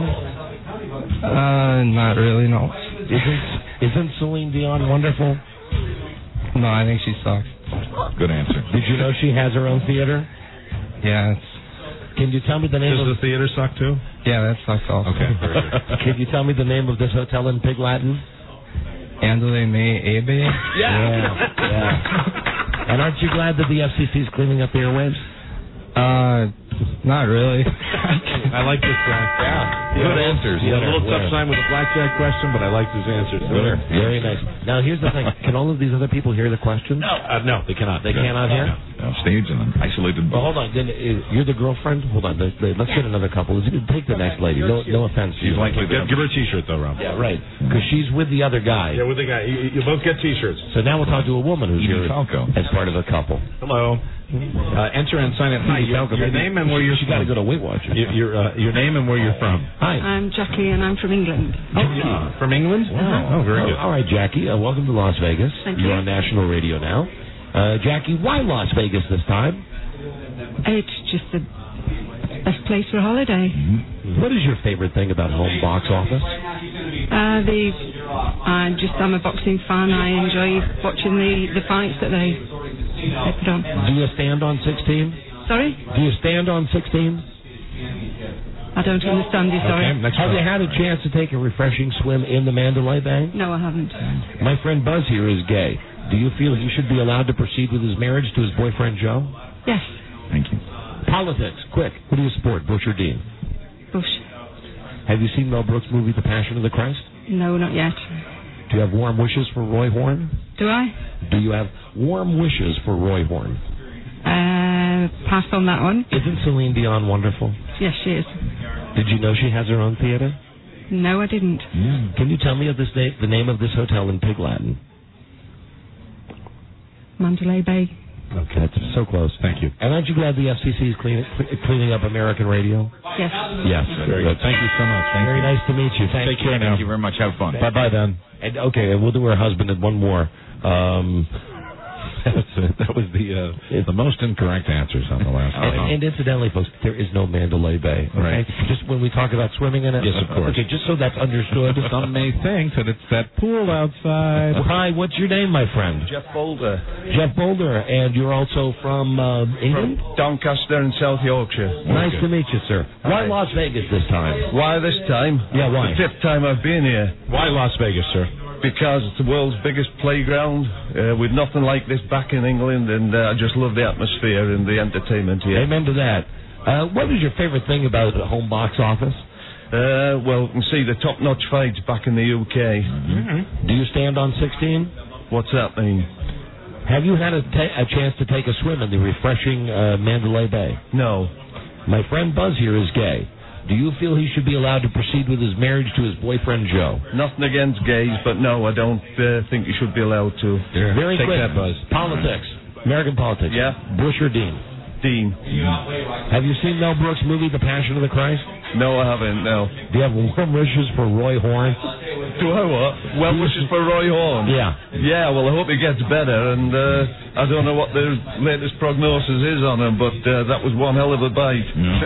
Uh, not really, no. Isn't, isn't Celine Dion wonderful? No, I think she sucks. Good answer. Did you know she has her own theater? Yeah, it's... Can you tell me the name Does of... the theater suck, too? Yeah, that sucks also. Okay, very good. Can you tell me the name of this hotel in Pig Latin? Andale May Abe? Yeah. yeah. yeah. And aren't you glad that the F C C is cleaning up the airwaves? Uh, not really. I like this guy. Yeah. Good answers. He had a little Winner. tough time with the blackjack question, but I liked his answers. Winner. Very nice. Now, here's the thing. Can all of these other people hear the questions? No. Uh, no, they cannot. They cannot hear? No, stage in an isolated Well, booth. hold on. Then, uh, you're the girlfriend? Hold on. The, the, let's get another couple. Let's take the next lady. No, no offense to She's you. likely to give her a T-shirt, though, Rob. Yeah, right. Because she's with the other guy. Yeah, with the guy. You, you both get T-shirts. So now we'll talk to a woman who's Edie here Falco. as part of a couple. Hello. Uh, enter and sign in. Hi, your, your name and where you're She from. got to go to Weight Watchers. Your, your, uh, your name and where you're from. Hi. I'm Jackie, and I'm from England. Oh, yeah. From England? Wow. Oh, very Oh, good. all right, Jackie. Uh, welcome to Las Vegas. Thank You're you. on national radio now. Uh, Jackie, why Las Vegas this time? It's just the best place for a holiday. What is your favorite thing about home box office? Uh, the I just I'm a boxing fan. I enjoy watching the, the fights that they, they put on. Do you stand on sixteen? Sorry, Do you stand on sixteen? I don't understand you. Sorry. Okay, next Have you had a chance to take a refreshing swim in the Mandalay Bay? No, I haven't. My friend Buzz here is gay. Do you feel he should be allowed to proceed with his marriage to his boyfriend Joe? Yes, Thank you. Politics, quick. Who do you support, Bush or Dean? Bush. Have you seen Mel Brooks' movie, The Passion of the Christ? No, not yet. Do you have warm wishes for Roy Horn? Do I? Do you have warm wishes for Roy Horn? Uh, pass on that one. Isn't Celine Dion wonderful? Yes, she is. Did you know she has her own theater? No, I didn't. Can you tell me of this na- the name of this hotel in Pig Latin? Mandalay Bay. Okay, that's so close. Thank you. And aren't you glad the F C C is clean, cle- cleaning up American radio? Yes. Yes. Very good. Thank you so much. Thank Very you. nice to meet you. Thank Take you. care now. Thank you very much. Have fun. Bye bye then. And okay, and we'll do her husband and one more. Um, that was the uh, the most incorrect answers on the last one. and, and incidentally, folks, there is no Mandalay Bay. Okay? Right. Just when we talk about swimming in it. Yes, of course. Okay, just so that's understood. Some may think that it's that pool outside. Hi, what's your name, my friend? Jeff Boulder. Jeff Boulder, and you're also from uh, England? From Doncaster in South Yorkshire. Nice to meet you, sir. Why Hi. Las Vegas this time? Why this time? Yeah, why? The fifth time I've been here. Why Las Vegas, sir? Because it's the world's biggest playground, uh, with nothing like this back in England, and uh, I just love the atmosphere and the entertainment here. Amen to that. Uh, what is your favorite thing about the home box office? Uh, well, you can see the top-notch fights back in the U K. Mm-hmm. Do you stand on sixteen? What's that mean? Have you had a, ta- a chance to take a swim in the refreshing uh, Mandalay Bay? No. My friend Buzz here is gay. Do you feel he should be allowed to proceed with his marriage to his boyfriend Joe? Nothing against gays, but no, I don't uh, think you should be allowed to. Yeah. Very Take quick. that, Buzz. Politics. American politics. Yeah. Bush or Dean? Dean. Have you seen Mel Brooks' movie, The Passion of the Christ? No, I haven't, no. Do you have warm wishes for Roy Horn? Do I what? Well wishes for Roy Horn? Yeah. Yeah, well, I hope he gets better, and uh, I don't know what the latest prognosis is on him, but uh, that was one hell of a bite.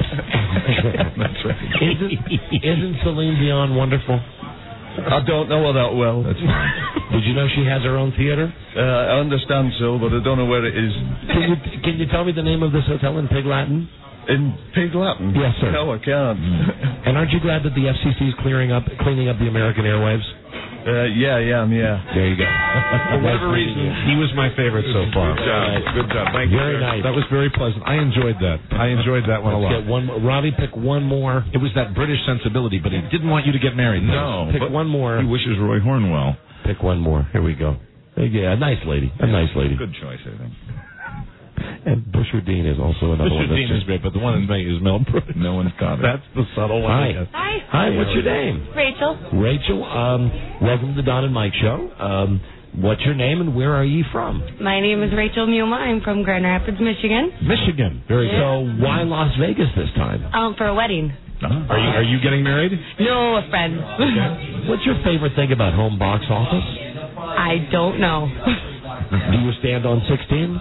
That's right. Isn't, isn't Celine Dion wonderful? I don't know her that well. That's fine. Did you know she has her own theater? Uh, I understand so, but I don't know where it is. Can you, can you tell me the name of this hotel in Pig Latin? In Pig Latin? Yes, sir. No, I can't. And aren't you glad that the F C C is clearing up, cleaning up the American airwaves? Uh, yeah, yeah, yeah. There you go. For whatever reason, he was my favorite so far. Good job. Right. Good job. Thank Very you. nice. That was very pleasant. I enjoyed that. I enjoyed that one a lot. Get one more. Robbie, pick one more. It was that British sensibility, but he didn't want you to get married. No. Pick one more. He wishes Roy Horn well. Pick one more. Here we go. Yeah, a nice lady. A nice lady. Good choice, I think. And Busher Dean is also another one. Busher Dean is great, but the one that's making is Mel Brooks. No one's got it. That's the subtle one. Hi. Hi. Hi, what's your name? Rachel. Rachel, um, welcome to the Don and Mike Show. Um, what's your name and where are you from? My name is Rachel Muma. I'm from Grand Rapids, Michigan. Michigan. Very Yeah. good. So why Las Vegas this time? Um, for a wedding. Are you are you getting married? No, a friend. What's your favorite thing about home box office? I don't know. Do you stand on sixteen?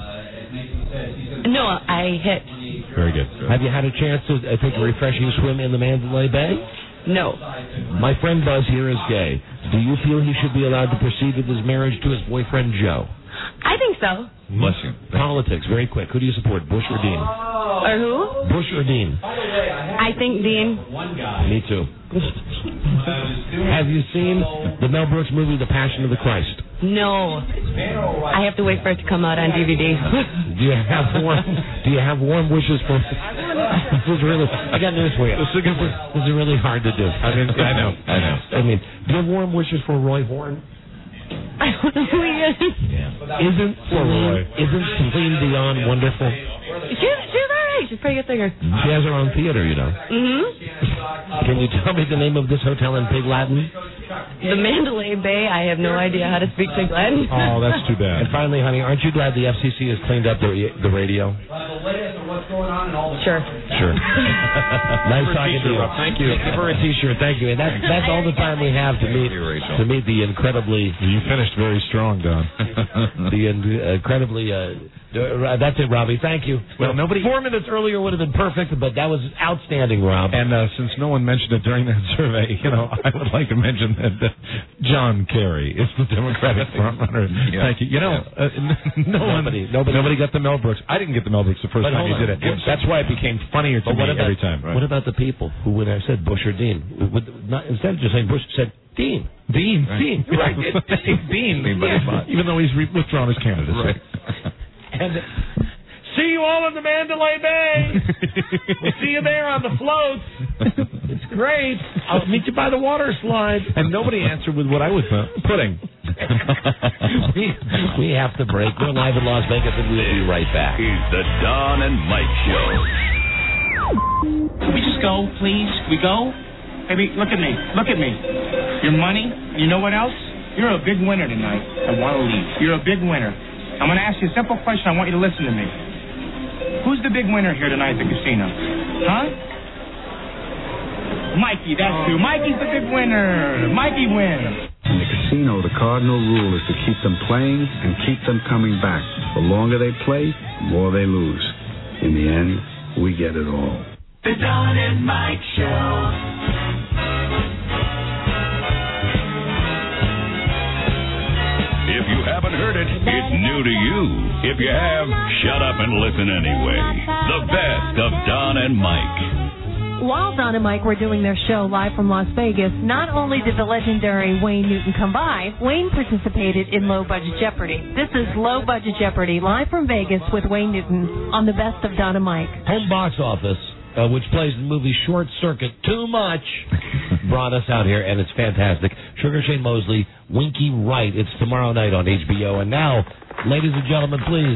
No, I hit. Very good. Have you had a chance to uh, take a refreshing swim in the Mandalay Bay? No. My friend Buzz here is gay. Do you feel he should be allowed to proceed with his marriage to his boyfriend Joe? I think so. Bless you. Politics, very quick. Who do you support, Bush or Dean? Or who? Bush or Dean? I think Dean. Me too. Have you seen the Mel Brooks movie, The Passion of the Christ? No. I have to wait for it to come out on D V D. Do you have warm? Do you have warm wishes for? This is really. I got news for you. This is, this is really hard to do. I mean, I know, I know. I mean, do you have warm wishes for Roy Horn? I don't know who he is. Yeah. Isn't Celine, isn't Celine Dion wonderful? She's, she's all right. She's a pretty good singer. She has her own theater, you know. Mm-hmm. Can you tell me the name of this hotel in Pig Latin? The Mandalay Bay. I have no idea how to speak Pig Latin. Oh, that's too bad. And finally, honey, aren't you glad the F C C has cleaned up the the radio? Sure. Sure. Nice talking to you. Thank you. Give her a T-shirt. Thank you. And that's that's all the time we have to meet to meet the incredibly. You finished very strong, Don. the in, incredibly. Uh, uh, that's it, Robbie. Thank you. Well, nobody. Four minutes earlier would have been perfect, but that was outstanding, Rob. And uh, since no one mentioned it during that survey, you know, I would like to mention that uh, John Kerry is the Democratic frontrunner. Yeah. Thank you. You know, uh, no Nobody- one, nobody- nobody got the Mel Brooks. I didn't get the Mel Brooks the first But time hold you did on. it. it. That's why it became funnier to But me what about, every time. What about the people who, when I said Bush or Dean, would not, instead of just saying Bush, said Dean? Dean, Right. Dean, right? Dean, Dean by yeah. default. Even though he's re- withdrawn his candidacy. Right. And see you all in the Mandalay Bay. We'll see you there on the floats. It's great. I'll meet you by the water slide. And nobody answered with what I was uh, pudding. we, we have to break. We're live in Las Vegas, and we'll be right back. Is the Don and Mike Show. Can we just go, please? Can we go? Baby, look at me. Look at me. Your money, you know what else? You're a big winner tonight. I want to leave. You're a big winner. I'm going to ask you a simple question. I want you to listen to me. Who's the big winner here tonight at the casino? Huh? Mikey, that's who. Mikey's the big winner. Mikey wins. In the casino, the cardinal rule is to keep them playing and keep them coming back. The longer they play, the more they lose. In the end, we get it all. The Don and Mike Show. If you haven't heard it, it's new to you. If you have, shut up and listen anyway. The best of Don and Mike. While Don and Mike were doing their show live from Las Vegas, not only did the legendary Wayne Newton come by, Wayne participated in Low Budget Jeopardy. This is Low Budget Jeopardy, live from Vegas with Wayne Newton on the best of Don and Mike. Home box office, uh, which plays the movie Short Circuit too much, brought us out here, and it's fantastic. Sugar Shane Mosley, Winky Wright. It's tomorrow night on H B O. And now, ladies and gentlemen, please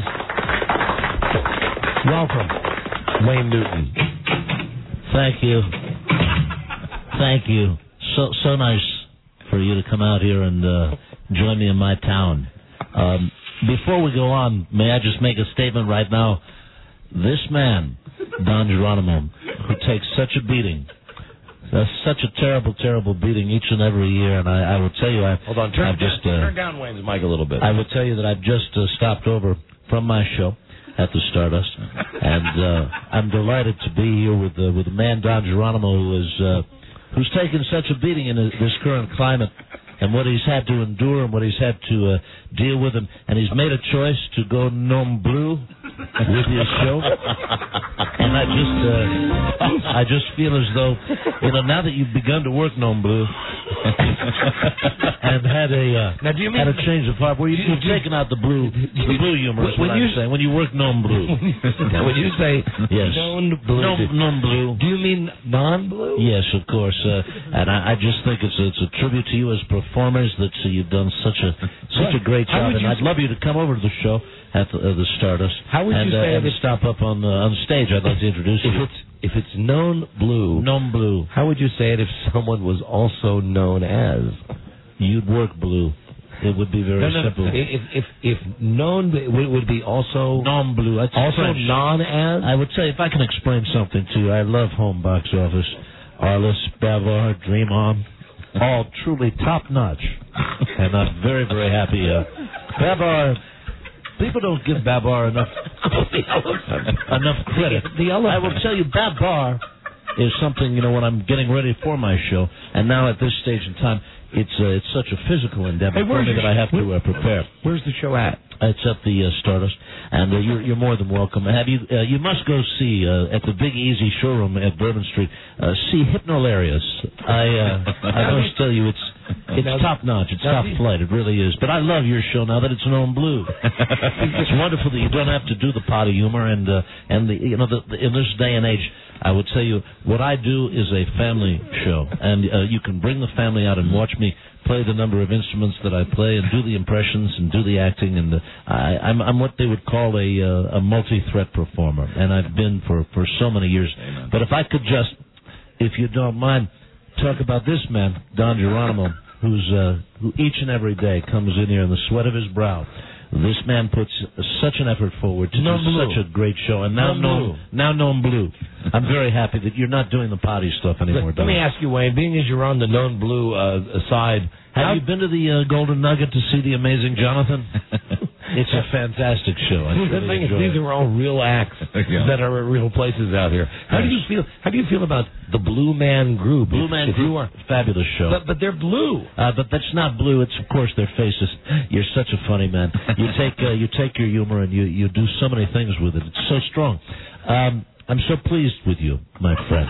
welcome Wayne Newton. Thank you. Thank you. So so nice for you to come out here and uh, join me in my town. Um, before we go on, may I just make a statement right now? This man, Don Geronimo, who takes such a beating uh, such a terrible, terrible beating each and every year. And I, I will tell you, I Hold on, turn, I've down, just uh, turn down Wayne's mic a little bit. I will tell you that I've just uh, stopped over from my show at the Stardust, and uh, I'm delighted to be here with uh, with the man Don Geronimo, who is uh, who's taken such a beating in this current climate, and what he's had to endure, and what he's had to uh, deal with, and, and he's made a choice to go non bleu with his show, and I just uh, I just feel as though, you know, now that you've begun to work non bleu and had a uh, now, do you mean, had a change of heart, where you, you've taken out the blue the blue humor, is when what you I'm saying, when you work non bleu. Now, when you say yes, non blue, non, non blue, do you mean non blue? Yes, of course, uh, and I, I just think it's a, it's a tribute to you as performers that uh, you've done such a such a great How job, would and you I'd love you to come over to the show at the, uh, the Stardust. How would and, you uh, say and if it's- stop up on uh, on stage? I'd like to introduce If you. it's if it's known blue, non blue, how would you say it if someone was also known as? You'd work blue. It would be very No, no, no. simple. If if if known would, would be also non blue, that's also French. non as. I would say, if I can explain something to you, I love home box office. Arliss, Bavard, Dream On, all truly top notch, and I'm very very happy. Uh, Bavard. People don't give Babar enough enough credit. The I will tell you, Babar is something, you know, when I'm getting ready for my show, and now at this stage in time, it's uh, it's such a physical endeavor Hey, for where's me your- that I have to uh, prepare. Where's the show at? It's at the uh, Stardust, and uh, you're, you're more than welcome. Have you? Uh, you must go see uh, at the Big Easy showroom at Bourbon Street. Uh, see Hypnolarius. I uh, I must tell you, it's it's Now- top notch. It's now top the- flight. It really is. But I love your show now that it's known blue. It's wonderful that you don't have to do the potty humor, and uh, and the you know the, the, in this day and age, I would tell you what I do is a family show, and uh, you can bring the family out and watch me play the number of instruments that I play and do the impressions and do the acting, and uh, I, I'm I'm what they would call a uh, a multi-threat performer, and I've been for for so many years. Amen. But if I could just, if you don't mind, talk about this man, Don Geronimo, who's uh, who each and every day comes in here in the sweat of his brow. This man puts such an effort forward to Non do bleu. such a great show, and now Non known now known blue. I'm very happy that you're not doing the potty stuff anymore. Let, let me Don. ask you, Wayne, being as you're on the known blue uh, side, Have how- you been to the uh, Golden Nugget to see the amazing Jonathan? It's a fantastic show. I the really thing is, enjoy these it. are all real acts Yeah. that are at real places out here. How do you feel? How do you feel about the Blue Man Group? Blue If- Man if Group, you are, fabulous show. but but they're blue. Uh, but that's not blue. It's of course their faces. You're such a funny man. You take uh, you take your humor and you you do so many things with it. It's so strong. Um, I'm so pleased with you, my friend.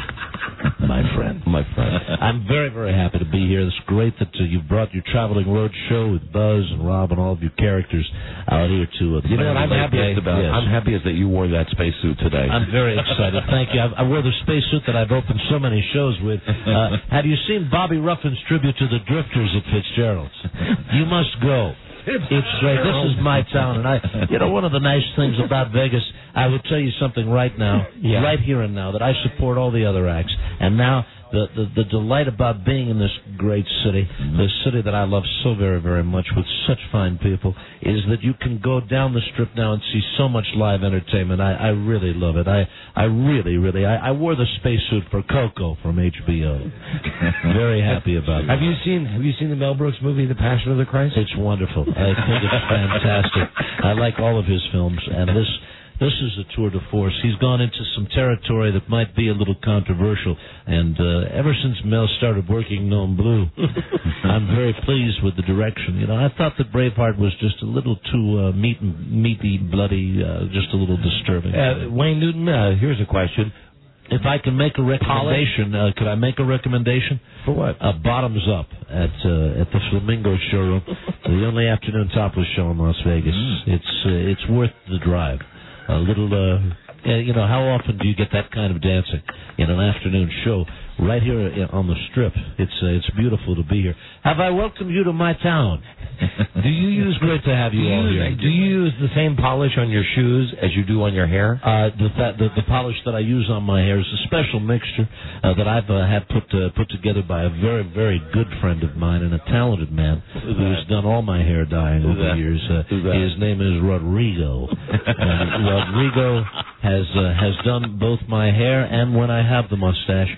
My friend. My friend. I'm very, very happy to be here. It's great that uh, you've brought your traveling road show with Buzz and Rob and all of your characters out here to. Uh, You know what I'm happiest about? Yes. I'm happiest that you wore that spacesuit today. I'm very excited. Thank you. I, I wear the spacesuit that I've opened so many shows with. Uh, have you seen Bobby Ruffin's tribute to the Drifters at Fitzgerald's? You must go. It's great. This is my town, and I, you know, one of the nice things about Vegas, I would tell you something right now, Yeah. right here and now, that I support all the other acts, and now the, the the delight about being in this great city, this city that I love so very, very much, with such fine people, is that you can go down the strip now and see so much live entertainment. I, I really love it. I, I really, really, I, I wore the spacesuit for Coco from H B O. Very happy about Have that. you seen Have you seen the Mel Brooks movie, The Passion of the Christ? It's wonderful. I think it's fantastic. I like all of his films, and this this is a tour de force. He's gone into some territory that might be a little controversial, and uh, ever since Mel started working Non Blue, I'm very pleased with the direction. You know, I thought that Braveheart was just a little too uh, meat meaty, bloody, uh, just a little disturbing. Uh, Wayne Newton, uh, here's a question. If I can make a recommendation, uh, could I make a recommendation? For what? Uh, Bottoms Up at uh, at the Flamingo showroom, the only afternoon topless show in Las Vegas. Mm. It's uh, it's worth the drive. A little, uh, uh, you know, how often do you get that kind of dancing in an afternoon show right here uh, on the Strip? It's uh, it's beautiful to be here. Have I welcomed you to my town? Do you use great to have you Do you, all use, here? do you use the same polish on your shoes as you do on your hair? Uh, the, fa- the the polish that I use on my hair is a special mixture uh, that I've uh, had put uh, put together by a very very good friend of mine and a talented man Who's who's that? done all my hair dyeing Who's over that? the years. Uh, Who's that? his name is Rodrigo. and Rodrigo has uh, has done both my hair, and when I have the mustache, uh,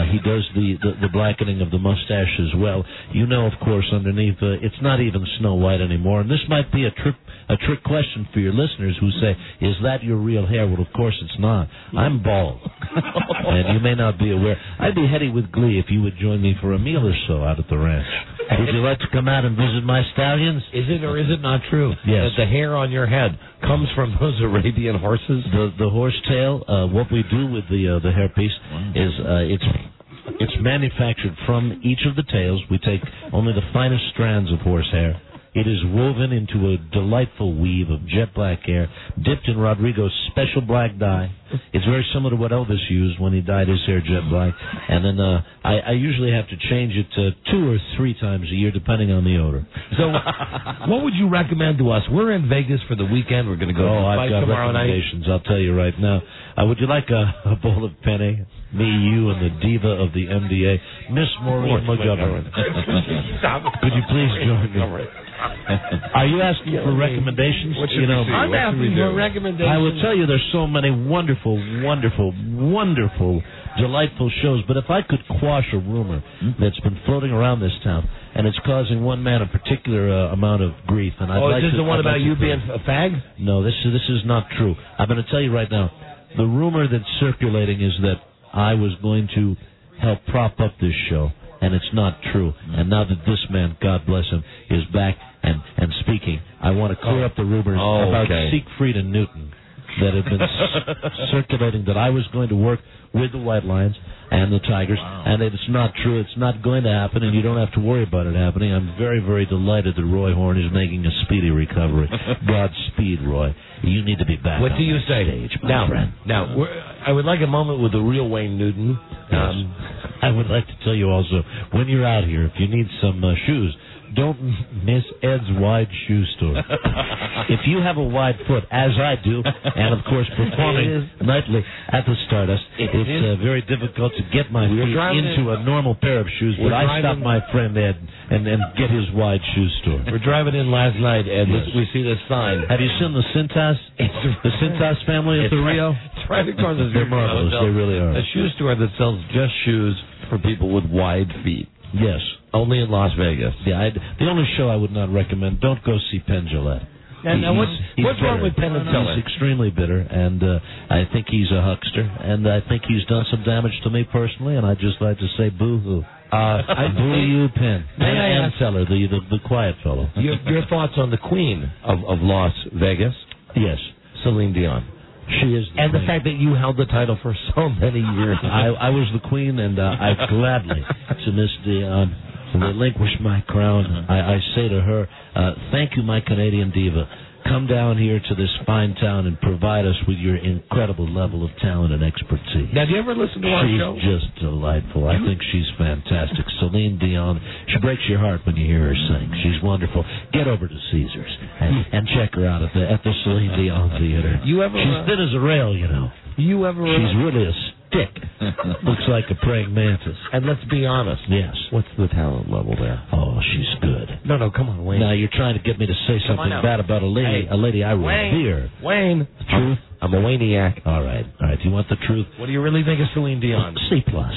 he does the, the, the blackening of the mustache as well. You know, of course, underneath, uh, it's not even Snow White anymore. And this might be a trick, a trick question for your listeners who say, is that your real hair? Well, of course it's not. I'm bald. And you may not be aware. I'd be heady with glee if you would join me for a meal or so out at the ranch. Would you like to come out and visit my stallions? Is it or is it not true Yes. that the hair on your head comes from those Arabian horses? The the horse tail, uh, what we do with the uh, the hairpiece is uh, it's it's manufactured from each of the tails. We take only the finest strands of horsehair. It is woven into a delightful weave of jet black hair, dipped in Rodrigo's special black dye. It's very similar to what Elvis used when he dyed his hair jet black. And then uh, I, I usually have to change it uh, two or three times a year, depending on the odor. So, what would you recommend to us? We're in Vegas for the weekend. We're going to go oh, to the I've fight got tomorrow night. recommendations. I'll tell you right now. Uh, would you like a, a bowl of penne? Me, you, and the diva of the M D A, Miss Maureen McGovern. Could you please join me? Are you asking for recommendations? What should you know, we see? I'm What asking for recommendations. I will tell you, there's so many wonderful, wonderful, wonderful, delightful shows. But if I could quash a rumor that's been floating around this town, and it's causing one man a particular uh, amount of grief, and I'd oh, like is this to, the one I'd about like you to, being a fag? No, this is this is not true. I'm going to tell you right now. The rumor that's circulating is that I was going to help prop up this show, and it's not true. And now that this man, God bless him, is back and, and speaking, I want to clear up the rumors Oh, about okay. Siegfried and Newton that have been c- circulating that I was going to work with the White Lions and the Tigers, and it's not true. It's not going to happen, and you don't have to worry about it happening. I'm very, very delighted that Roy Horn is making a speedy recovery. Godspeed, Roy. You need to be back What on do you that say? stage, my now, friend. now we're, I would like a moment with the real Wayne Newton. Um, I would like to tell you also, when you're out here, if you need some uh, shoes, don't miss Ed's Wide Shoe Store. If you have a wide foot, as I do, and of course performing nightly at the Stardust, It it's is. uh, very difficult to get my We're feet driving into a normal pair of shoes, but We're I stop driving- my friend Ed and, and get his Wide Shoe Store. We're driving in last night, and Yes. we see this sign. Have you seen the Cintas? The Cintas family at It's the right- Rio? It's right across the They're street from the marvelous. hotel. They really are. A shoe store that sells just shoes for people with wide feet. Yes. Only in Las Vegas. Yeah, I'd, the only show I would not recommend, don't go see Penn Jillette. And now He's- what's- he's what's wrong bitter. with Penn and Teller? He's extremely bitter, and uh, I think he's a huckster, and I think he's done some damage to me personally, and I'd just like to say boo-hoo. Uh, I Boo you, Penn. May and, I and ask- Teller, the, the, the quiet fellow. your, your thoughts on the queen of, of Las Vegas, Yes, Celine Dion. she is the And the queen. fact that you held the title for so many years. I, I was the queen, and uh, I gladly, to Miss Dion, relinquish my crown. I, I say to her, uh, thank you, my Canadian diva. Come down here to this fine town and provide us with your incredible level of talent and expertise. Now, do you ever listen to our She's show? just delightful. I think she's fantastic. Celine Dion, she breaks your heart when you hear her sing. She's wonderful. Get over to Caesars and, and check her out at the at the Celine Dion Theater. You ever? She's uh, thin as a rail, you know. You ever? uh, She's really a stick. Looks like a praying mantis. And let's be honest. Yes. What's the talent level there? Oh, she's good. No, no, come on, Wayne. Now you're trying to get me to say Come on something now. bad about a lady, Hey, a lady I Wayne. revere. Wayne. Truth. I'm a Wayniac. All right, all right. You want the truth? What do you really think of Celine Dion? C plus.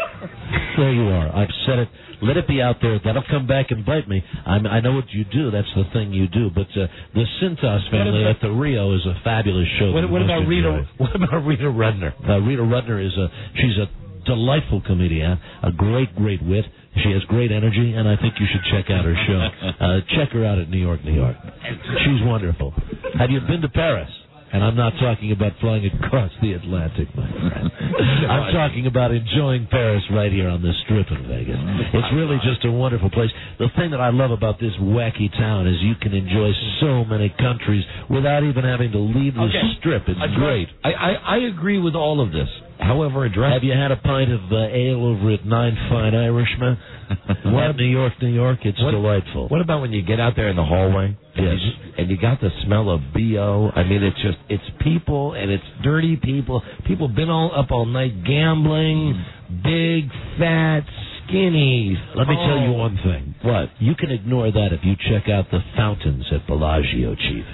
There you are. I've said it. Let it be out there. That'll come back and bite me. I'm, I know what you do. That's the thing you do. But uh, the Cintas family about- at the Rio is a fabulous show. What, that what you about must Rita? enjoy. What about Rita Rudner? Uh, Rita Rudner is a she's a delightful comedian, a great, great wit. She has great energy, and I think you should check out her show. Uh, check her out at New York, New York. She's wonderful. Have you been to Paris? And I'm not talking about flying across the Atlantic, my friend. I'm talking about enjoying Paris right here on the Strip in Vegas. It's really just a wonderful place. The thing that I love about this wacky town is you can enjoy so many countries without even having to leave the Okay. Strip. It's I- great. I, I, I agree with all of this. However, address. Have you had a pint of uh, ale over at Nine Fine Irishmen? What? New York, New York, it's What- delightful. What about when you get out there in the hallway? And Yes. You just, and you got the smell of B O. I mean, it's just, it's people, and it's dirty people. People been all up all night gambling, big, fat, skinny. Let me tell you Oh. one thing. What? You can ignore that if you check out the fountains at Bellagio, Chief.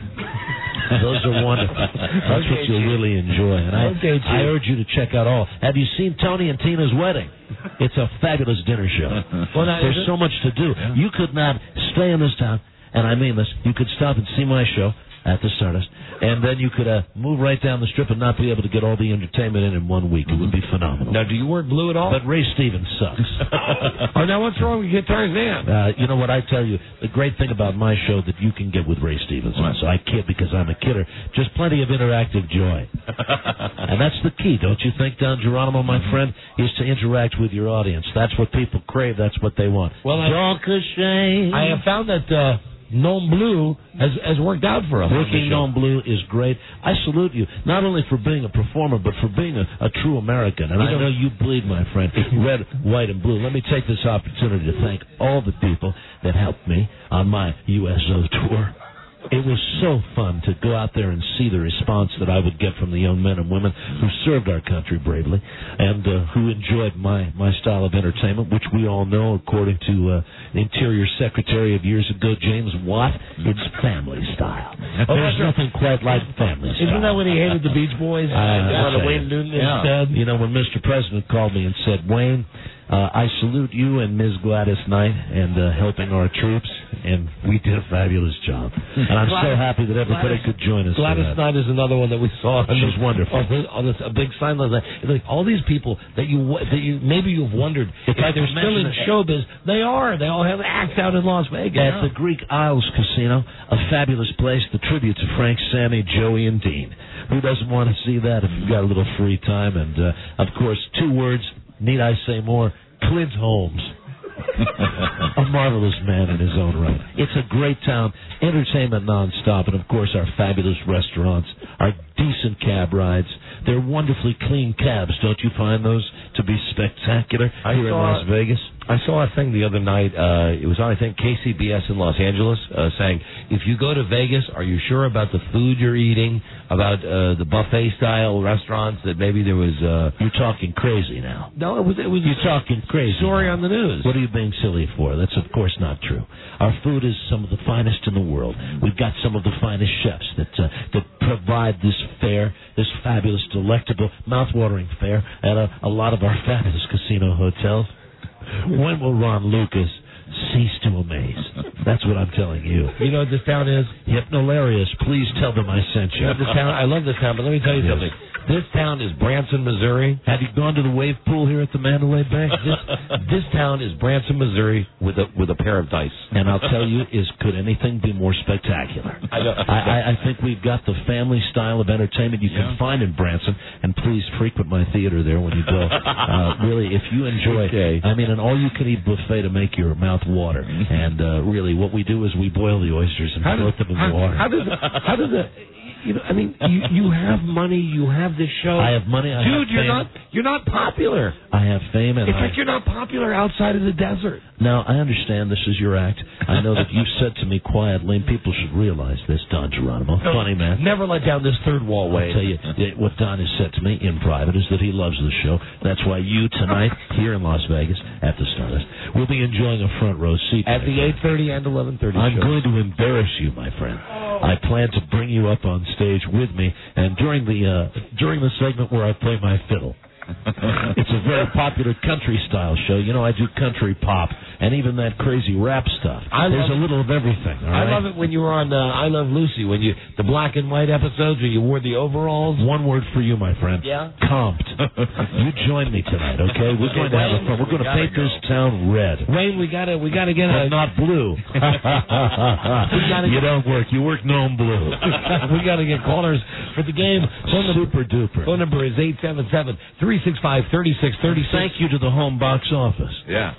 Those are wonderful. That's Okay, what you'll Chief. really enjoy. And I, Okay, Chief. I urge you to check out all. Have you seen Tony and Tina's wedding? It's a fabulous dinner show. Well, now, There's is it- so much to do. You could not stay in this town, and I mean this. You could stop and see my show at the Stardust, and then you could uh, move right down the strip and not be able to get all the entertainment in in one week. It would be phenomenal. Now, do you work blue at all? But Ray Stevens sucks. Oh, now what's wrong with Guitar Man? Uh, you know what I tell you? The great thing about my show that you can get with Ray Stevens. So I kid because I'm a kidder. Just plenty of interactive joy, and that's the key, don't you think, Don Geronimo, my friend? Is to interact with your audience. That's what people crave. That's what they want. Well, I, Don't shame. I have found that uh, Gnome Blue has has worked out for us. on Working the show. Gnome Blue is great. I salute you, not only for being a performer, but for being a, a true American. And You I know- know you bleed, my friend, red, white, and blue. Let me take this opportunity to thank all the people that helped me on my U S O tour. It was so fun to go out there and see the response that I would get from the young men and women who served our country bravely and uh, who enjoyed my, my style of entertainment, which we all know, according to uh, the Interior Secretary of years ago, James Watt, it's family style. Oh, There's that's right. nothing quite like family style. Isn't that when he hated the Beach Boys? I and wanted say, Wayne Newton yeah. instead? You know, when Mister President called me and said, Wayne, uh, I salute you and Miz Gladys Knight and uh, helping our troops, and we did a fabulous job. And I'm so Gladys- happy that everybody Gladys- could join us. for Gladys that. Knight is another one that we saw. On She's the, wonderful. On, the, on this, a big sign like that. It's like all these people that you that you maybe you've wondered if, I they're could still in mention it- showbiz. They are. They all have acts out in Las Vegas. At the Greek Isles Casino, a fabulous place, the tribute to Frank, Sammy, Joey, and Dean. Who doesn't want to see that if you've got a little free time? And, uh, of course, two words, need I say more, Clint Holmes. A marvelous man in his own right. It's a great town, entertainment nonstop, and of course our fabulous restaurants, our decent cab rides. They're wonderfully clean cabs, don't you find those to be spectacular I here in saw- Las Vegas? I saw a thing the other night. Uh, it was on, I think, K C B S in Los Angeles, uh, saying, if you go to Vegas, are you sure about the food you're eating, about uh, the buffet-style restaurants, that maybe there was... Uh, You're talking crazy now. no, it was... It was You're talking crazy. story now. on the news. What are you being silly for? That's, of course, not true. Our food is some of the finest in the world. We've got some of the finest chefs that uh, that provide this fare, this fabulous, delectable, mouth-watering fare at a, a lot of our fabulous casino hotels. When will Ron Lucas cease to amaze? That's what I'm telling you. You know what this town is? Hypnolarious, please tell them I sent You you. know this town? I love this town, but let me tell you Yes. something. This town is Branson, Missouri. Have you gone to the wave pool here at the Mandalay Bay? This, this town is Branson, Missouri, with a with a pair of dice. And I'll tell you, is could anything be more spectacular? I know. I, I, I think we've got the family style of entertainment you can find in Branson, and please frequent my theater there when you go. Uh, really, if you enjoy, Okay. I mean, an all-you-can-eat buffet to make your mouth water. And uh, really, what we do is we boil the oysters and How float does, them in how, water. how does how does the you know? I mean, you you have money, you have this show. I have money. I Dude, have you're fame. not you're not popular. I have fame, and It's I, like you're not popular outside of the desert. Now, I understand this is your act. I know that you've said to me quietly, and people should realize this, Don Geronimo. No, Funny man. Never let down this third wall, I'll Wayne. tell you, eh, what Don has said to me in private is that he loves the show. That's why you, tonight, here in Las Vegas, at the Stardust, will be enjoying a front row seat. At my the friend. eight thirty and eleven thirty I'm shows. going to embarrass you, my friend. I plan to bring you up on stage with me, and during the uh, during the segment where I play my fiddle. It's a very popular country style show. You know, I do country pop and even that crazy rap stuff. I There's love- a little of everything. All I right? love it when you were on uh, I Love Lucy, when you the black and white episodes where you wore the overalls. One word for you, my friend. Yeah? Comped. You join me tonight, okay? We're going to have a fun. We're going to paint this town red. Wayne, we gotta we gotta get But a not blue. You don't work. You work gnome blue. we gotta get callers for the game. Phone number, Super duper. phone number is eight seven seven, three six five, three six three six. Thank you to the home box office. Yeah.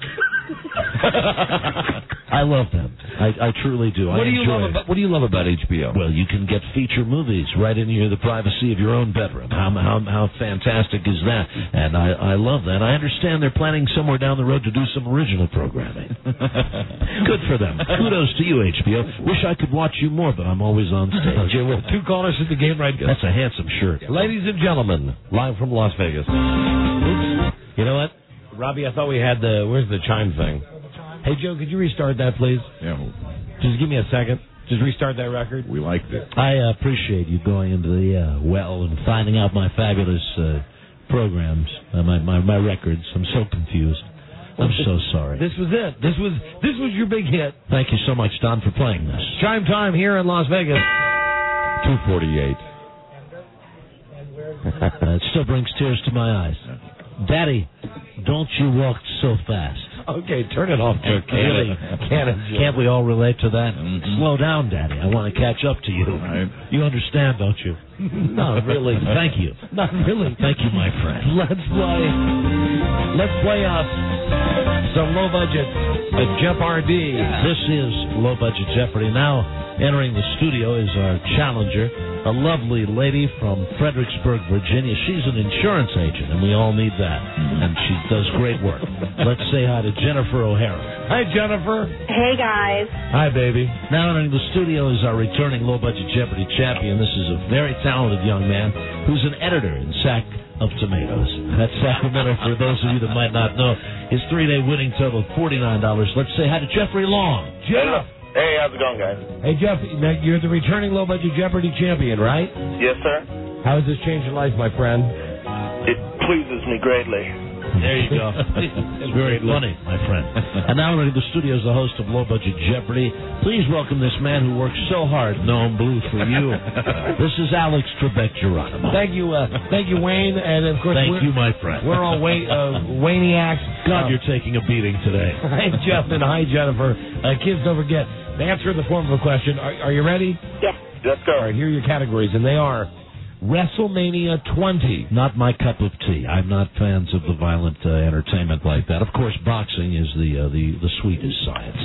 I love them. I, I truly do. I What do you enjoy love it. about What do you love about H B O? Well, you can get feature movies right in your, the privacy of your own bedroom. How how how fantastic is that? And I I love that. I understand they're planning somewhere down the road to do some original programming. Good for them. Kudos to you, H B O. Wish I could watch you more, but I'm always on stage. Okay, well, two callers at the game right now. That's a handsome shirt. Ladies and gentlemen, live from Las Vegas. Oops. You know what, Robbie? I thought we had the. Where's the chime thing? Hey, Joe, could you restart that, please? Yeah. Just give me a second. Just restart that record. We liked it. I uh, appreciate you going into the uh, well and finding out my fabulous uh, programs, uh, my, my my records. I'm so confused. I'm so sorry. This was it. This was this was your big hit. Thank you so much, Don, for playing this. Chime time here in Las Vegas. two forty-eight. Uh, it still brings tears to my eyes. Daddy, don't you walk so fast. Okay, turn it off, Joe. Really? Can't, Can't we all relate to that? Mm-hmm. Slow down, Daddy. I want to catch up to you. Right. You understand, don't you? Not really. Thank you. Not really. Thank you, my friend. Let's play. Let's play us some low budget uh, Jeopardy. This is Low Budget Jeopardy. Now entering the studio is our challenger, a lovely lady from Fredericksburg, Virginia. She's an insurance agent, and we all need that. And she does great work. Let's say hi to Jennifer O'Hara. Hi, Jennifer. Hey, guys. Hi, baby. Now entering the studio is our returning Low Budget Jeopardy champion. This is a very talented young man who's an editor in Sack of Tomatoes. That's Sacramento, for those of you that might not know. His three-day winning total, forty-nine dollars. Let's say hi to Jeffrey Long. Jeff. Hey, how's it going, guys? Hey, Jeff, now you're the returning Low Budget Jeopardy champion, right? Yes, sir. How has this changed your life, my friend? It pleases me greatly. There you go. It's very funny, my friend. And now in the studio is the host of Low Budget Jeopardy. Please welcome this man who works so hard, Gnome Blue, for you. This is Alex Trebek Geronimo. Thank you, uh, thank you, Wayne, and of course, thank we're, you, my friend. We're all Wayne, uh, Wayniacs. God, uh, you're taking a beating today. Hi, Jeff, and hi, Jennifer. Uh, kids, don't forget, the answer in the form of a question. Are, are you ready? Yes. Let's go. All right, here are your categories, and they are WrestleMania twenty. Not my cup of tea. I'm not fans of the violent uh, entertainment like that. Of course, boxing is the uh, the the sweetest science.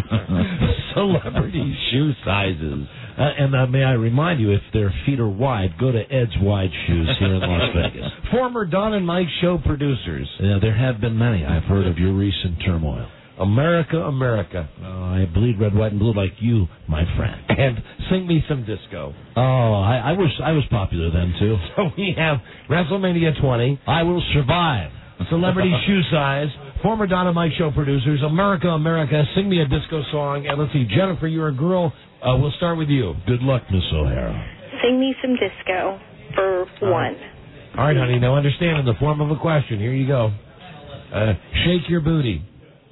Celebrity shoe sizes. Uh, and uh, may I remind you, if their feet are wide, go to Ed's Wide Shoes here in Las Vegas. Former Don and Mike show producers. Yeah, there have been many. I've heard of your recent turmoil. America, America. Uh, I bleed red, white, and blue like you, my friend. And sing me some disco. Oh, I, I was I was popular then too. So we have WrestleMania twenty. I Will Survive. Celebrity shoe size. Former Don and Mike show producers. America, America. Sing me a disco song. And let's see, Jennifer, you're a girl. Uh, we'll start with you. Good luck, Miss O'Hara. Sing me some disco for one. All right, honey. Now understand in the form of a question. Here you go. Uh, shake your booty.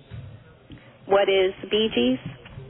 What is the Bee Gees?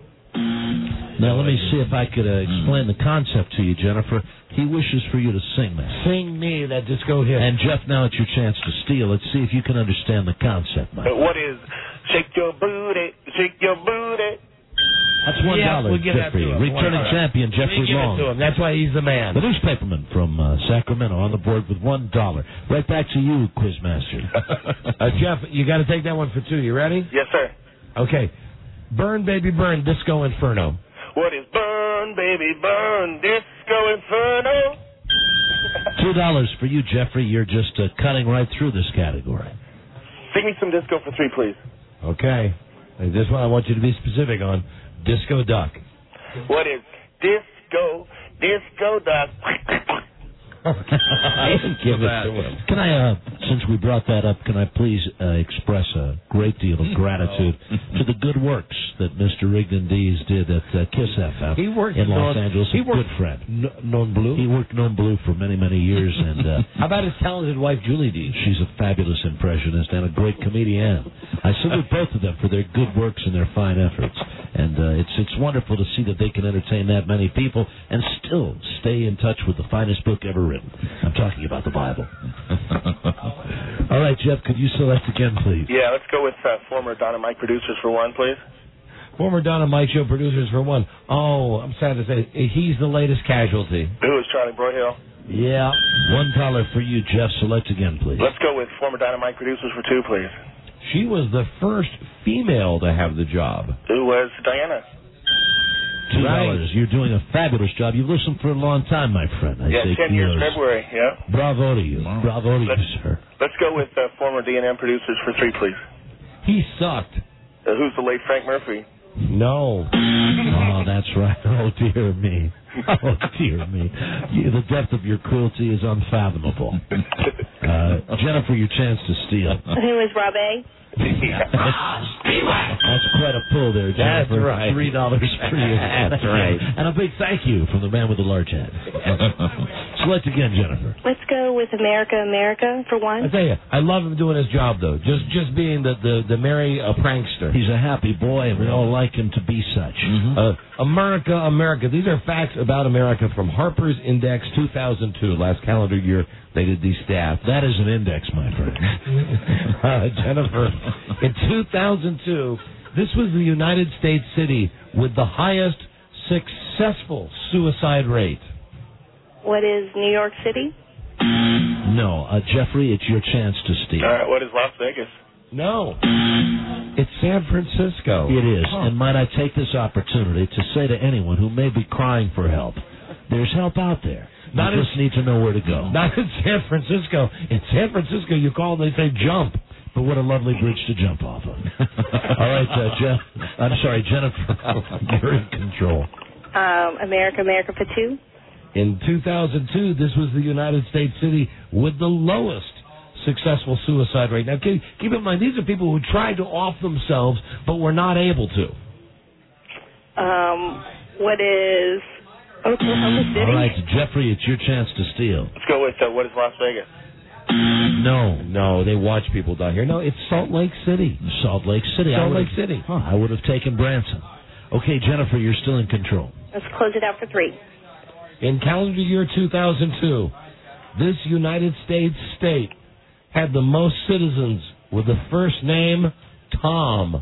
Now, let me see if I could uh, explain the concept to you, Jennifer. He wishes for you to sing that. Sing me that disco hit. And, Jeff, now it's your chance to steal. Let's see if you can understand the concept, Mike. Uh, what is shake your booty, shake your booty? That's one dollar, yeah, we'll Jeffrey. Returning champion, Jeffrey give Long. It to him. That's why he's the man. The newspaperman from uh, Sacramento on the board with one dollar. Right back to you, Quizmaster. uh, Jeff, you got to take that one for two. You ready? Yes, sir. Okay. Burn, baby, burn, Disco Inferno. What is burn, baby, burn, disco inferno? Two dollars for you, Jeffrey. You're just uh, cutting right through this category. Sing me some disco for three, please. Okay. And this one I want you to be specific on. Disco Duck. What is disco, disco duck? Give it to him. Can I, uh, since we brought that up, can I please uh, express a great deal of gratitude to the good works that Mister Rigdon Dees did at uh, Kiss F M he worked in Los non, Angeles. He a worked good friend. Non Blue? He worked Non Blue for many, many years. And uh, how about his talented wife, Julie Dees? She's a fabulous impressionist and a great comedian. I salute both of them for their good works and their fine efforts. And uh, it's it's wonderful to see that they can entertain that many people and still stay in touch with the finest book ever written. I'm talking about the Bible. All right, Jeff, could you select again, please? Yeah, let's go with uh, former Don and Mike producers for one, please. Former Don and Mike show producers for one. Oh, I'm sad to say, he's the latest casualty. Who is Charlie Broyhill? Yeah. One dollar for you, Jeff. Select again, please. Let's go with former Don and Mike producers for two, please. She was the first female to have the job. Who was Diana? Two dollars. Right. You're doing a fabulous job. You've listened for a long time, my friend. I yeah, say ten years, February, yeah. Bravo to you. Wow. Bravo to let's, you, sir. Let's go with uh, former D and M producers for three, please. He sucked. Uh, who's the late Frank Murphy? No. Oh, that's right. Oh, dear me. Oh, dear me. You, the depth of your cruelty is unfathomable. Uh, Jennifer, your chance to steal. Who is Rob A? That's quite a pull there, Jennifer. That's right. Three dollars for you. That's right. And a big thank you from the man with the large head. Select again, Jennifer. Let's go with America, America for one. I tell you, I love him doing his job, though. Just just being the the, the merry uh, prankster. He's a happy boy, and we all like him to be such. Mm-hmm. Uh, America, America. These are facts about America from Harper's Index two thousand two. Last calendar year, they did these stats. That is an index, my friend. uh, Jennifer, in two thousand two, this was the United States city with the highest successful suicide rate. What is New York City? No, uh, Jeffrey, it's your chance to steal. All right, what is Las Vegas? No. It's San Francisco. It is. Huh. And might I take this opportunity to say to anyone who may be crying for help, there's help out there. Not you in- just need to know where to go. Not in San Francisco. In San Francisco, you call and they say jump. But what a lovely bridge to jump off of. All right, uh, Jeff. I'm sorry, Jennifer. You're in control. Um, America, America for two. In two thousand two, this was the United States city with the lowest successful suicide rate. Now, keep, keep in mind, these are people who tried to off themselves, but were not able to. Um, what is Oklahoma City? All right, Jeffrey, it's your chance to steal. Let's go with uh, what is Las Vegas? No. No, they watch people down here. No, it's Salt Lake City. Salt Lake City. I Salt Lake would've- City. Huh, I would have taken Branson. Okay, Jennifer, you're still in control. Let's close it out for three. In calendar year two thousand two, this United States state had the most citizens with the first name Tom.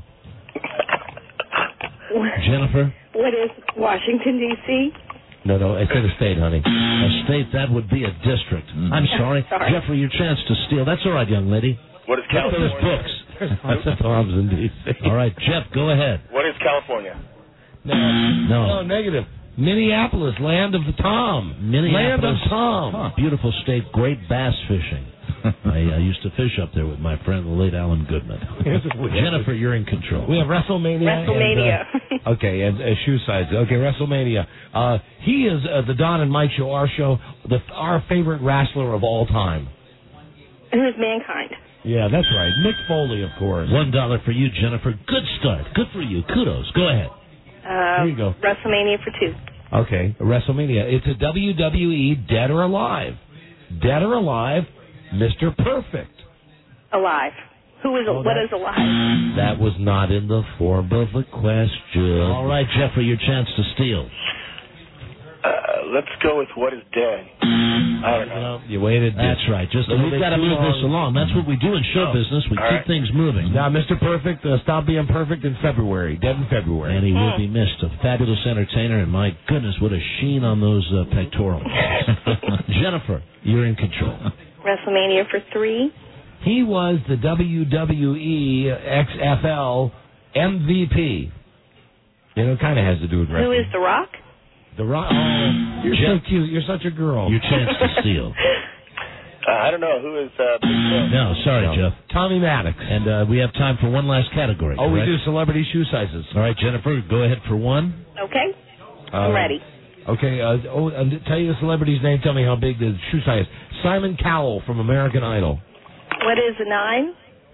Jennifer? What is Washington, D C? No, no, I said a state, honey. A state, that would be a district. I'm sorry. Sorry. Jeffrey, your chance to steal. That's all right, young lady. What is Look for California? those books. That's Tom's in D C. All right, Jeff, go ahead. What is California? No, No. no, negative. Minneapolis, land of the Tom. Minneapolis. Land of Tom. Huh. Beautiful state, great bass fishing. I uh, used to fish up there with my friend, the late Alan Goodman. Jennifer, you're in control. We have WrestleMania. WrestleMania. And, uh, okay, and uh, shoe size. Okay, WrestleMania. Uh, he is uh, the Don and Mike show, our show, the, our favorite wrestler of all time. Who's Mankind? Yeah, that's right. Mick Foley, of course. One dollar for you, Jennifer. Good start. Good for you. Kudos. Go ahead. Uh, Here you go. WrestleMania for two. Okay, WrestleMania. It's a W W E Dead or Alive. Dead or Alive, Mister Perfect. Alive. Who is Oh, what that- is alive? That was not in the form of a question. All right, Jeffrey, your chance to steal. Uh, let's go with what is dead. I don't know. You waited. That's right. Just Little we've bit got to too move this long. along. That's what we do in show Oh, business. We all keep right. things moving. Now, Mister Perfect, uh, stop being perfect in February. Dead in February. And he will be missed. A fabulous entertainer, and my goodness, what a sheen on those uh, pectorals. Jennifer, you're in control. WrestleMania for three. He was the W W E X F L M V P. You know, it kind of has to do with Who wrestling. is The Rock? The Rock? Oh, you're Jeff- so cute. You're such a girl. Your chance to steal. Uh, I don't know. Who is uh, Big Bill? No, sorry, No. Jeff. Tommy Maddox. And uh, we have time for one last category. Oh, we correct? do celebrity shoe sizes. All right, Jennifer, go ahead for one. Okay. I'm Uh, ready. Okay, uh, oh, and tell you the celebrity's name. Tell me how big the shoe size is. Simon Cowell from American Idol. What is a nine?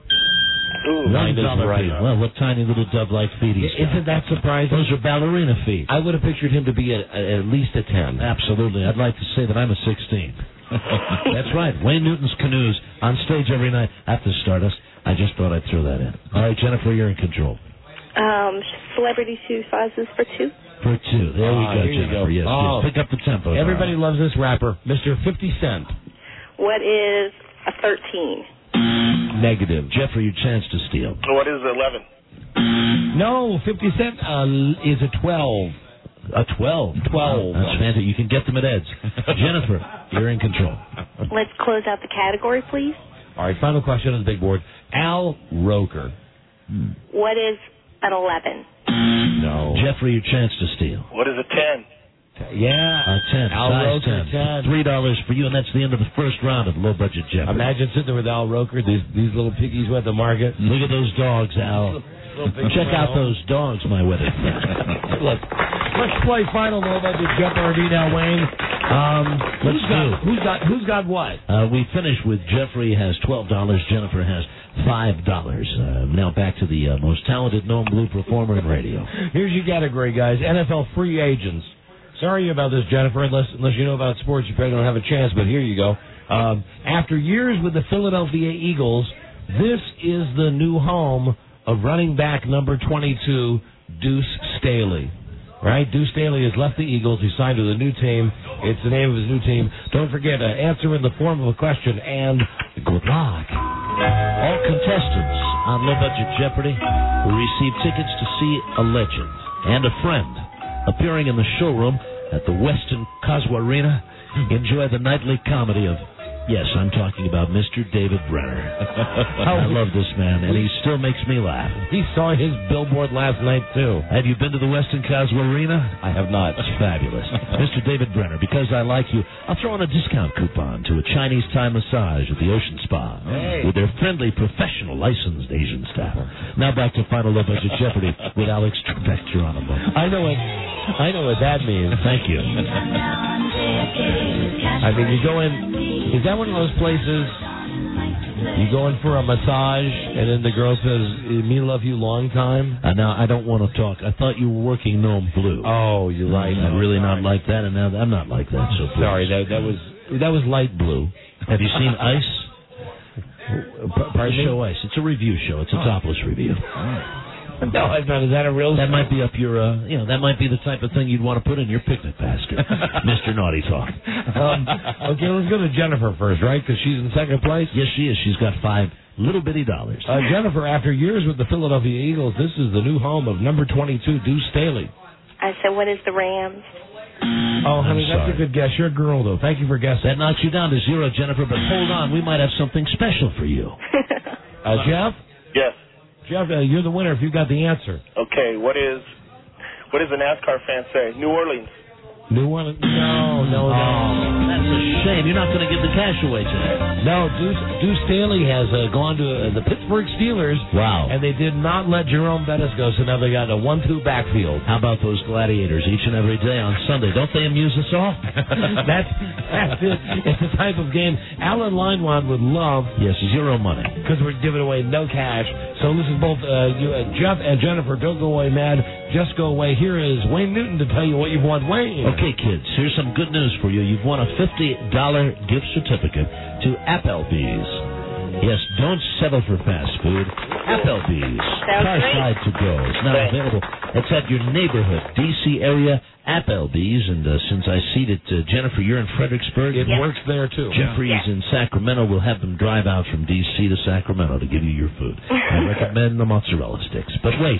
Ooh, Nine is dollar right. fee. Well, what tiny little dove-like feet he's got. Isn't that surprising? Those are ballerina feet. I would have pictured him to be at, at least a ten. Absolutely. I'd like to say that I'm a sixteen. That's right. Wayne Newton's Canoes on stage every night at the Stardust. I just thought I'd throw that in. All right, Jennifer, you're in control. Um, celebrity shoe sizes for two. For two. There we Ah, go, here you Jennifer. go. Yes, Oh. yes. Pick up the tempo. Everybody loves this rapper, Mister fifty Cent. What is a thirteen? Negative. Jeffrey, your chance to steal. What is eleven? No, fifty Cent uh, is a twelve. A twelve. Twelve. That's fantastic. You can get them at Ed's. Jennifer, you're in control. Let's close out the category, please. All right, final question on the big board. Al Roker. What is an eleven? No. Jeffrey, your chance to steal. What is a ten? Yeah. A ten. Al size Roker, ten. ten. Three dollars for you, and that's the end of the first round of Low Budget Jeopardy. Imagine sitting there with Al Roker, these these little piggies went to market. Look at those dogs, Al. Check out those dogs, my weather friend. Look, let's play final Low Budget Jeopardy now, Wayne. Um, Let's who's got, do. who's got who's got what? Uh, we finished with Jeffrey has twelve dollars, Jennifer has five dollars. Uh, now back to the uh, most talented known blue performer in radio. Here's your category, guys. N F L free agents. Sorry about this, Jennifer. Unless unless you know about sports, you probably don't have a chance. But here you go. Um, after years with the Philadelphia Eagles, this is the new home of running back number twenty-two, Deuce Staley. Right? Deuce Staley has left the Eagles. He signed with a new team. It's the name of his new team. Don't forget to answer in the form of a question and good luck. All contestants on Low Budget Jeopardy will receive tickets to see a legend and a friend appearing in the showroom at the Westin Casuarina. Enjoy the nightly comedy of, yes, I'm talking about Mister David Brenner. I love this man, and he still makes me laugh. He saw his billboard last night, too. Have you been to the Westin Casuarina? I have not. It's fabulous. Mister David Brenner, because I like you, I'll throw in a discount coupon to a Chinese Thai massage at the Ocean Spa Hey. with their friendly, professional, licensed Asian staff. Now back to Final Low Budget Jeopardy with Alex Trebek, Geronimo. I know what I know what that means. Thank you. I mean, you go in. Is that one of those places you go in for a massage and then the girl says, "Me love you long time"? Uh, now I don't want to talk. I thought you were working Gnome Blue. Oh, you're right. I'm really not like that, and now I'm not like that. So please. Sorry, that that was that was light blue. Have you seen Ice? Pardon the me? show Ice. It's a review show. It's a topless review. No, I've not. Is that a real? That might be up your, uh, you know, that might be the type of thing you'd want to put in your picnic basket, Mister Naughty Talk. Um, okay, let's go to Jennifer first, right? Because she's in second place. Yes, she is. She's got five little bitty dollars. Uh, Jennifer, after years with the Philadelphia Eagles, this is the new home of number twenty-two, Deuce Staley. I said, what is the Rams? Oh, honey, I'm that's sorry. a good guess. You're a girl, though. Thank you for guessing. That knocks you down to zero, Jennifer. But hold on, we might have something special for you. Uh, Jeff. Yes. Jeff, uh, you're the winner if you've got the answer. Okay, what is what does a NASCAR fan say? New Orleans. New Orleans? No, no, no. Oh, that's a shame. You're not going to give the cash away today. No, Deuce, Deuce Staley has uh, gone to uh, the Pittsburgh Steelers. Wow. And they did not let Jerome Bettis go, so now they got a one two backfield. How about those gladiators each and every day on Sunday? Don't they amuse us all? that's, that's it. It's the type of game Alan Linewan would love. Yes, zero money. Because we're giving away no cash. So listen, both uh, you, uh, Jeff and Jennifer, don't go away mad. Just go away. Here is Wayne Newton to tell you what you've won. Wayne. Okay, kids, here's some good news for you. You've won a fifty dollars gift certificate to Applebee's. Yes, don't settle for fast food. Applebee's, Carside to go. It's now available. It's at your neighborhood, D C area Applebee's. And uh, since I see that, uh, Jennifer, you're in Fredericksburg. It yes. works there, too. Jeffrey's yes. in Sacramento. We'll have them drive out from D C to Sacramento to give you your food. I recommend the mozzarella sticks. But wait.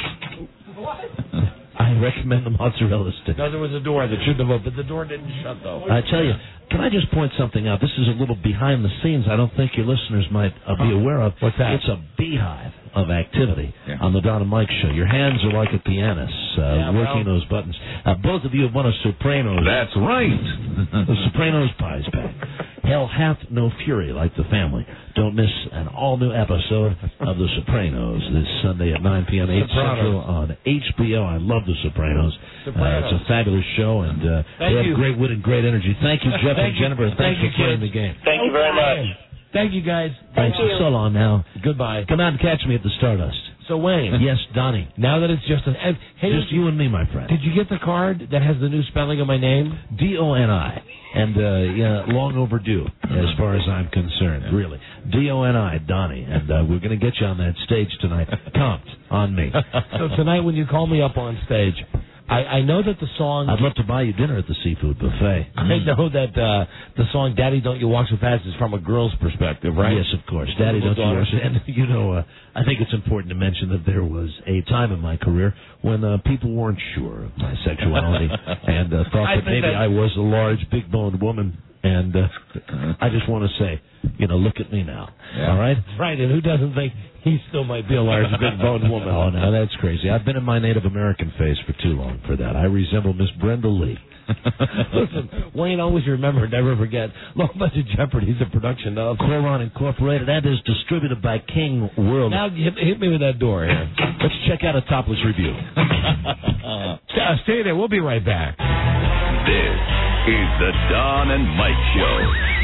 I recommend the mozzarella stick. No, there was a door that shouldn't have opened. The door didn't shut, though. I tell you, can I just point something out? This is a little behind the scenes I don't think your listeners might uh, be aware of. What's that? It's a beehive of activity yeah. on the Don and Mike show. Your hands are like a pianist, uh, yeah, working well. those buttons. Uh, both of you have won a Sopranos. That's right. The Sopranos prize pack. Hell hath no fury like the family. Don't miss an all-new episode of The Sopranos this Sunday at nine p.m. eight Central on H B O. I love The Sopranos. Sopranos. Uh, it's a fabulous show, and uh, they have you. great wit and great energy. Thank you, Jeff Thank and Jennifer. you. Thanks Thank for you, playing kids. the game. Thank you very much. Thank you, guys. Thanks. you. So long now. Goodbye. Come out and catch me at the Stardust. So, Wayne. Yes, Donnie. Now that it's just an... and, Hey, Just you and me, my friend. did you get the card that has the new spelling of my name? D O N I. And, uh, yeah, long overdue, as far as I'm concerned, really. D O N I, Donnie. And uh, we're going to get you on that stage tonight. Count on me. So tonight when you call me up on stage, I, I know that the song... I'd love to buy you dinner at the seafood buffet. I know that uh, the song Daddy Don't You Walk So Fast is from a girl's perspective, right? Yes, of course. Daddy Don't You Walk So Fast. And, you know, uh, I think it's important to mention that there was a time in my career when uh, people weren't sure of my sexuality and uh, thought I that think maybe that- I was a large, big-boned woman. And uh, I just want to say, you know, look at me now. Yeah. All right? Right, and who doesn't think he still might be a large, big-boned woman? Oh, no, that's crazy. I've been in my Native American phase for too long for that. I resemble Miss Brenda Lee. Listen, Wayne, always remember, never forget, Low Budget Jeopardy is a production of Coron Incorporated. That is distributed by King World. Now hit, hit me with that door here. Let's check out a topless review. Stay, uh, stay there. We'll be right back. This is the Don and Mike Show.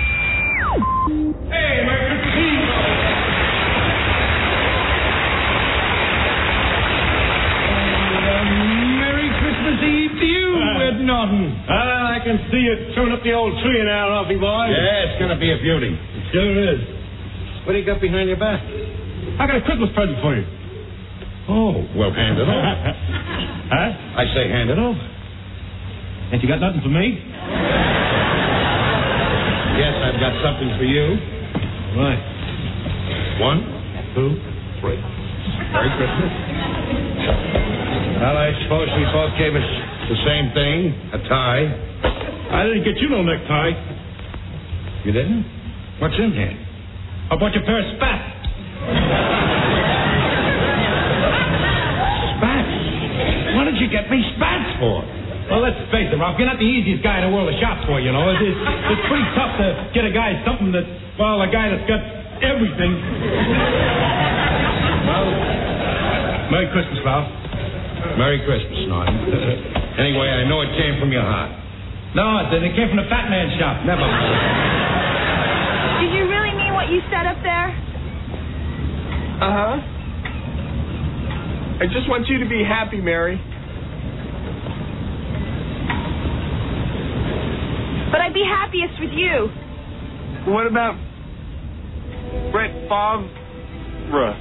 Hey, Merry Christmas Eve. Merry Christmas Eve to you, Ed Norton. Well, I can see you chewing up the old tree now, Ralphie boy. Yeah, it's going to be a beauty. It sure is. What do you got behind your back? I got a Christmas present for you. Oh, well, hand it over. Huh? I say hand it over. Ain't you got nothing for me? Yes, I've got something for you. Right. One, two, three. Merry Christmas. Well, I suppose we both gave us the same thing, a tie. I didn't get you no necktie. You didn't? What's in here? I bought you a pair of spats. Spats? What did you get me spats for? Well, let's face it, Ralph, you're not the easiest guy in the world to shop for, you know. It's, it's, it's pretty tough to get a guy something that, well, a guy that's got everything. Well, Merry Christmas, Ralph. Merry Christmas, Norton. Anyway, I know it came from your heart. No, it didn't. It came from the fat man's shop. Never mind. Did you really mean what you said up there? Uh-huh. I just want you to be happy, Mary. But I'd be happiest with you. What about Brett Favre?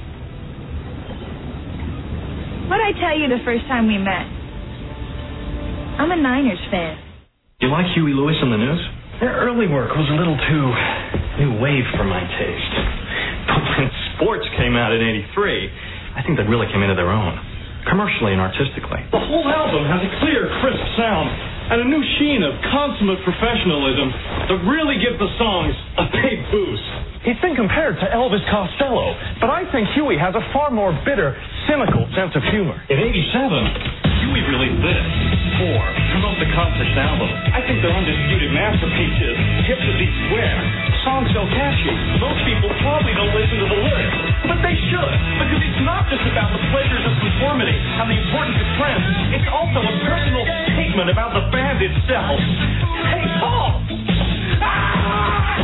What'd I tell you the first time we met? I'm a Niners fan. You like Huey Lewis on the news? Their early work was a little too new wave for my taste. But when sports came out in eighty-three, I think they really came into their own, commercially and artistically. The whole album has a clear, crisp sound and a new sheen of consummate professionalism that really gives the songs a big boost. He's been compared to Elvis Costello, but I think Huey has a far more bitter, cynical sense of humor. In eighty-seven, Huey really lit for promote the concert's album. I think they're undisputed masterpieces. Hip to be square. Songs so catchy. Most people probably don't listen to the lyrics, but they should, because it's not just about the pleasures of conformity and the importance of trends. It's also a personal statement about the band itself. Hey, Paul! Ah!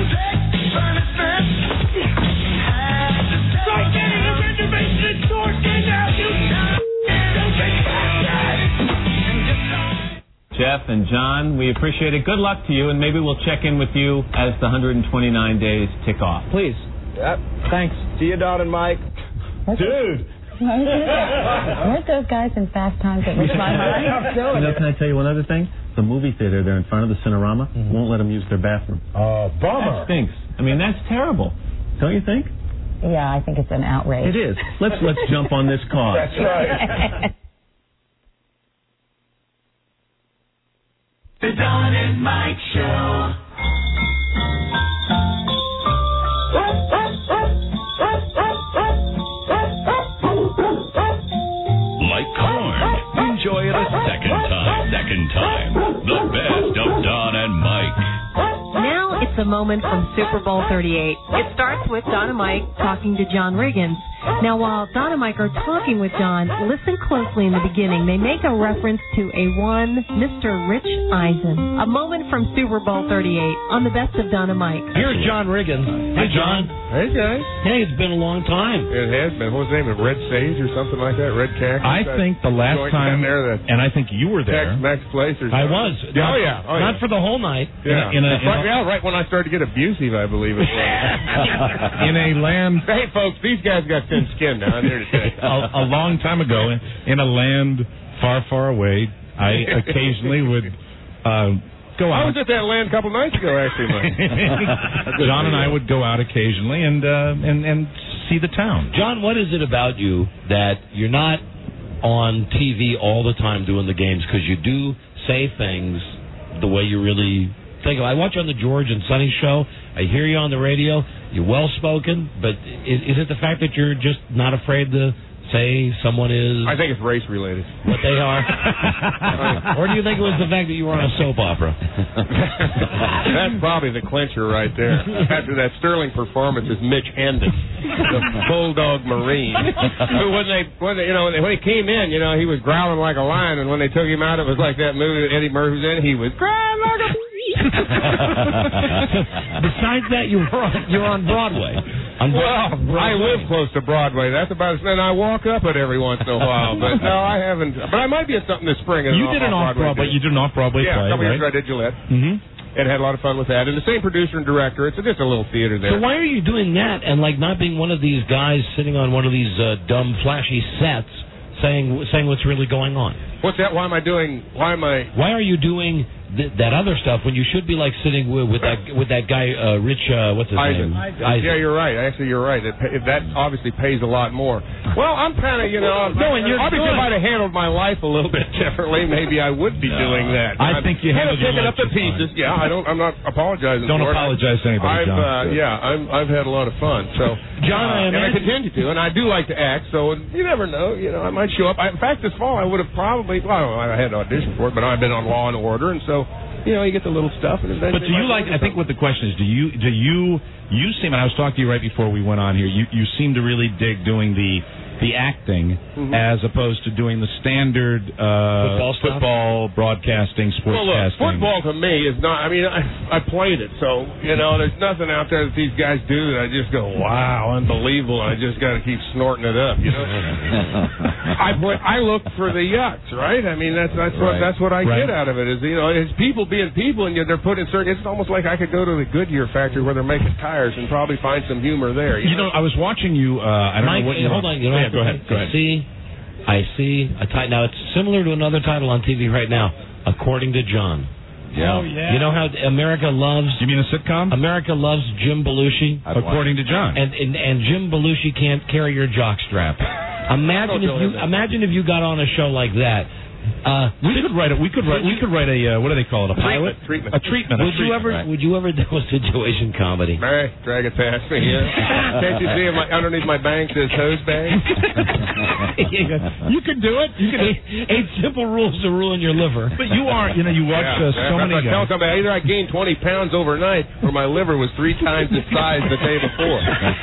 Start getting a reservation at Dorking now, you Jeff and John, we appreciate it. Good luck to you, and maybe we'll check in with you as the one hundred twenty-nine days tick off. Please. Yep. Thanks. See you, Don and Mike. Dude. Weren't those guys in Fast Times at Ridgemont High? You know, can I tell you one other thing? The movie theater there in front of the Cinerama mm-hmm. won't let them use their bathroom. Oh, bummer. That stinks. I mean, that's terrible. Don't you think? Yeah, I think it's an outrage. It is. Let's let's jump on this cause. That's right. The Don and Mike Show. Like corn. Enjoy it a second time. Second time. The best of Don and Mike. Now it's a moment from Super Bowl thirty-eight. It starts with Don and Mike talking to John Riggins. Now, while Don and Mike are talking with John, listen closely in the beginning. They make a reference to a one Mister Rich Eisen. A moment from Super Bowl thirty-eight on the best of Don and Mike. Here's John Riggins. Hey, John. Hey, guys. Hey, it's been a long time. It has been. What was the name of it? Red Sage or something like that? Red Cactus? I think the last Joint time, down there, the and I think you were there. Tex-Mex place or I something. was. Yeah, Not, oh, yeah. Oh, not yeah. for the whole night. Yeah. In a, in a, right, yeah, right when I started to get abusive, I believe it was. in a land. Hey, folks, these guys got thin skin now. I'm here to tell you. a, a long time ago, in, in a land far, far away, I occasionally would uh, go I out. was at that land a couple nights ago, actually, Mike. John and I would go out occasionally and uh, and and see the town. John, what is it about you that you're not on T V all the time doing the games? Because you do say things the way you really think of. I watch you on the George and Sonny show. I hear you on the radio. You're well-spoken, but is, is it the fact that you're just not afraid to say someone is... I think it's race-related. What they are? Or do you think it was the fact that you were on a soap opera? That's probably the clincher right there. After that sterling performance is Mitch Hendon, the Bulldog Marine. Who, when they, when they, you know, when, they, when he came in, you know, he was growling like a lion, and when they took him out, it was like that movie that Eddie Murphy's in. He was growling like a... Besides that, you were on, you're on Broadway. On well, Broadway. I live close to Broadway. That's about as and I walk up it every once in a while. But no, I haven't. But I might be at something this spring. You did an off-Broadway. You did an off-Broadway yeah, play, a couple right? years ago I did Gillette. Mm-hmm. And had a lot of fun with that. And the same producer and director. It's just a little theater there. So why are you doing that and like not being one of these guys sitting on one of these uh, dumb, flashy sets saying saying what's really going on? What's that? Why am I doing? Why am I? Why are you doing th- that other stuff when you should be like sitting with, with that with that guy uh, Rich? Uh, what's his Eisen. name? Eisen. Yeah, you're right. Actually, you're right. It, pay, that obviously pays a lot more. Well, I'm kind of, you know, no, and you're obviously good. if I'd have handled my life a little bit differently, maybe I would be No. doing that. I I'm think you kind of handled your picking life up the just pieces. fine. Yeah, I don't. I'm not apologizing. Don't for apologize it. to anybody, I've, John. Uh, yeah, I'm, I've had a lot of fun. So, John, uh, I and I imagine- continue to, and I do like to act. So you never know. You know, I might show up. I, in fact, this fall I would have probably. Well, I had an audition for it, but I've been on Law and Order, and so. You know, you get the little stuff. And But do you like? I think what the question is, do you do you you seem? And I was talking to you right before we went on here. You you seem to really dig doing the the acting Mhm. as opposed to doing the standard uh, Football stuff? football broadcasting, Well, look, sportscasting. football to me is not. I mean, I, I played it, so you know, there's nothing out there that these guys do that I just go, wow, unbelievable. And I just got to keep snorting it up, you know. I play, I look for the yucks, right? I mean, that's that's what Right. that's what I Right. get out of it is you know, it's people being people, and yet they're put in certain. It's almost like I could go to the Goodyear factory where they're making tires and probably find some humor there. You, You know, I was watching you. Uh, I don't Mike, know what you. hold on. You know, yeah, go ahead. Go I ahead. see, I see a title. Now it's similar to another title on T V right now. According to John. Yeah. Oh, yeah. You know how America loves. You mean a sitcom? America loves Jim Belushi. According to John. And, and and Jim Belushi can't carry your jockstrap. Imagine if you imagine if you got on a show like that. Uh, we could write it. We could write. We could write a. Uh, what do they call it? A pilot. Treatment. A treatment. a Would you treatment, ever? right. Would you ever do a situation comedy? Hey, drag it past me. Yeah. Can't you see my, underneath my bank says hose bag? You can do it. You can. Eight, eight simple rules to ruin your liver. But you are. You know, you watch Yeah, uh, so that's many what I tell guys. somebody, either I gained twenty pounds overnight or my liver was three times the size the day before.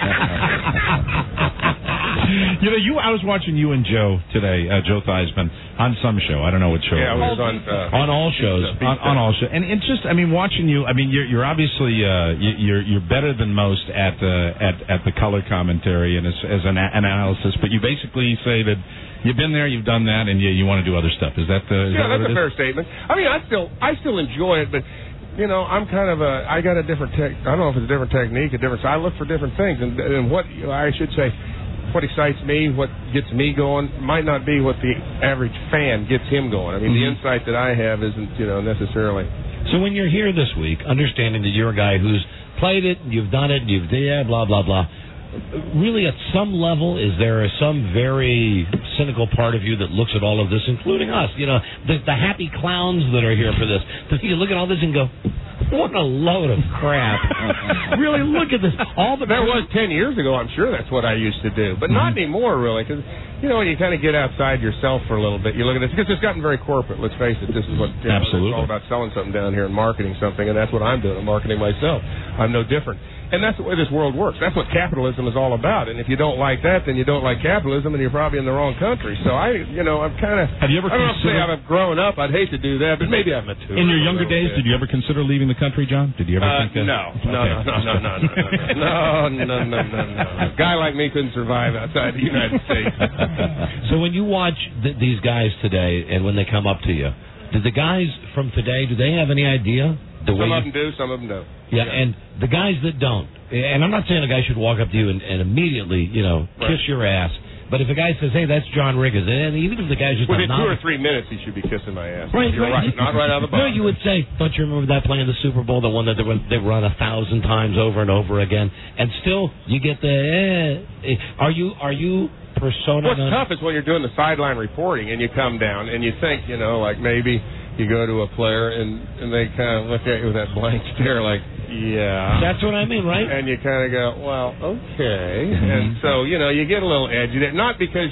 You know, you. I was watching you and Joe today, uh, Joe Theismann, on some show. I don't know what show. Yeah, it it was. was on uh, on all shows, on, on all shows, and it's just, I mean, watching you. I mean, you're you're obviously uh, you- you're you're better than most at uh, at at the color commentary and as as an a- analysis. But you basically say that you've been there, you've done that, and you you want to do other stuff. Is that the? Is yeah, that what that's it a is? fair statement. I mean, I still I still enjoy it, but you know, I'm kind of a I got a different tech. I don't know if it's a different technique, a different. I look for different things, and and what I should say. What excites me, what gets me going, might not be what the average fan gets him going. I mean, Mm-hmm. the insight that I have isn't, you know, necessarily. So when you're here this week, understanding that you're a guy who's played it, you've done it, you've yeah, blah blah blah. Really, at some level, is there some very cynical part of you that looks at all of this, including us? You know, the, the happy clowns that are here for this. That you look at all this and go, "What a load of crap!" Really, look at this. All the There was ten years ago. I'm sure that's what I used to do, but not anymore, really, because you know when you kind of get outside yourself for a little bit, you look at this because it's gotten very corporate. Let's face it. This is what you know, Absolutely. it's all about selling something down here and marketing something, and that's what I'm doing. I'm marketing myself. I'm no different. And that's the way this world works. That's what capitalism is all about. And if you don't like that, then you don't like capitalism, and you're probably in the wrong country. So I, you know, I'm kind of. Have you ever I don't know if considered- I've grown up. I'd hate to do that, but maybe I've matured. In your a younger little days, bit. did you ever consider leaving the country, John? Did you ever Uh, think that? no, no, Okay. no, no, no, no, no, no, no, no, no, no. A guy like me couldn't survive outside the United States. So when you watch th- these guys today, and when they come up to you, do the guys from today, do they have any idea the way? Some you- of them do, some of them don't. Yeah, and the guys that don't, and I'm not saying a guy should walk up to you and, and immediately, you know, Right. kiss your ass. But if a guy says, "Hey, that's John Riggins," and even if the guy's just Within a two or novice, three minutes, he should be kissing my ass. Right, You're right. right. Not right out of the box. No, you would say, don't you remember that play in the Super Bowl, the one that they run, they run a thousand times over and over again, and still you get the. Eh, eh. Are you are you persona? What's non- tough is when you're doing the sideline reporting and you come down and you think, you know, like maybe you go to a player and, and they kind of look at you with that blank stare like, yeah. That's what I mean, right? And you kind of go, well, okay. And so, you know, you get a little edgy. Not because you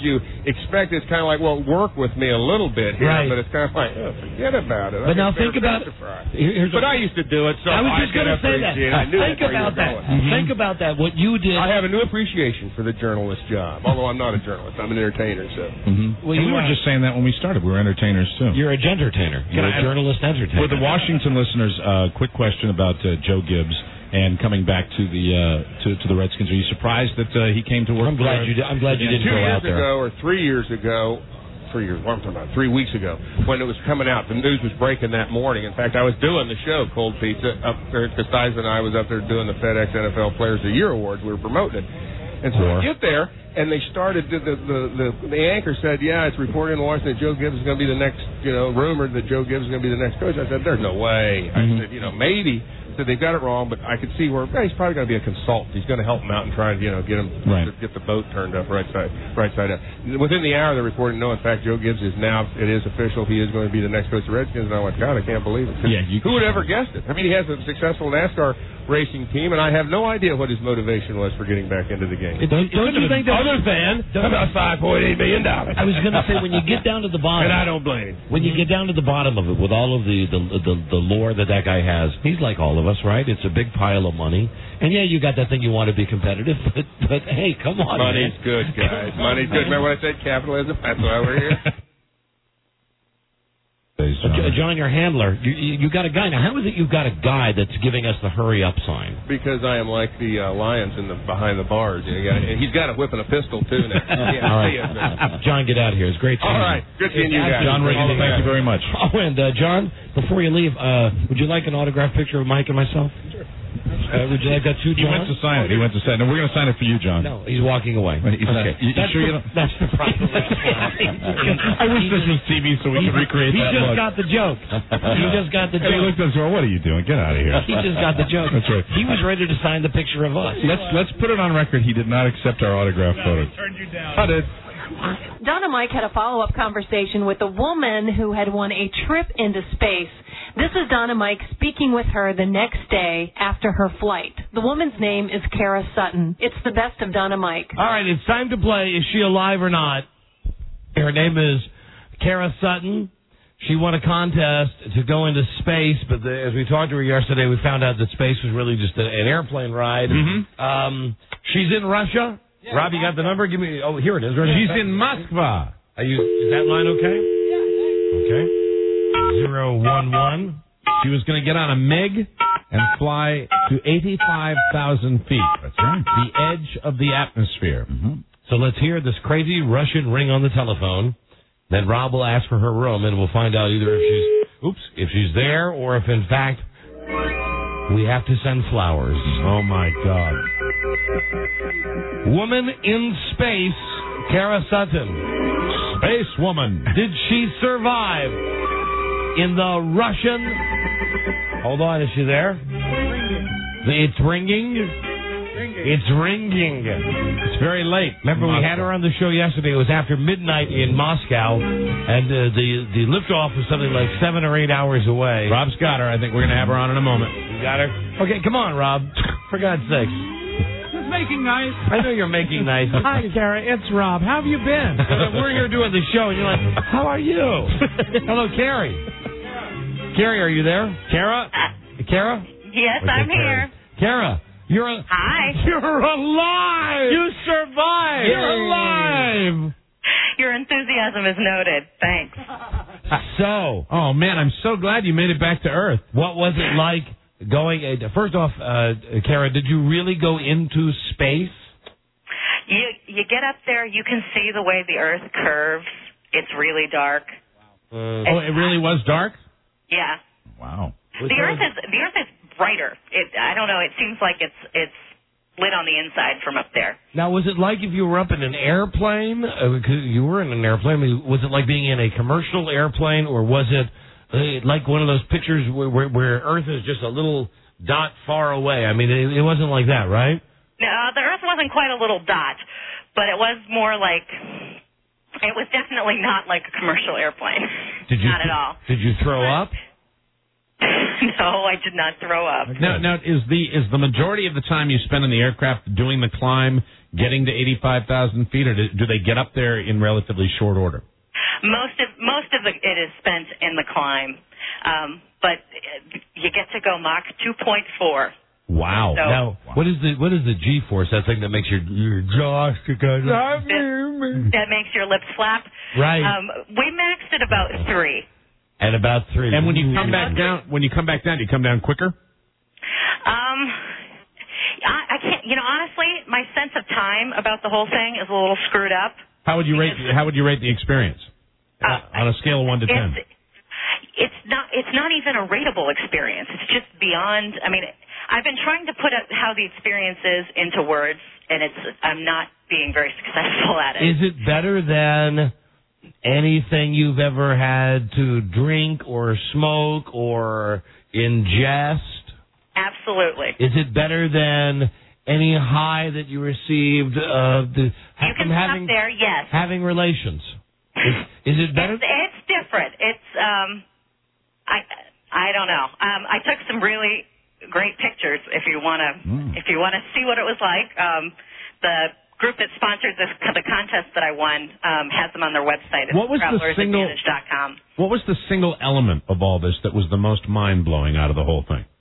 expect it's kind of like, well, work with me a little bit here, Right. but it's kind of like, oh, forget about it. But I now got think better about- fish to fry. here- here's But what- I used to do it, so I was just going to say that. I knew Think that's where you about were that. going. Think about that. What you did. I have a new appreciation for the journalist job, although I'm not a journalist. I'm an entertainer, so. Mm-hmm. Well, and you we were are- just saying that when we started. We were entertainers, too. You're a gentertainer. You're Can a I- journalist entertainer. For the Washington listeners, uh, quick question about uh, Joe Gibbs and coming back to the uh, to, to the Redskins. Are you surprised that uh, he came to work? I'm glad for, you did- I'm glad you didn't Two go years out there. ago, or three years ago, three years, what I'm talking about, three weeks ago, when it was coming out, the news was breaking that morning. In fact, I was doing the show, Cold Pizza, up there, because Stiles and I was up there doing the FedEx N F L Players of the Year Awards. We were promoting it. And so Sure. I get there, and they started, the, the, the, the, the anchor said, yeah, it's reported in Washington that Joe Gibbs is going to be the next, you know, rumored that Joe Gibbs is going to be the next coach. I said, there's no way. Mm-hmm. I said, you know, maybe. I said, they've got it wrong, but I could see where, yeah, he's probably going to be a consultant. He's going to help him out and try to, you know, get him, Right. to get the boat turned up right side, right side up. Within the hour, they reported, no, in fact, Joe Gibbs is now, it is official, he is going to be the next coach of the Redskins. And I went, God, I can't believe it. Yeah, you- Who would ever guessed it? I mean, he has a successful NASCAR racing team, and I have no idea what his motivation was for getting back into the game. Don't, don't you think that Other than about five point eight million dollars. I was going to say, when you get down to the bottom, And I don't blame him. when you get down to the bottom of it, with all of the the, the the lore that that guy has, he's like all of us, right? It's a big pile of money, and yeah, you got that thing you want to be competitive, but but hey, come on, Money's man. good, guys. Money's good. Remember what I said? Capitalism. That's why we're here. Uh, J- John, your handler, you, you you got a guy now. How is it you've got a guy that's giving us the hurry up sign? Because I am like the uh, lions in the behind the bars. You know, you gotta- and he's got a whip and a pistol too now. Yeah, All see right, ya. John, get out of here. It's great. All seeing right. you. Good seeing you guys. John Riggins, thank you very much. Oh, and uh, John, before you leave, uh, would you like an autographed picture of Mike and myself? Sure. Uh, would you like that too, He John? went to sign it. He went to sign it. No, we're going to sign it for you, John. No, he's walking away. Wait, he's not- okay. you- you that's sure the, you don't- That's the proper response. I wish this was T V so we could recreate He that just look. got the joke. He just got the And he joke. looked at us and went, what are you doing? Get out of here. He just got the joke. That's right. He was ready to sign the picture of us. Let's let's put it on record. He did not accept our autograph photo. Turned you down. I did. Don and Mike had a follow-up conversation with a woman who had won a trip into space. This is Don and Mike speaking with her the next day after her flight. The woman's name is Kara Sutton. It's the best of Don and Mike. All right, it's time to play Is She Alive or Not? Her name is Kara Sutton. She won a contest to go into space, but the, as we talked to her yesterday, we found out that space was really just a, an airplane ride. Mm-hmm. Um, she's in Russia. Yeah, Rob, you got the number? Give me. Oh, here it is. Right She's here. in Moskva. Are you, is that line okay? Okay. Zero one one. She was going to get on a MiG and fly to eighty-five thousand feet. That's right. The edge of the atmosphere. Mm-hmm. So let's hear this crazy Russian ring on the telephone. Then Rob will ask for her room, and we'll find out either if she's, oops, if she's there, or if in fact we have to send flowers. Oh my God. Woman in space, Kara Sutton. Space woman. Did she survive in the Russian? Hold on, is she there? It's ringing. It's ringing. It's very late. Remember, we had her on the show yesterday. It was after midnight in Moscow, and uh, the the liftoff was something like seven or eight hours away. Rob's got her. I think we're going to have her on in a moment. You got her? Okay, come on, Rob. For God's sakes. Just making nice. I know you're making nice. Hi, Kara. It's Rob. How have you been? We're here doing the show, and you're like, how are you? Hello, Carrie. Carrie, are you there? Kara? Kara? Yes, Okay, I'm Carrie. here. Kara, you're a, Hi. you're alive. You survived. You're alive. Your enthusiasm is noted. Thanks. So, Oh man, I'm so glad you made it back to Earth. what was it like going? Uh, first off, uh, Kara, did you really go into space? You you get up there, you can see the way the Earth curves. It's really dark. Uh, Oh, it really was dark? Yeah. Wow. The Earth is the Earth is brighter. It I don't know. It seems like it's it's lit on the inside from up there. Now, was it like if you were up in an airplane? Uh, 'cause you were in an airplane. I mean, was it like being in a commercial airplane, or was it uh, like one of those pictures where, where, where Earth is just a little dot far away? I mean, it, it wasn't like that, right? No, the Earth wasn't quite a little dot, but it was more like it was definitely not like a commercial airplane. Did you not at all. Did you throw up? No, I did not throw up. Now, now is the is the majority of the time you spend in the aircraft doing the climb, getting to eighty-five thousand feet, or do, do they get up there in relatively short order? Most of most of the, it is spent in the climb, um, but you get to go Mach two point four. Wow. So, now, what is the what is the G-force? That thing that makes your your jaws together. that, that makes your lips flap. Right. Um, we maxed at about three. At about three. And when you come back down, when you come back down, do you come down quicker? Um, I, I can't. You know, honestly, my sense of time about the whole thing is a little screwed up. How would you rate? How would you rate the experience Uh, on a scale of one to ten? It's, it's not. It's not even a rateable experience. It's just beyond. I mean, I've been trying to put out how the experience is into words, and it's. I'm not being very successful at it. Is it better than anything you've ever had to drink or smoke or ingest? Absolutely. Is it better than any high that you received uh, the, You can from having stop there. Yes. having relations? Is, is it better? It's, it's different. It's. Um. I. I don't know. Um. I took some really great pictures. If you want to. Mm. If you want to see what it was like. Um. The group that sponsored this, the contest that I won um, has them on their website. It's What was the travelers single- advantage dot com. What was the single element of all this that was the most mind blowing out of the whole thing?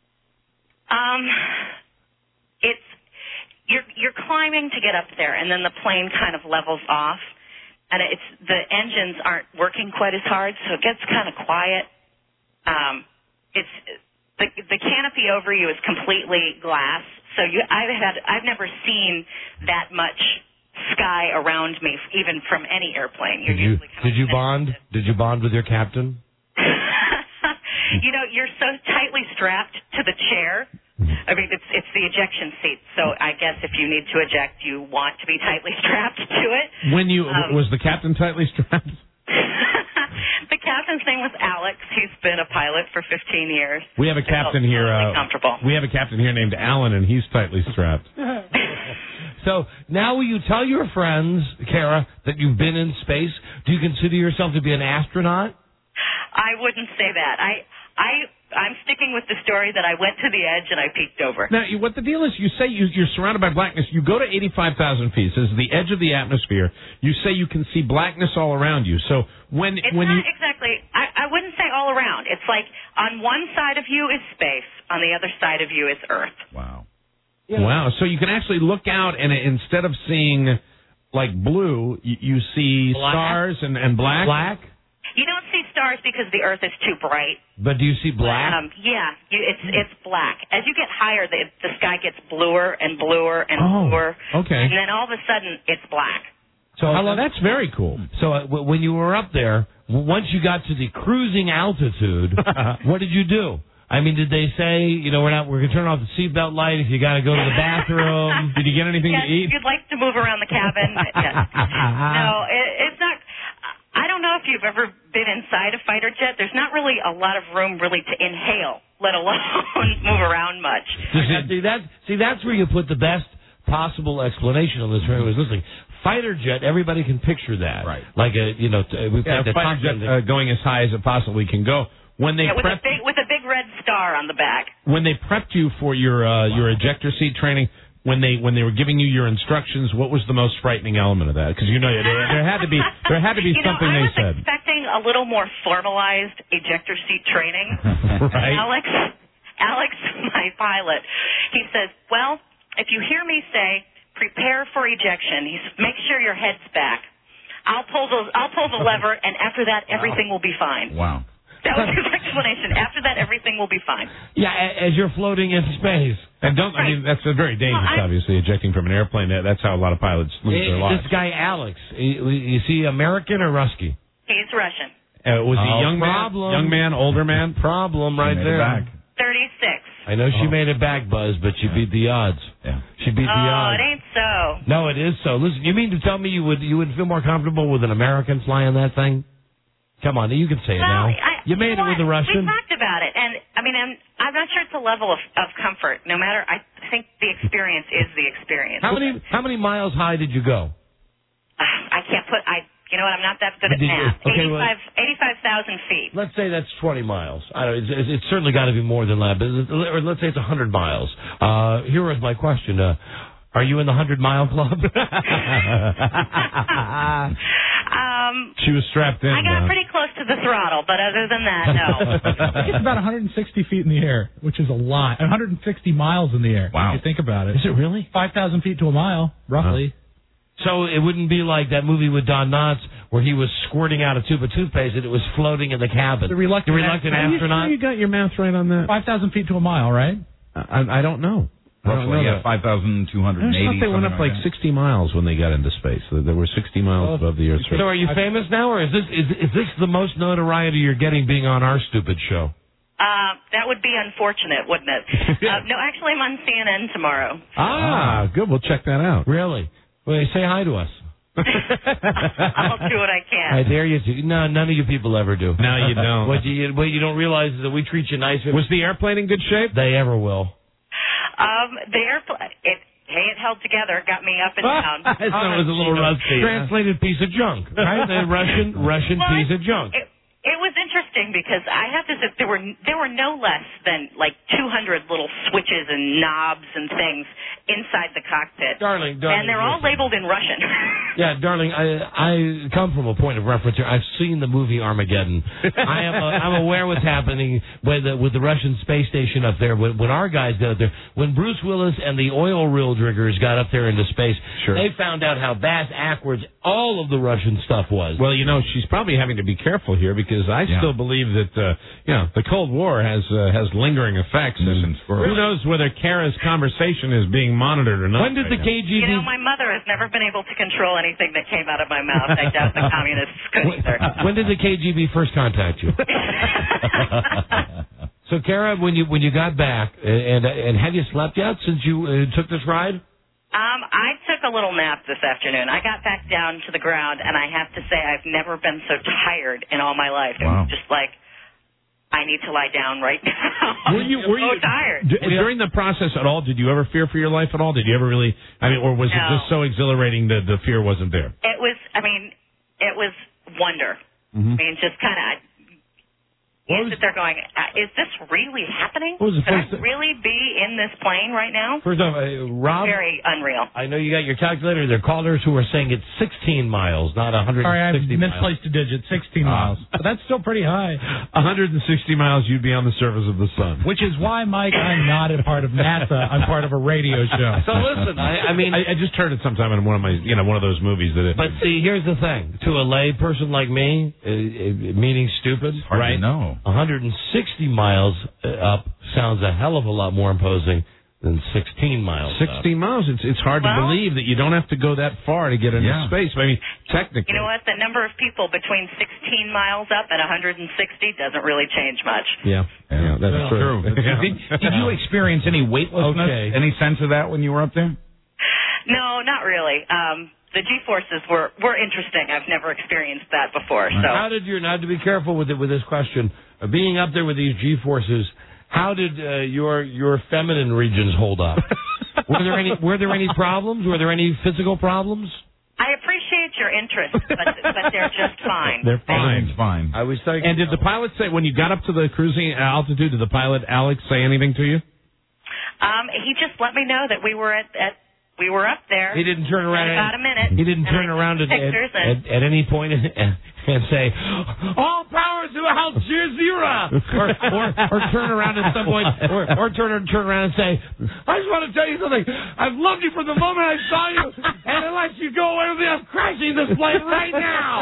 Um, it's you're you're climbing to get up there, and then the plane kind of levels off, and it's the engines aren't working quite as hard, so it gets kind of quiet. Um, it's the the canopy over you is completely glass, so you I've had I've never seen that much sky around me, even from any airplane. You're Did you usually kind did of you bond? Did you bond with your captain? You know, you're so tightly strapped to the chair. I mean, it's it's the ejection seat. So I guess if you need to eject, you want to be tightly strapped to it. When you Um, was the captain tightly strapped? The captain's name was Alex. He's been a pilot for fifteen years. We have a I felt captain here. totally Uh, comfortable. we have a captain here named Alan, and he's tightly strapped. So now will you tell your friends, Kara, that you've been in space? Do you consider yourself to be an astronaut? I wouldn't say that. I I I'm sticking with the story that I went to the edge and I peeked over. Now, you- what the deal is, you say you, you're surrounded by blackness. You go to eighty-five thousand feet. This is the edge of the atmosphere. You say you can see blackness all around you. So when It's when not you exactly, I, I wouldn't say all around. It's like on one side of you is space, on the other side of you is Earth. Wow. Wow. So you can actually look out, and instead of seeing like blue, you, you see Black? stars and, and black. Black? You don't see stars because the Earth is too bright. But do you see black? Um, yeah, you, it's it's black. As you get higher, the, the sky gets bluer and bluer and Oh, bluer. okay. And then all of a sudden, it's black. So Hello, that's very cool. So uh, w- when you were up there, w- once you got to the cruising altitude, what did you do? I mean, did they say, you know, we're not, we're going to turn off the seatbelt light if you got to go to the bathroom? Did you get anything yes, to eat? if you'd like to move around the cabin. Yes. No, it, it's not. I don't know if you've ever been inside a fighter jet. There's not really a lot of room really to inhale, let alone move around much. Now, see, that, see, that's where you put the best possible explanation on this for anyone who's listening. Fighter jet, everybody can picture that. Right. Like a, you know, t- we've Yeah, got the fighter top jet end. uh, going as high as it possibly can go. When they Yeah, with, prep, a big, with a big red star on the back. when they prepped you for your uh, your ejector seat training, when they when they were giving you your instructions, what was the most frightening element of that? Because you know there, there had to be there had to be you something know, I they was said. expecting a little more formalized ejector seat training. Right. Alex, Alex, my pilot, he says, well, if you hear me say, prepare for ejection, he's, make sure your head's back. I'll pull the, I'll pull the lever, and after that, everything will be fine. Wow. That was his explanation. After that, everything will be fine. Yeah, a- as you're floating in space. And don't I mean that's a very dangerous, Well, I- obviously, ejecting from an airplane. That- That's how a lot of pilots lose Eh, their lives. This guy, Alex, i- is he American or Rusky? He's Russian. Uh, was he Oh, young man, problem. young man, older man? Problem right made it there. back. thirty-six. I know she Oh. made it back, Buzz, but she beat the odds. Yeah. She beat the Oh, odds. it ain't so. No, it is so. Listen, you mean to tell me you would you would feel more comfortable with an American flying that thing? Come on, you can say it Well, now. I, you made it know with a what? Russian. We talked about it, and I mean, I'm, I'm not sure it's a level of, of comfort. No matter, I think the experience is the experience. How many how many miles high did you go? I can't put. I You know what? I'm not that good at Did you- math. okay, well- eighty-five eighty-five thousand feet. Let's say that's twenty miles. I don't, it's, it's it's certainly got to be more than that. But it's- or let's say it's one hundred miles. Uh, here is my question. Uh, are you in the one hundred mile club? Um, She was strapped in. I got Don. pretty close to the throttle, but other than that, no. I think it's about one hundred sixty feet in the air, which is a lot. one hundred sixty miles in the air. Wow. If you think about it. Is it really? five thousand feet to a mile, roughly. So it wouldn't be like that movie with Don Knotts where he was squirting out a tube of toothpaste and it was floating in the cabin. The reluctant, the reluctant Are you astronaut. sure You got your math right on that? five thousand feet to a mile, right? I, I don't know. I don't know Roughly, yeah, that. five thousand two hundred I eighty. thought they went up like sixty miles when they got into space. There were sixty miles above the Earth's So are you famous now, or is this is is this the most notoriety you're getting being on our stupid show? Uh, that would be unfortunate, wouldn't it? uh, no, actually, I'm on C N N tomorrow. Ah, good. We'll check that out. Really? Well, say hi to us. I'll do what I can. I dare you to. No, none of you people ever do. No, you don't. What you what you don't realize is that we treat you nice. Was the airplane in good shape? They ever will. Um, the airplane, it, hey, it held together, got me up and down. So it was a little rusty. Translated piece of junk, right? The Russian Russian Well, piece of junk. It, it was interesting because I have to say there were there were no less than like two hundred little switches and knobs and things inside the cockpit. Darling, darling, and they're all listen. labeled in Russian. Yeah, darling, I I come from a point of reference here. I've seen the movie Armageddon. I am uh, I'm aware what's happening with the, with the Russian space station up there. When, when our guys got up there, when Bruce Willis and the oil rill driggers got up there into space, Sure. they found out how bass-ackwards all of the Russian stuff was. Well, you know, she's probably having to be careful here because I Yeah. still believe that, uh, you know, the Cold War has uh, has lingering effects. And who knows whether Kara's conversation is being monitored or not. When did the right K G B? You know, my mother has never been able to control anything that came out of my mouth. I doubt the communists could either. When did the K G B first contact you? So, Kara, when you when you got back, and and have you slept yet since you uh, took this ride? Um, I took a little nap this afternoon. I got back down to the ground, and I have to say I've never been so tired in all my life. It Wow. was just like, I need to lie down right now. Were you were I'm so you tired. d- during the process at all? Did you ever fear for your life at all? Did you ever really? I mean, or was No. it just so exhilarating that the fear wasn't there? It was, I mean, it was wonder. Mhm. I mean, just kind of, you sit there going, uh, is this really happening? What was the Could I first- really be in this plane right now? First off, uh, Rob, Very unreal. I know you got your calculator. There are callers who are saying it's sixteen miles, not one hundred Sorry, I sixty miles. misplaced a digit. sixteen Ah. miles. But that's still pretty high. one hundred sixty miles, you'd be on the surface of the sun. Which is why, Mike, I'm not a part of NASA. I'm part of a radio show. So listen, I, I mean, I, I just heard it sometime in one of my, you know, one of those movies that. It, but see, here's the thing: to a lay person like me, uh, uh, meaning stupid, Hard right? to know. one hundred sixty miles uh, up sounds a hell of a lot more imposing than sixteen miles. sixteen miles. It's it's hard Well- to believe that you don't have to go that far to get into Yeah. space. I mean, technically. You know what? The number of people between sixteen miles up and one hundred sixty doesn't really change much. Yeah, yeah, that's Well, true. true. Did, did you experience any weightlessness? Okay. Any sense of that when you were up there? No, not really. Um, the G-forces were, were interesting. I've never experienced that before. So How did you? Now, to be careful with it, with this question, uh, being up there with these G forces, how did uh, your your feminine regions hold up? were there any Were there any problems? Were there any physical problems? I appreciate your interest, but, but they're just fine. They're fine. Everything's fine. I was thinking. And did the pilot say when you got up to the cruising altitude? Did the pilot Alex say anything to you? Um, he just let me know that we were at, at we were up there. He didn't turn around. in about a minute. He didn't and turn I took around at, at, pictures and at, at any point and, and say, "All power to Al Jazeera," or, or or turn around at some point, or or turn turn around and say, "I just want to tell you something. I've loved you from the moment I saw you, and unless you go away with me, I'm crashing this plane right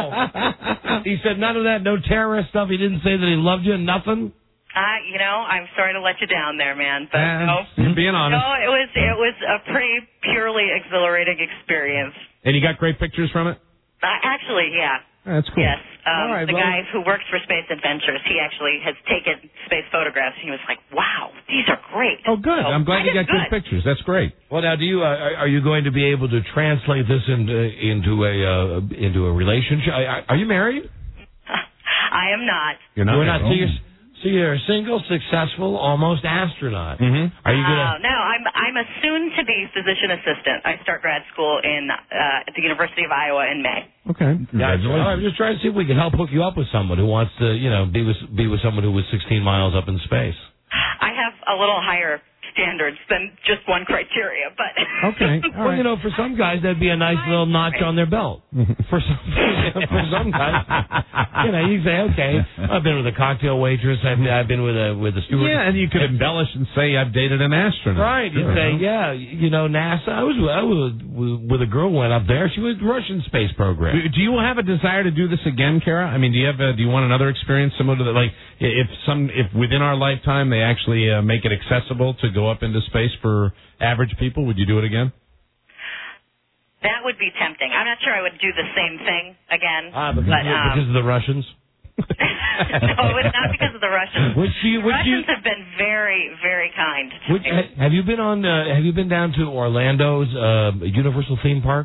now." He said none of that, no terrorist stuff. He didn't say that he loved you, nothing. Uh, you know, I'm sorry to let you down there, man. But Uh, no, you're being honest. no, it was it was a pretty purely exhilarating experience. And you got great pictures from it? Uh, actually, yeah. That's cool. Yes. Um, All right, the well- guy who works for Space Adventures, he actually has taken space photographs. He was like, "Wow, these are great." Oh, good. So, I'm glad you I got did good pictures. That's great. Well, now, do you uh, are are you going to be able to translate this into into a uh, into a relationship? Are, are you married? I am not. You're not You're not. So married. you're, So you're a single, successful, almost astronaut. Mm-hmm. Are you Uh, gonna? no, I'm I'm a soon-to-be physician assistant. I start grad school in uh, at the University of Iowa in May. Okay. Yeah, I'm just trying to see if we can help hook you up with someone who wants to, you know, be with be with someone who was sixteen miles up in space. I have a little higher standards than just one criteria, but Okay. Well, you know, for some guys that'd be a nice little notch on their belt. For some, for some guys, you know, you say, okay, I've been with a cocktail waitress, I've, I've been with a with a steward. Yeah, and you could embellish and say I've dated an astronaut. Right. You say, yeah, you know, NASA. I was, I was with a girl who went up there. She was Russian space program. Do you have a desire to do this again, Kara? I mean, do you have a, do you want another experience similar to that? Like, if some if within our lifetime they actually uh, make it accessible to go up into space for average people, would you do it again? that would be tempting. I'm not sure I would do the same thing again. Ah, because, but, of, um, because of the Russians. no, it's not because of the Russians. Would you, would Russians you, have been very, very kind to would, me. ha- have you been on? Uh, have you been down to Orlando's uh, Universal theme park?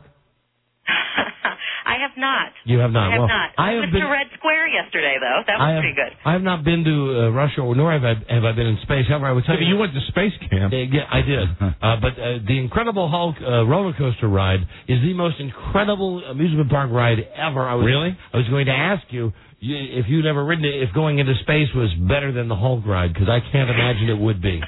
I have not. You have not. I have Well, not. I I have went been- to Red Square yesterday, though. That was I have, pretty good. I have not been to uh, Russia, or nor have I have I been in space. However, I would tell Yeah, you, you went to space camp. Uh, yeah, I did. uh, but uh, the Incredible Hulk uh, roller coaster ride is the most incredible amusement park ride ever. I was, Really? I was going to ask you, you if you'd ever ridden it, if going into space was better than the Hulk ride, because I can't imagine it would be.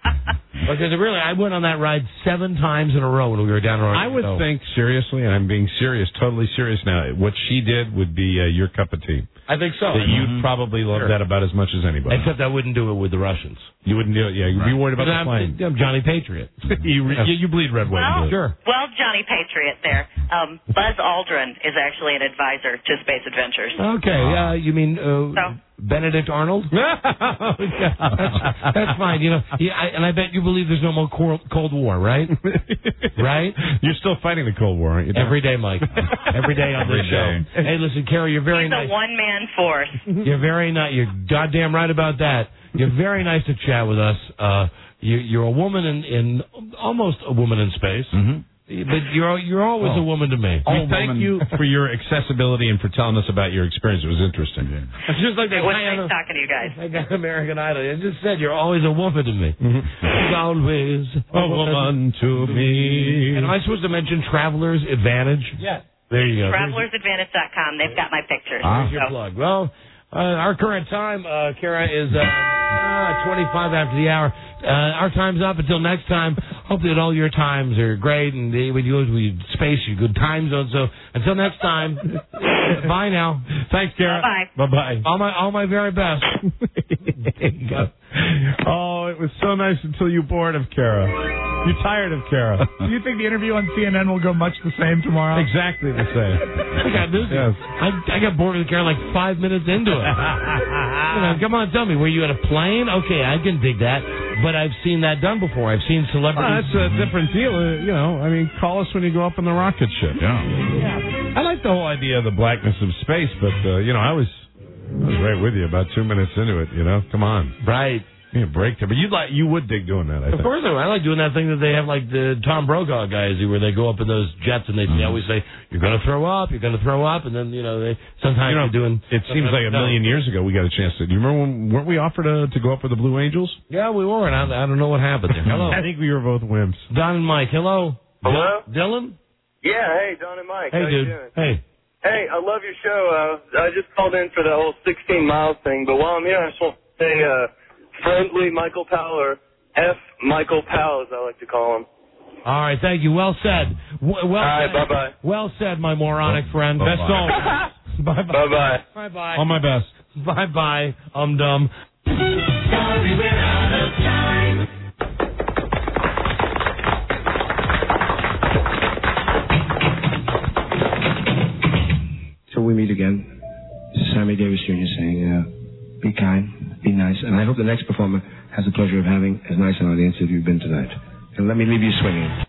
Because really, I went on that ride seven times in a row when we were down in I Orlando. would think seriously, and I'm being serious, totally serious now. What she did would be uh, your cup of tea. I think so. That you'd probably love Sure. that about as much as anybody. Except I wouldn't do it with the Russians. You wouldn't do it. Yeah, you'd be worried about I'm, the plane. I'm Johnny Patriot. you, re- you you bleed red, white, and blue. Sure. Well, Johnny Patriot there. Um, Buzz Aldrin is actually an advisor to Space Adventures. Okay, uh, you mean uh, So? Benedict Arnold? that's, that's fine. You know, he, I, and I bet you believe there's no more Cold, Cold War, right? Right? You're still fighting the Cold War, aren't you? Every day, Mike. Every day on this Every show. day. Hey, listen, Carrie, you're very He's nice. a one-man force. You're very nice. You're goddamn right about that. You're very nice to chat with us. Uh, you, you're a woman in, in almost a woman in space. Mm-hmm. But you're you're always Oh. a woman to me. We thank you for your accessibility and for telling us about your experience. It was interesting. It's just like that It was guy on nice the- talking to you guys. I got American Idol. I just said you're always a woman to me. Mm-hmm. She's always A woman to me. And am I supposed to mention Traveler's Advantage? Yes. There you go. Travelers Advantage dot com. They've got my pictures. There's your So- plug. Well, uh, our current time, uh, Kara, is uh, uh, twenty-five after the hour. Uh, our time's up. Until next time, hope that all your times are great and they, when you go to space, your good time zone. So until next time, bye now. Thanks, Kara. Bye. Bye-bye. All my all my very best. There you go. Oh, it was so nice until you bored of Kara. You're tired of Kara. Do you think the interview on C N N will go much the same tomorrow? Exactly the same. I got this. Yes. I, I got bored with Kara like five minutes into it. You know, come on, tell me, were you at a plane? Okay, I can dig that. But I've seen that done before. I've seen Well, celebrities. that's a different deal. Uh, you know, I mean, call us when you go up in the rocket ship. Yeah. I like the whole idea of the blackness of space, but, uh, you know, I was, I was right with you about two minutes into it, you know. Come on. Right. Yeah, break there. But you'd like, you would dig doing that, I Of think. course I would. I like doing that thing that they have like the Tom Brokaw guys where they go up in those jets and they, they always say, you're going to throw up, you're going to throw up, and then, you know, they sometimes You know, they're doing... It seems like a million years ago we got a chance to. Do you remember when, weren't we offered to, to go up with the Blue Angels? Yeah, we were, and I, I don't know what happened there. Hello. I think we were both wimps. Don and Mike, hello. Hello? Dil- Dylan? Yeah, hey, Don and Mike. Hey, How you dude. doing? Hey. Hey, I love your show. Uh, I just called in for the whole sixteen miles thing, but while I'm here, I just want to say uh, friendly Michael Powell, or F. Michael Powell, as I like to call him. All right, thank you. Well said. W- well All right, said. bye-bye. Well said, my moronic friend. Bye-bye. Best always. Bye-bye. Bye-bye. Bye-bye. All my best. Bye-bye. I'm dumb. Sorry, we're out of time. Till we meet again, this is Sammy Davis Junior saying, uh, be kind, be nice, and I hope the next performer has the pleasure of having as nice an audience as you've been tonight. And let me leave you swinging.